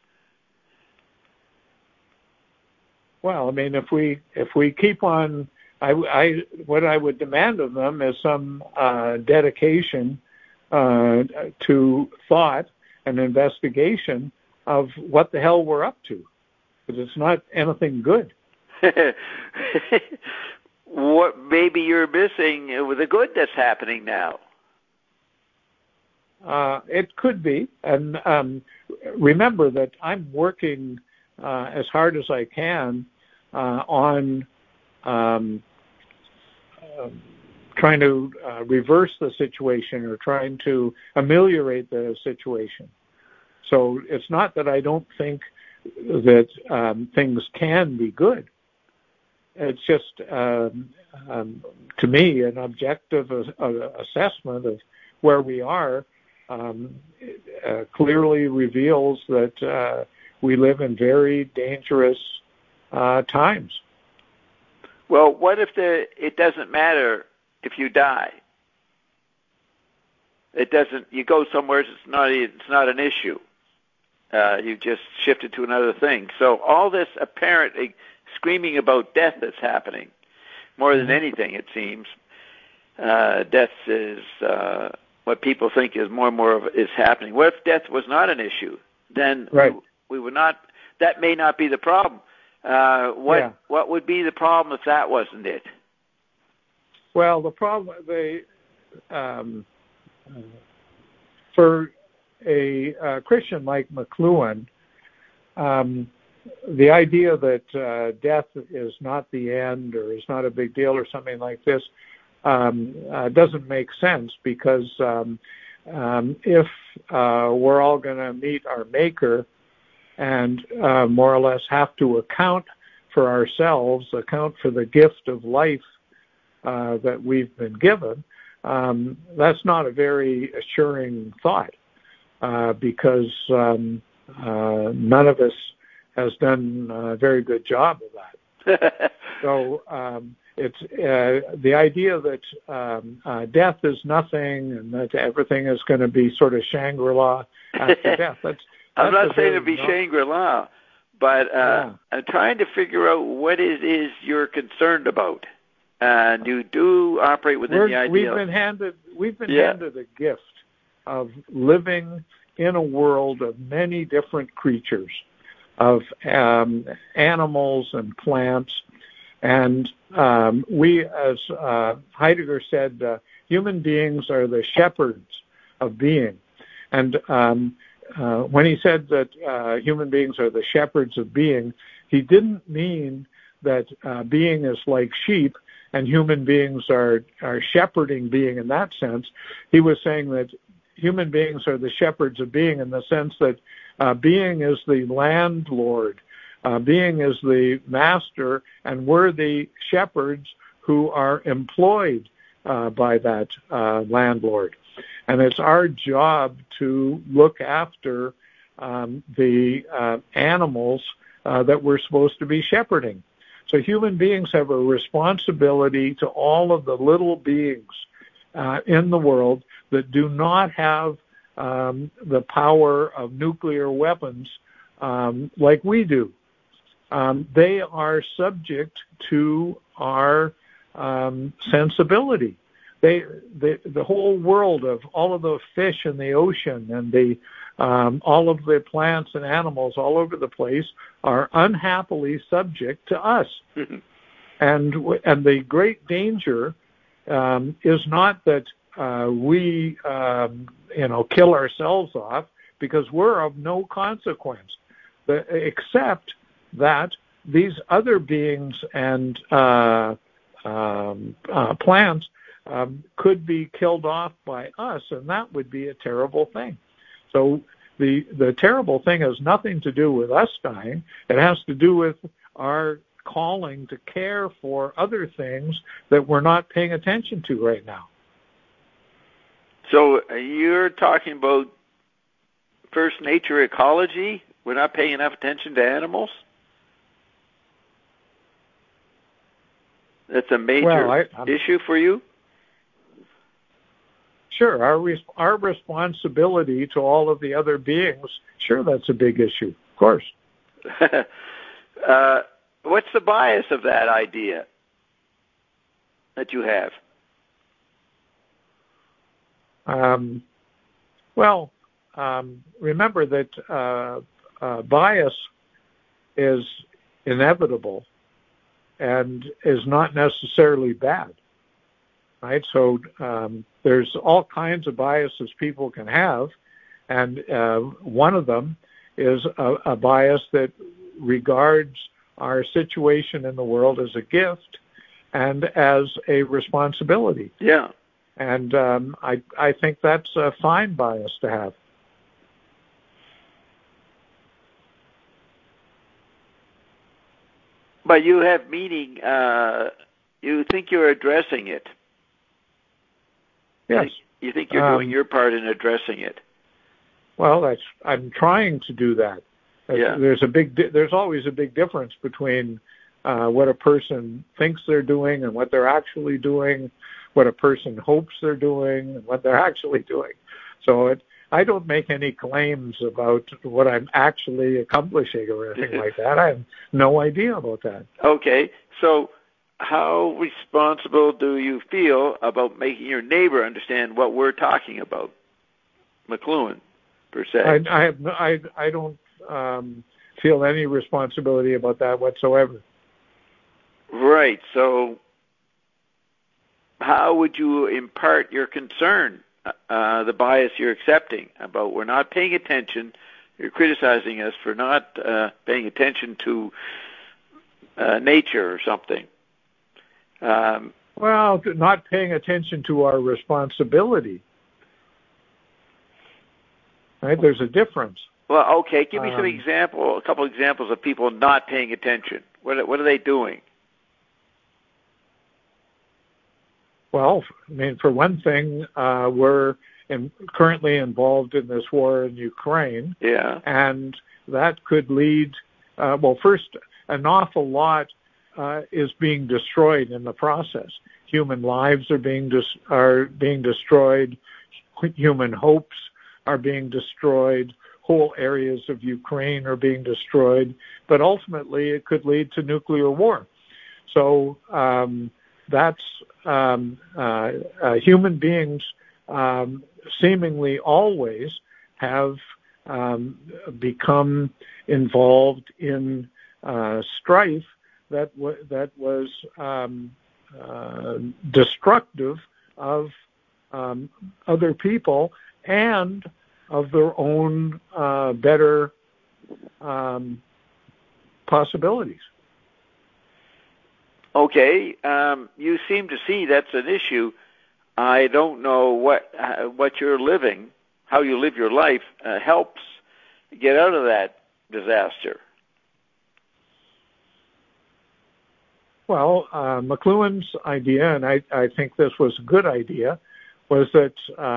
S2: Well, I mean, if we keep on, what I would demand of them is some dedication to thought and investigation of what the hell we're up to, because it's not anything good.
S1: What maybe you're missing with the good that's happening now?
S2: It could be, and remember that I'm working as hard as I can on trying to reverse the situation or trying to ameliorate the situation. So it's not that I don't think that things can be good. It's just, to me, an objective assessment of where we are clearly reveals that we live in very dangerous times.
S1: Well, what if it doesn't matter if you die? It doesn't. You go somewhere. It's not an issue. You just shifted to another thing. So all this apparent screaming about death that's happening more than anything, it seems. Death is what people think is more and more is happening. What if death was not an issue? Then we would not. That may not be the problem. What would be the problem if that wasn't it?
S2: Well, the problem for a Christian like McLuhan, the idea that death is not the end or is not a big deal or something like this doesn't make sense, because if we're all going to meet our Maker and more or less have to account for ourselves, account for the gift of life that we've been given, that's not a very assuring thought, because none of us has done a very good job of that. So it's the idea that death is nothing and that everything is going to be sort of Shangri-La after death.
S1: I'm not saying it'd be Shangri-La, but I'm trying to figure out what it is you're concerned about. And you do operate within the idea.
S2: We've been handed a gift of living in a world of many different creatures, of animals and plants. And we, as Heidegger said, human beings are the shepherds of being. And when he said that human beings are the shepherds of being, he didn't mean that being is like sheep and human beings are shepherding being in that sense. He was saying that human beings are the shepherds of being in the sense that being is the landlord, being is the master, and we're the shepherds who are employed by that landlord. And it's our job to look after the animals that we're supposed to be shepherding. So human beings have a responsibility to all of the little beings in the world that do not have the power of nuclear weapons like we do. They are subject to our sensibility. The whole world of all of the fish in the ocean and all of the plants and animals all over the place are unhappily subject to us. And the great danger is not that we kill ourselves off, because we're of no consequence, except that these other beings and plants could be killed off by us, and that would be a terrible thing. So the terrible thing has nothing to do with us dying. It has to do with our calling to care for other things that we're not paying attention to right now.
S1: So you're talking about first nature ecology? We're not paying enough attention to animals? That's a major issue for you?
S2: Sure, our responsibility to all of the other beings, sure, that's a big issue, of course.
S1: What's the bias of that idea that you have?
S2: Remember that bias is inevitable and is not necessarily bad, right? So there's all kinds of biases people can have, and one of them is a bias that regards our situation in the world as a gift and as a responsibility.
S1: Yeah.
S2: And I think that's a fine bias to have.
S1: But you have meaning. You think you're addressing it.
S2: Yes.
S1: You think you're doing your part in addressing it.
S2: Well, I'm trying to do that.
S1: Yeah.
S2: There's always a big difference between what a person thinks they're doing and what they're actually doing, what a person hopes they're doing and what they're actually doing. So I don't make any claims about what I'm actually accomplishing or anything like that. I have no idea about that.
S1: Okay, so how responsible do you feel about making your neighbor understand what we're talking about, McLuhan, per se?
S2: I don't feel any responsibility about that whatsoever.
S1: Right. So how would you impart your concern, the bias you're accepting about we're not paying attention, you're criticizing us for not paying attention to nature or something?
S2: Well, not paying attention to our responsibility. Right? There's a difference.
S1: Well, okay. Give me a couple examples of people not paying attention. What are they doing?
S2: Well, I mean, for one thing, we're currently involved in this war in Ukraine.
S1: Yeah.
S2: And that could lead, first, an awful lot is being destroyed in the process. Human lives are being destroyed. Human hopes are being destroyed. Whole areas of Ukraine are being destroyed. But ultimately, it could lead to nuclear war. So that's human beings seemingly always have become involved in strife that was destructive of other people and of their own better possibilities.
S1: Okay, you seem to see that's an issue. I don't know what you're living, how you live your life, helps get out of that disaster.
S2: Well, McLuhan's idea, and I think this was a good idea, was that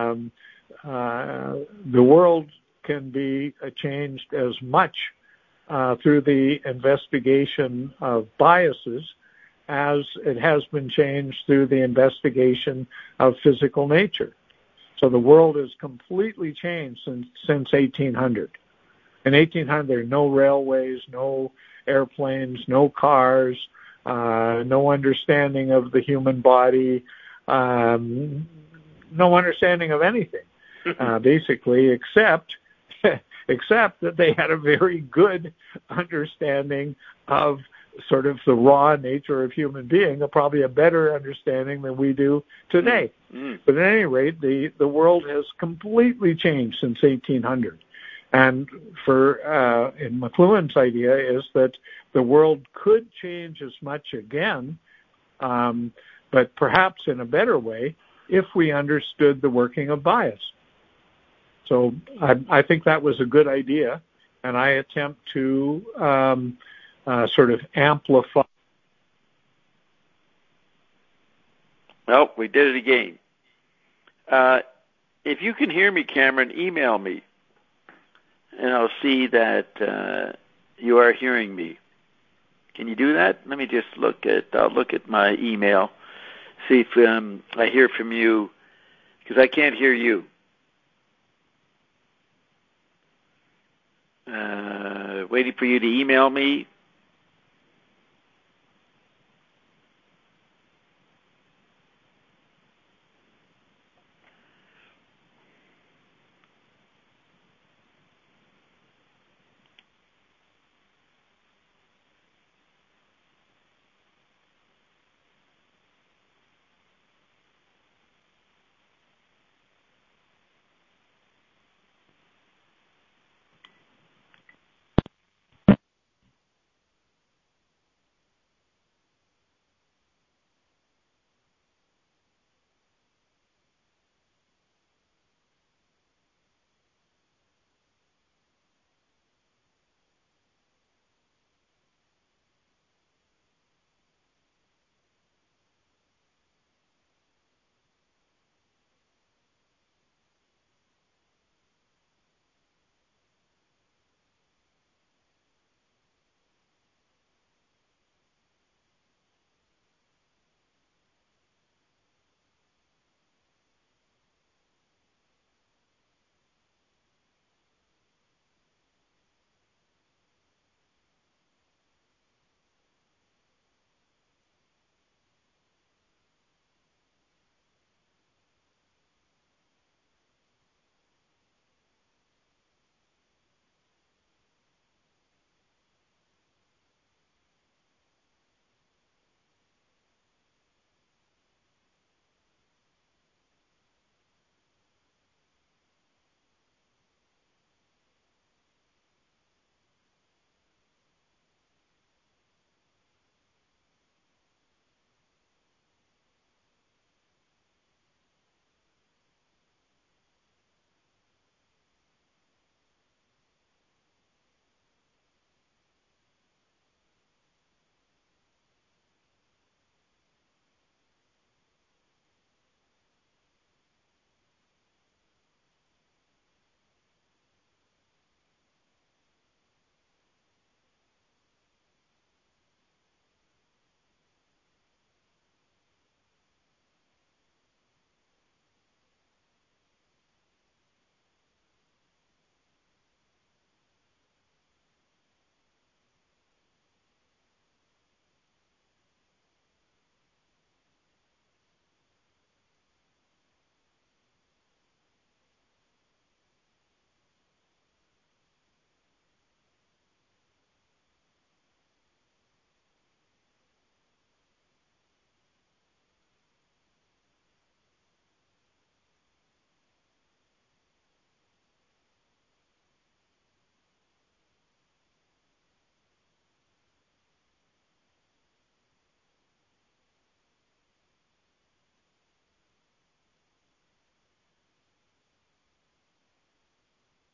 S2: the world can be changed as much through the investigation of biases as it has been changed through the investigation of physical nature. So the world has completely changed since 1800. In 1800, no railways, no airplanes, no cars, no understanding of the human body, no understanding of anything, basically, except that they had a very good understanding of sort of the raw nature of human being, probably a better understanding than we do today. But at any rate, the world has completely changed since 1800. And in McLuhan's idea is that the world could change as much again, but perhaps in a better way if we understood the working of bias. So I think that was a good idea, and I attempt to sort of amplify.
S1: Well, we did it again. If you can hear me, Cameron, email me, and I'll see that you are hearing me. Can you do that? Let me just I'll look at my email, see if I hear from you, because I can't hear you. Waiting for you to email me.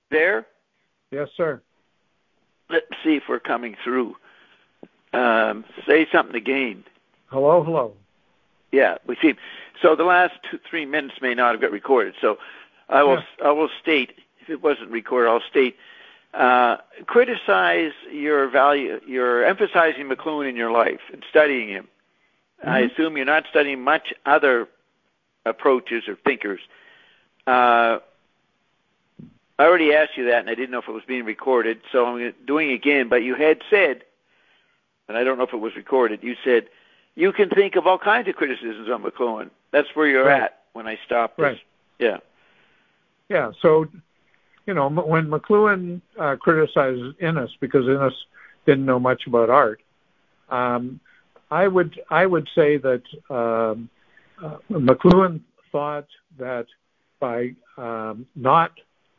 S1: There?
S2: Yes, sir.
S1: Let's see if we're coming through. Say something again.
S2: Hello, hello.
S1: Yeah, we see. So the last 2-3 minutes may not have got recorded. So I will state, if it wasn't recorded, I'll state, criticize you're emphasizing McLuhan in your life and studying him. Mm-hmm. I assume you're not studying much other approaches or thinkers. I already asked you that, and I didn't know if it was being recorded, so I'm doing it again. But you had said, and I don't know if it was recorded, you said, you can think of all kinds of criticisms on McLuhan. That's where you're at when I stopped this.
S2: Right.
S1: Yeah.
S2: Yeah, so, when McLuhan criticizes Innes, because Innes didn't know much about art, I would say that McLuhan thought that by not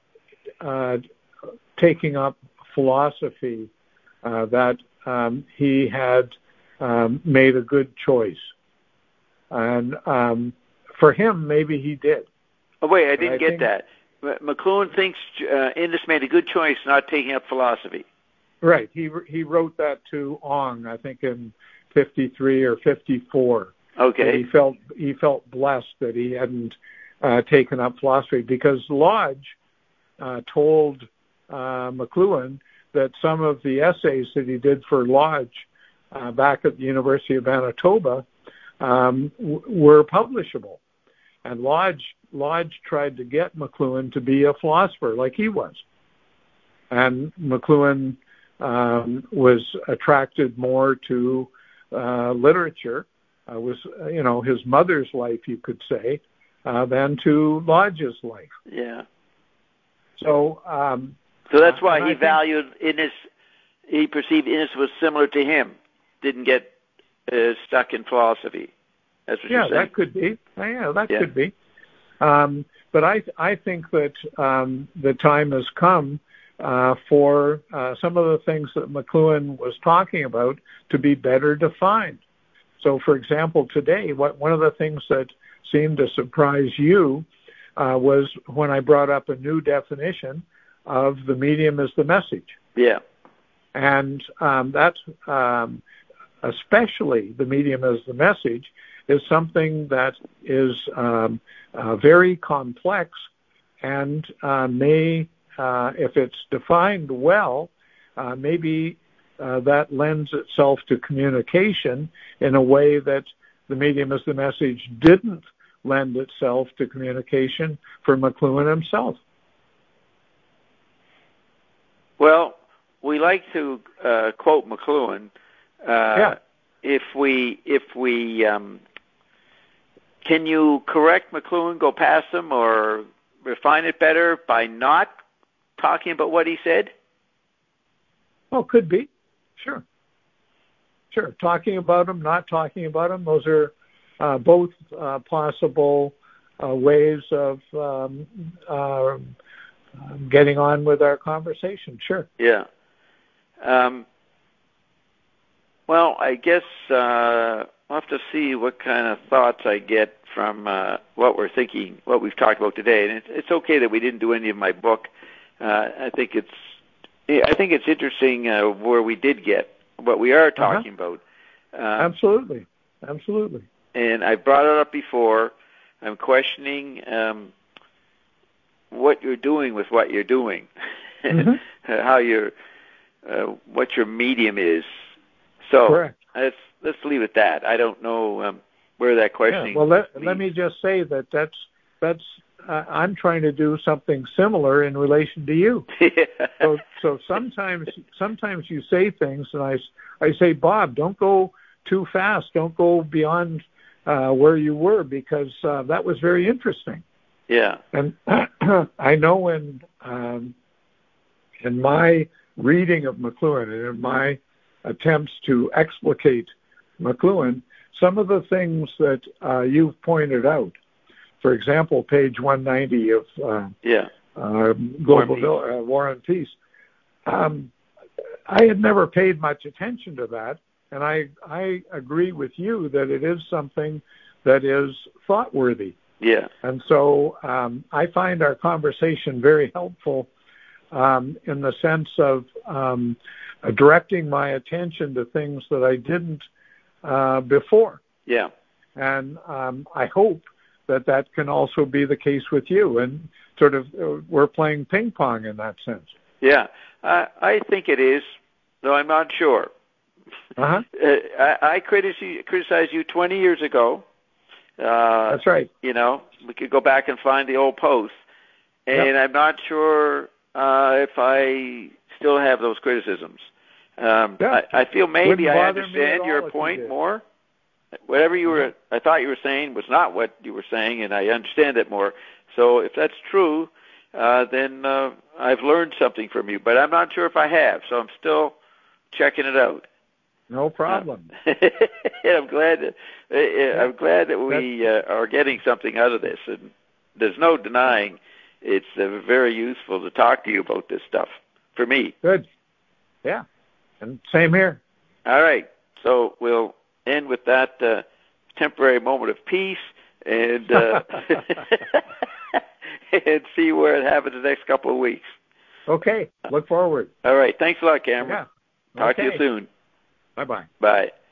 S2: taking up philosophy, that he had made a good choice. And for him, maybe he did.
S1: Oh, wait, I didn't get that. McLuhan thinks Innes made a good choice not taking up philosophy.
S2: Right. He wrote that to Ong, I think in 53 or 54.
S1: Okay.
S2: He felt blessed that he hadn't taken up philosophy, because Lodge told McLuhan that some of the essays that he did for Lodge back at the University of Manitoba were publishable. And Lodge tried to get McLuhan to be a philosopher like he was. And McLuhan was attracted more to literature, was his mother's life, you could say, than to Lodge's life.
S1: Yeah.
S2: So
S1: that's why he valued Innes. He perceived Innes was similar to him. Didn't get stuck in philosophy. That's what you're saying.
S2: That could be. Could be. But I think that the time has come for some of the things that McLuhan was talking about to be better defined. So, for example, today, one of the things that seemed to surprise you was when I brought up a new definition of the medium as the message.
S1: Yeah.
S2: And that's especially the medium as the message is something that is very complex and may, if it's defined well, maybe that lends itself to communication in a way that the medium as the message didn't lend itself to communication for McLuhan himself.
S1: Well, we like to quote McLuhan. If we can you correct McLuhan, go past him, or refine it better by not talking about what he said?
S2: Oh, could be. Sure. Talking about him, not talking about him, those are both possible ways of getting on with our conversation. Sure.
S1: Yeah. Well, I guess I'll have to see what kind of thoughts I get from what we're thinking, what we've talked about today. And it's okay that we didn't do any of my book. I think it's interesting where we did get what we are talking about.
S2: Absolutely.
S1: And I brought it up before. I'm questioning what you're doing with what you're doing, how what your medium is. So
S2: correct.
S1: Let's leave it at that. I don't know where that questioning.
S2: Yeah, well, let me just say that's I'm trying to do something similar in relation to you. So sometimes you say things, and I say, Bob, don't go too fast. Don't go beyond where you were, because that was very interesting.
S1: Yeah.
S2: And I know in my reading of McLuhan and in my attempts to explicate McLuhan, some of the things that you've pointed out, for example, page 190 of Global War and Peace, I had never paid much attention to that, and I agree with you that it is something that is thought-worthy.
S1: Yeah.
S2: And so I find our conversation very helpful in the sense of directing my attention to things that I didn't before.
S1: Yeah.
S2: And I hope that can also be the case with you. And sort of we're playing ping pong in that sense.
S1: Yeah, I think it is, though I'm not sure.
S2: Uh-huh.
S1: I criticized you 20 years ago.
S2: That's right.
S1: You know, we could go back and find the old posts. And I'm not sure if I still have those criticisms. I feel maybe I understand your point more. Whatever I thought you were saying was not what you were saying, and I understand it more. So if that's true, then I've learned something from you. But I'm not sure if I have, so I'm still checking it out.
S2: No problem.
S1: I'm glad that we are getting something out of this, and there's no denying it's very useful to talk to you about this stuff for me.
S2: Good. Yeah, and same here.
S1: All right, so we'll end with that temporary moment of peace and and see where it happens the next couple of weeks.
S2: Okay, look forward.
S1: All right, thanks a lot, Cameron.
S2: Yeah.
S1: Talk to you soon.
S2: Bye-bye.
S1: Bye.